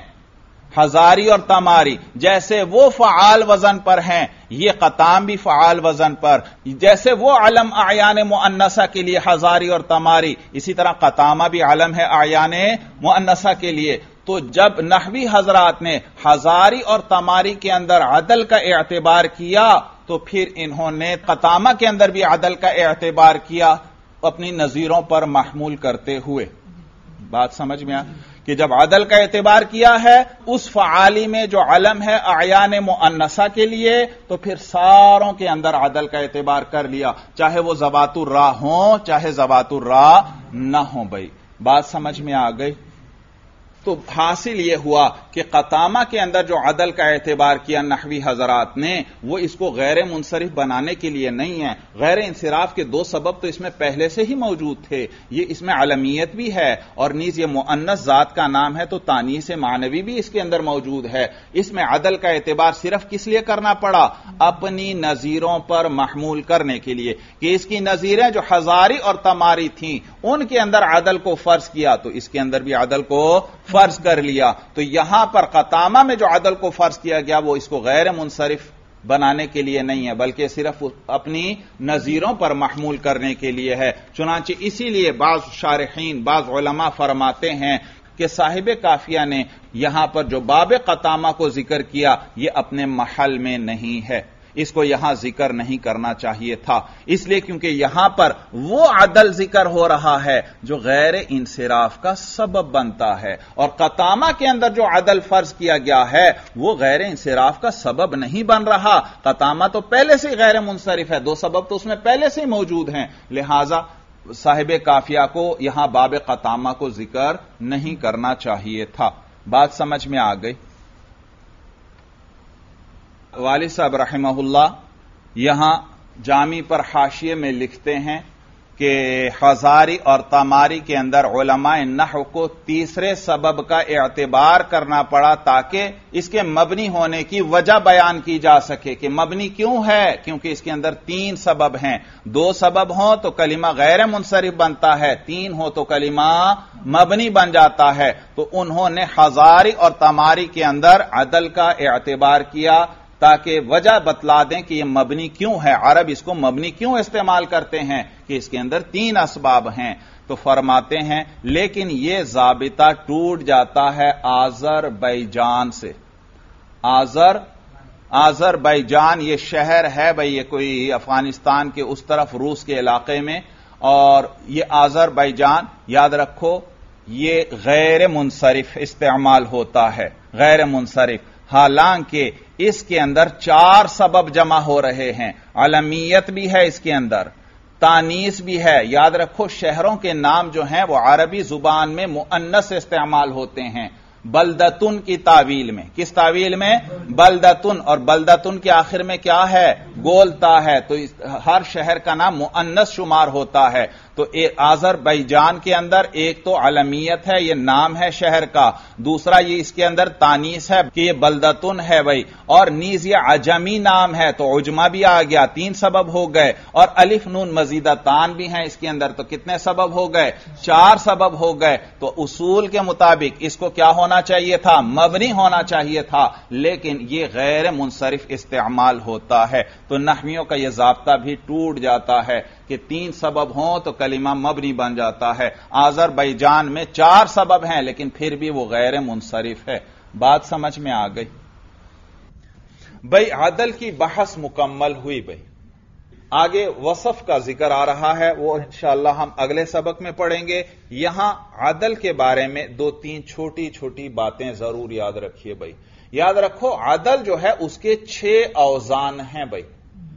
حضاری اور تماری۔ جیسے وہ فعال وزن پر ہیں، یہ قطام بھی فعال وزن پر۔ جیسے وہ علم اعیان مؤنثہ کے لیے حضاری اور تماری، اسی طرح قطامہ بھی علم ہے اعیان مؤنثہ کے لیے۔ تو جب نحوی حضرات نے حضاری اور تماری کے اندر عدل کا اعتبار کیا، تو پھر انہوں نے قطامہ کے اندر بھی عدل کا اعتبار کیا، اپنی نظیروں پر محمول کرتے ہوئے. بات سمجھ میں آ کہ جب عدل کا اعتبار کیا ہے اس فعالی میں جو علم ہے اعیان مؤنثہ کے لیے، تو پھر ساروں کے اندر عدل کا اعتبار کر لیا، چاہے وہ ذوات الراء ہوں چاہے ذوات الراء نہ ہوں. بھائی بات سمجھ میں آ گئی؟ تو حاصل یہ ہوا کہ قطامہ کے اندر جو عدل کا اعتبار کیا نحوی حضرات نے، وہ اس کو غیر منصرف بنانے کے لیے نہیں ہے. غیر انصراف کے دو سبب تو اس میں پہلے سے ہی موجود تھے. یہ اس میں علمیت بھی ہے اور نیز یہ مؤنث ذات کا نام ہے تو تانیث معنوی بھی اس کے اندر موجود ہے. اس میں عدل کا اعتبار صرف کس لیے کرنا پڑا؟ اپنی نظیروں پر محمول کرنے کے لیے کہ اس کی نظیریں جو ہزاری اور تماری تھیں ان کے اندر عدل کو فرض کیا تو اس کے اندر بھی عدل کو فرض کر لیا. تو یہاں پر قطامہ میں جو عدل کو فرض کیا گیا وہ اس کو غیر منصرف بنانے کے لیے نہیں ہے بلکہ صرف اپنی نظیروں پر محمول کرنے کے لیے ہے. چنانچہ اسی لیے بعض شارحین بعض علماء فرماتے ہیں کہ صاحب کافیہ نے یہاں پر جو باب قطامہ کو ذکر کیا یہ اپنے محل میں نہیں ہے، اس کو یہاں ذکر نہیں کرنا چاہیے تھا، اس لیے کیونکہ یہاں پر وہ عدل ذکر ہو رہا ہے جو غیر انصراف کا سبب بنتا ہے، اور قطامہ کے اندر جو عدل فرض کیا گیا ہے وہ غیر انصراف کا سبب نہیں بن رہا. قطامہ تو پہلے سے غیر منصرف ہے، دو سبب تو اس میں پہلے سے ہی موجود ہیں، لہذا صاحب کافیہ کو یہاں باب قطامہ کو ذکر نہیں کرنا چاہیے تھا. بات سمجھ میں آ گئی؟ والد صاحب رحمہ اللہ یہاں جامی پر حاشیے میں لکھتے ہیں کہ ہزاری اور تماری کے اندر علماء نحو کو تیسرے سبب کا اعتبار کرنا پڑا تاکہ اس کے مبنی ہونے کی وجہ بیان کی جا سکے کہ مبنی کیوں ہے، کیونکہ اس کے اندر تین سبب ہیں. دو سبب ہوں تو کلمہ غیر منصرف بنتا ہے، تین ہو تو کلمہ مبنی بن جاتا ہے. تو انہوں نے ہزاری اور تماری کے اندر عدل کا اعتبار کیا تاکہ وجہ بتلا دیں کہ یہ مبنی کیوں ہے، عرب اس کو مبنی کیوں استعمال کرتے ہیں کہ اس کے اندر تین اسباب ہیں. تو فرماتے ہیں لیکن یہ ضابطہ ٹوٹ جاتا ہے آذربائیجان سے. آذر آذربائیجان یہ شہر ہے بھئی، یہ کوئی افغانستان کے اس طرف روس کے علاقے میں، اور یہ آذربائیجان یاد رکھو یہ غیر منصرف استعمال ہوتا ہے، غیر منصرف، حالانکہ اس کے اندر چار سبب جمع ہو رہے ہیں. علمیت بھی ہے اس کے اندر، تانیث بھی ہے. یاد رکھو شہروں کے نام جو ہیں وہ عربی زبان میں مؤنث استعمال ہوتے ہیں. بلدتن کی تعویل میں، کس تعویل میں؟ بلدتن، اور بلدتن کے آخر میں کیا ہے؟ گولتا ہے. تو ہر شہر کا نام مؤنث شمار ہوتا ہے. تو آذربائیجان کے اندر ایک تو علمیت ہے، یہ نام ہے شہر کا، دوسرا یہ اس کے اندر تانیث ہے کہ یہ بلدتن ہے بھائی، اور نیز یہ عجمی نام ہے تو عجمہ بھی آ گیا، تین سبب ہو گئے، اور الف نون مزیدہ تان بھی ہیں اس کے اندر تو کتنے سبب ہو گئے؟ چار سبب ہو گئے. تو اصول کے مطابق اس کو کیا ہونا چاہیے تھا؟ مبنی ہونا چاہیے تھا، لیکن یہ غیر منصرف استعمال ہوتا ہے. تو نحویوں کا یہ ضابطہ بھی ٹوٹ جاتا ہے کہ تین سبب ہوں تو کلمہ مبنی بن جاتا ہے. آذربائیجان میں چار سبب ہیں لیکن پھر بھی وہ غیر منصرف ہے. بات سمجھ میں آ گئی؟ بھئی عدل کی بحث مکمل ہوئی. بھئی آگے وصف کا ذکر آ رہا ہے، وہ انشاءاللہ ہم اگلے سبق میں پڑھیں گے. یہاں عدل کے بارے میں دو تین چھوٹی چھوٹی باتیں ضرور یاد رکھیے. بھئی یاد رکھو عدل جو ہے اس کے چھ اوزان ہیں. بھئی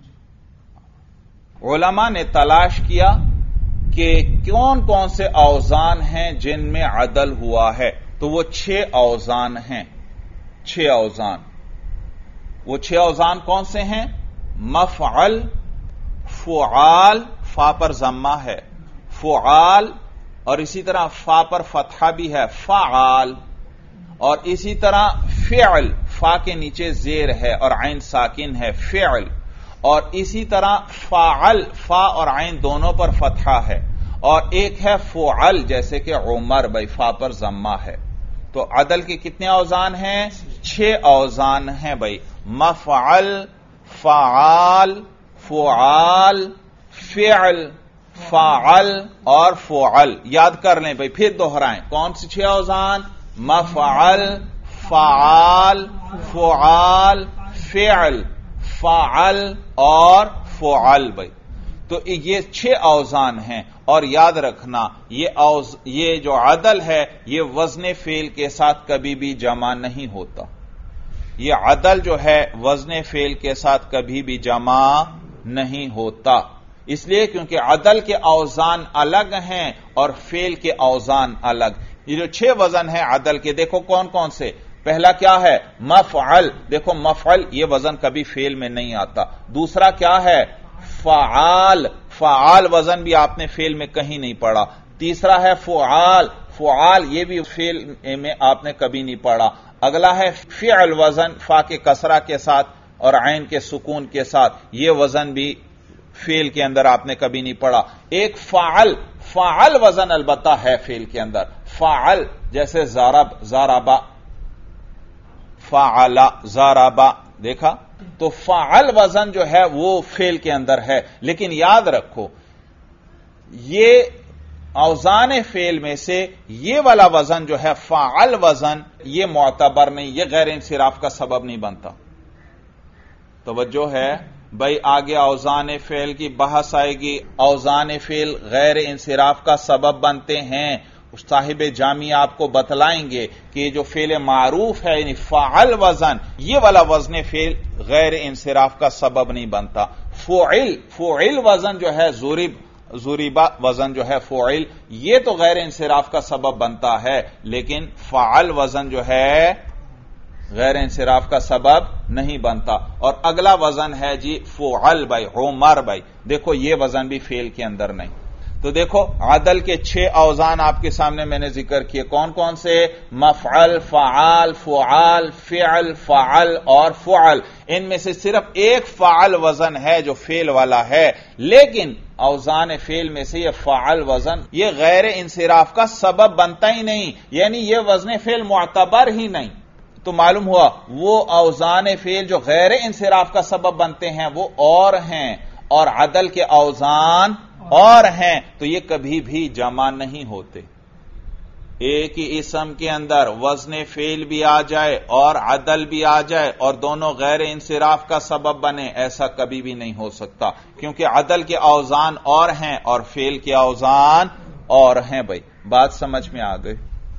علماء نے تلاش کیا کہ کون کون سے اوزان ہیں جن میں عدل ہوا ہے، تو وہ چھ اوزان ہیں. چھ اوزان، وہ چھ اوزان کون سے ہیں؟ مفعل، فعال، فا پر ضمہ ہے، فعال، اور اسی طرح فا پر فتحہ بھی ہے، فعال، اور اسی طرح فعل، فا کے نیچے زیر ہے اور عین ساکن ہے، فعل، اور اسی طرح فاعل، فا اور عین دونوں پر فتحہ ہے، اور ایک ہے فعل جیسے کہ عمر، بھائی فا پر ضمہ ہے. تو عدل کے کتنے اوزان ہیں؟ چھ اوزان ہیں. بھائی مفعل، فعال، فعال، فعل، فاعل اور فعل. یاد کر لیں بھائی، پھر دوہرائیں کون سی چھ اوزان؟ مفعل، فعال، فعال، فعل، فعل اور فعل. بھائی تو یہ چھ اوزان ہیں، اور یاد رکھنا یہ اوز یہ جو عدل ہے یہ وزن فعل کے ساتھ کبھی بھی جمع نہیں ہوتا. یہ عدل جو ہے وزن فعل کے ساتھ کبھی بھی جمع نہیں ہوتا، اس لیے کیونکہ عدل کے اوزان الگ ہیں اور فعل کے اوزان الگ. یہ جو چھ وزن ہیں عدل کے، دیکھو کون کون سے. پہلا کیا ہے؟ مفعل. دیکھو مفعل یہ وزن کبھی فعل میں نہیں آتا. دوسرا کیا ہے؟ فعال. فعال وزن بھی آپ نے فعل میں کہیں نہیں پڑھا. تیسرا ہے فعال. فعال یہ بھی فعل میں آپ نے کبھی نہیں پڑھا. اگلا ہے فعل وزن، فا کے کسرہ کے ساتھ اور عین کے سکون کے ساتھ، یہ وزن بھی فعل کے اندر آپ نے کبھی نہیں پڑھا. ایک فعل. فعل وزن البتہ ہے فعل کے اندر. فعل جیسے ضرب، ضربا، فعل، ضربا، دیکھا تو فعل وزن جو ہے وہ فعل کے اندر ہے. لیکن یاد رکھو یہ اوزان فعل میں سے یہ والا وزن جو ہے فعل وزن، یہ معتبر نہیں، یہ غیر انصراف کا سبب نہیں بنتا. توجہ ہے بھائی، آگے اوزان فعل کی بحث آئے گی. اوزان فعل غیر انصراف کا سبب بنتے ہیں. صاحب جامی آپ کو بتلائیں گے کہ یہ جو فعل معروف ہے یعنی فعل وزن، یہ والا وزن فعل غیر انصراف کا سبب نہیں بنتا. فعل فعل وزن جو ہے ضرب، ضربا وزن جو ہے فعل، یہ تو غیر انصراف کا سبب بنتا ہے، لیکن فعل وزن جو ہے غیر انصراف کا سبب نہیں بنتا. اور اگلا وزن ہے جی فعل بھائی، عمر بھائی، دیکھو یہ وزن بھی فعل کے اندر نہیں. تو دیکھو عدل کے چھ اوزان آپ کے سامنے میں نے ذکر کیے. کون کون سے؟ مفعل، فعال، فعال، فعل، فعل اور فعل. ان میں سے صرف ایک فعل وزن ہے جو فعل والا ہے، لیکن اوزان فعل میں سے یہ فعل وزن یہ غیر انصراف کا سبب بنتا ہی نہیں، یعنی یہ وزن فعل معتبر ہی نہیں. تو معلوم ہوا وہ اوزان فعل جو غیر انصراف کا سبب بنتے ہیں وہ اور ہیں، اور عدل کے اوزان اور ہیں، تو یہ کبھی بھی جمع نہیں ہوتے. ایک ہی اسم کے اندر وزن فعل بھی آ جائے اور عدل بھی آ جائے اور دونوں غیر انصراف کا سبب بنے، ایسا کبھی بھی نہیں ہو سکتا، کیونکہ عدل کے اوزان اور ہیں اور فعل کے اوزان اور ہیں. بھائی بات سمجھ میں آ گئی؟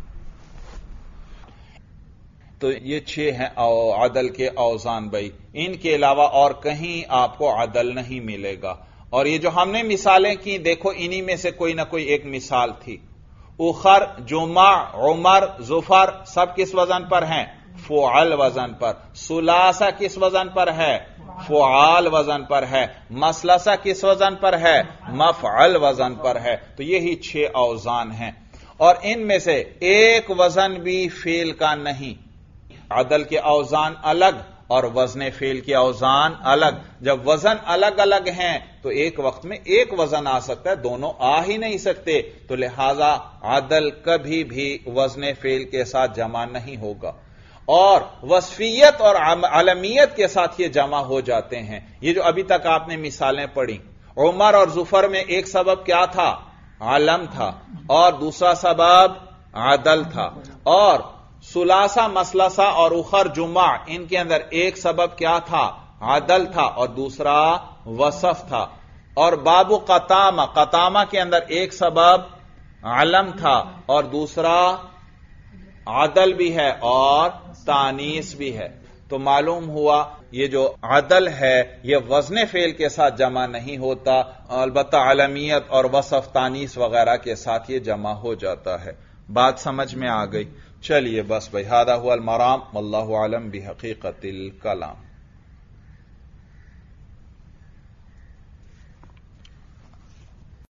تو یہ چھ ہیں عدل کے اوزان. بھائی ان کے علاوہ اور کہیں آپ کو عدل نہیں ملے گا. اور یہ جو ہم نے مثالیں کی، دیکھو انہی میں سے کوئی نہ کوئی ایک مثال تھی. اخر، جمع، عمر، ظفر سب کس وزن پر ہیں؟ فعل وزن پر. ثلاثہ کس وزن پر ہے؟ فعال وزن پر ہے. مثلثہ کس وزن پر ہے؟ مفعل وزن پر ہے. تو یہی چھ اوزان ہیں، اور ان میں سے ایک وزن بھی فعل کا نہیں. عدل کے اوزان الگ اور وزن فعل کے اوزان الگ. جب وزن الگ الگ ہیں تو ایک وقت میں ایک وزن آ سکتا ہے، دونوں آ ہی نہیں سکتے. تو لہذا عدل کبھی بھی وزن فعل کے ساتھ جمع نہیں ہوگا، اور وصفیت اور علمیت کے ساتھ یہ جمع ہو جاتے ہیں. یہ جو ابھی تک آپ نے مثالیں پڑھی، عمر اور ظفر میں ایک سبب کیا تھا؟ علم تھا، اور دوسرا سبب عدل تھا. اور ثلاثہ، مثلثہ اور اخر، جمع، ان کے اندر ایک سبب کیا تھا؟ عدل تھا، اور دوسرا وصف تھا. اور باب قطامہ، قطامہ کے اندر ایک سبب علم تھا اور دوسرا عدل بھی ہے اور تانیث بھی ہے. تو معلوم ہوا یہ جو عدل ہے یہ وزن فعل کے ساتھ جمع نہیں ہوتا، البتہ علمیت اور وصف، تانیث وغیرہ کے ساتھ یہ جمع ہو جاتا ہے. بات سمجھ میں آ گئی؟ چلیے بس بھائی، ھذا ھو المرام واللہ اعلم بحقیقت الکلام.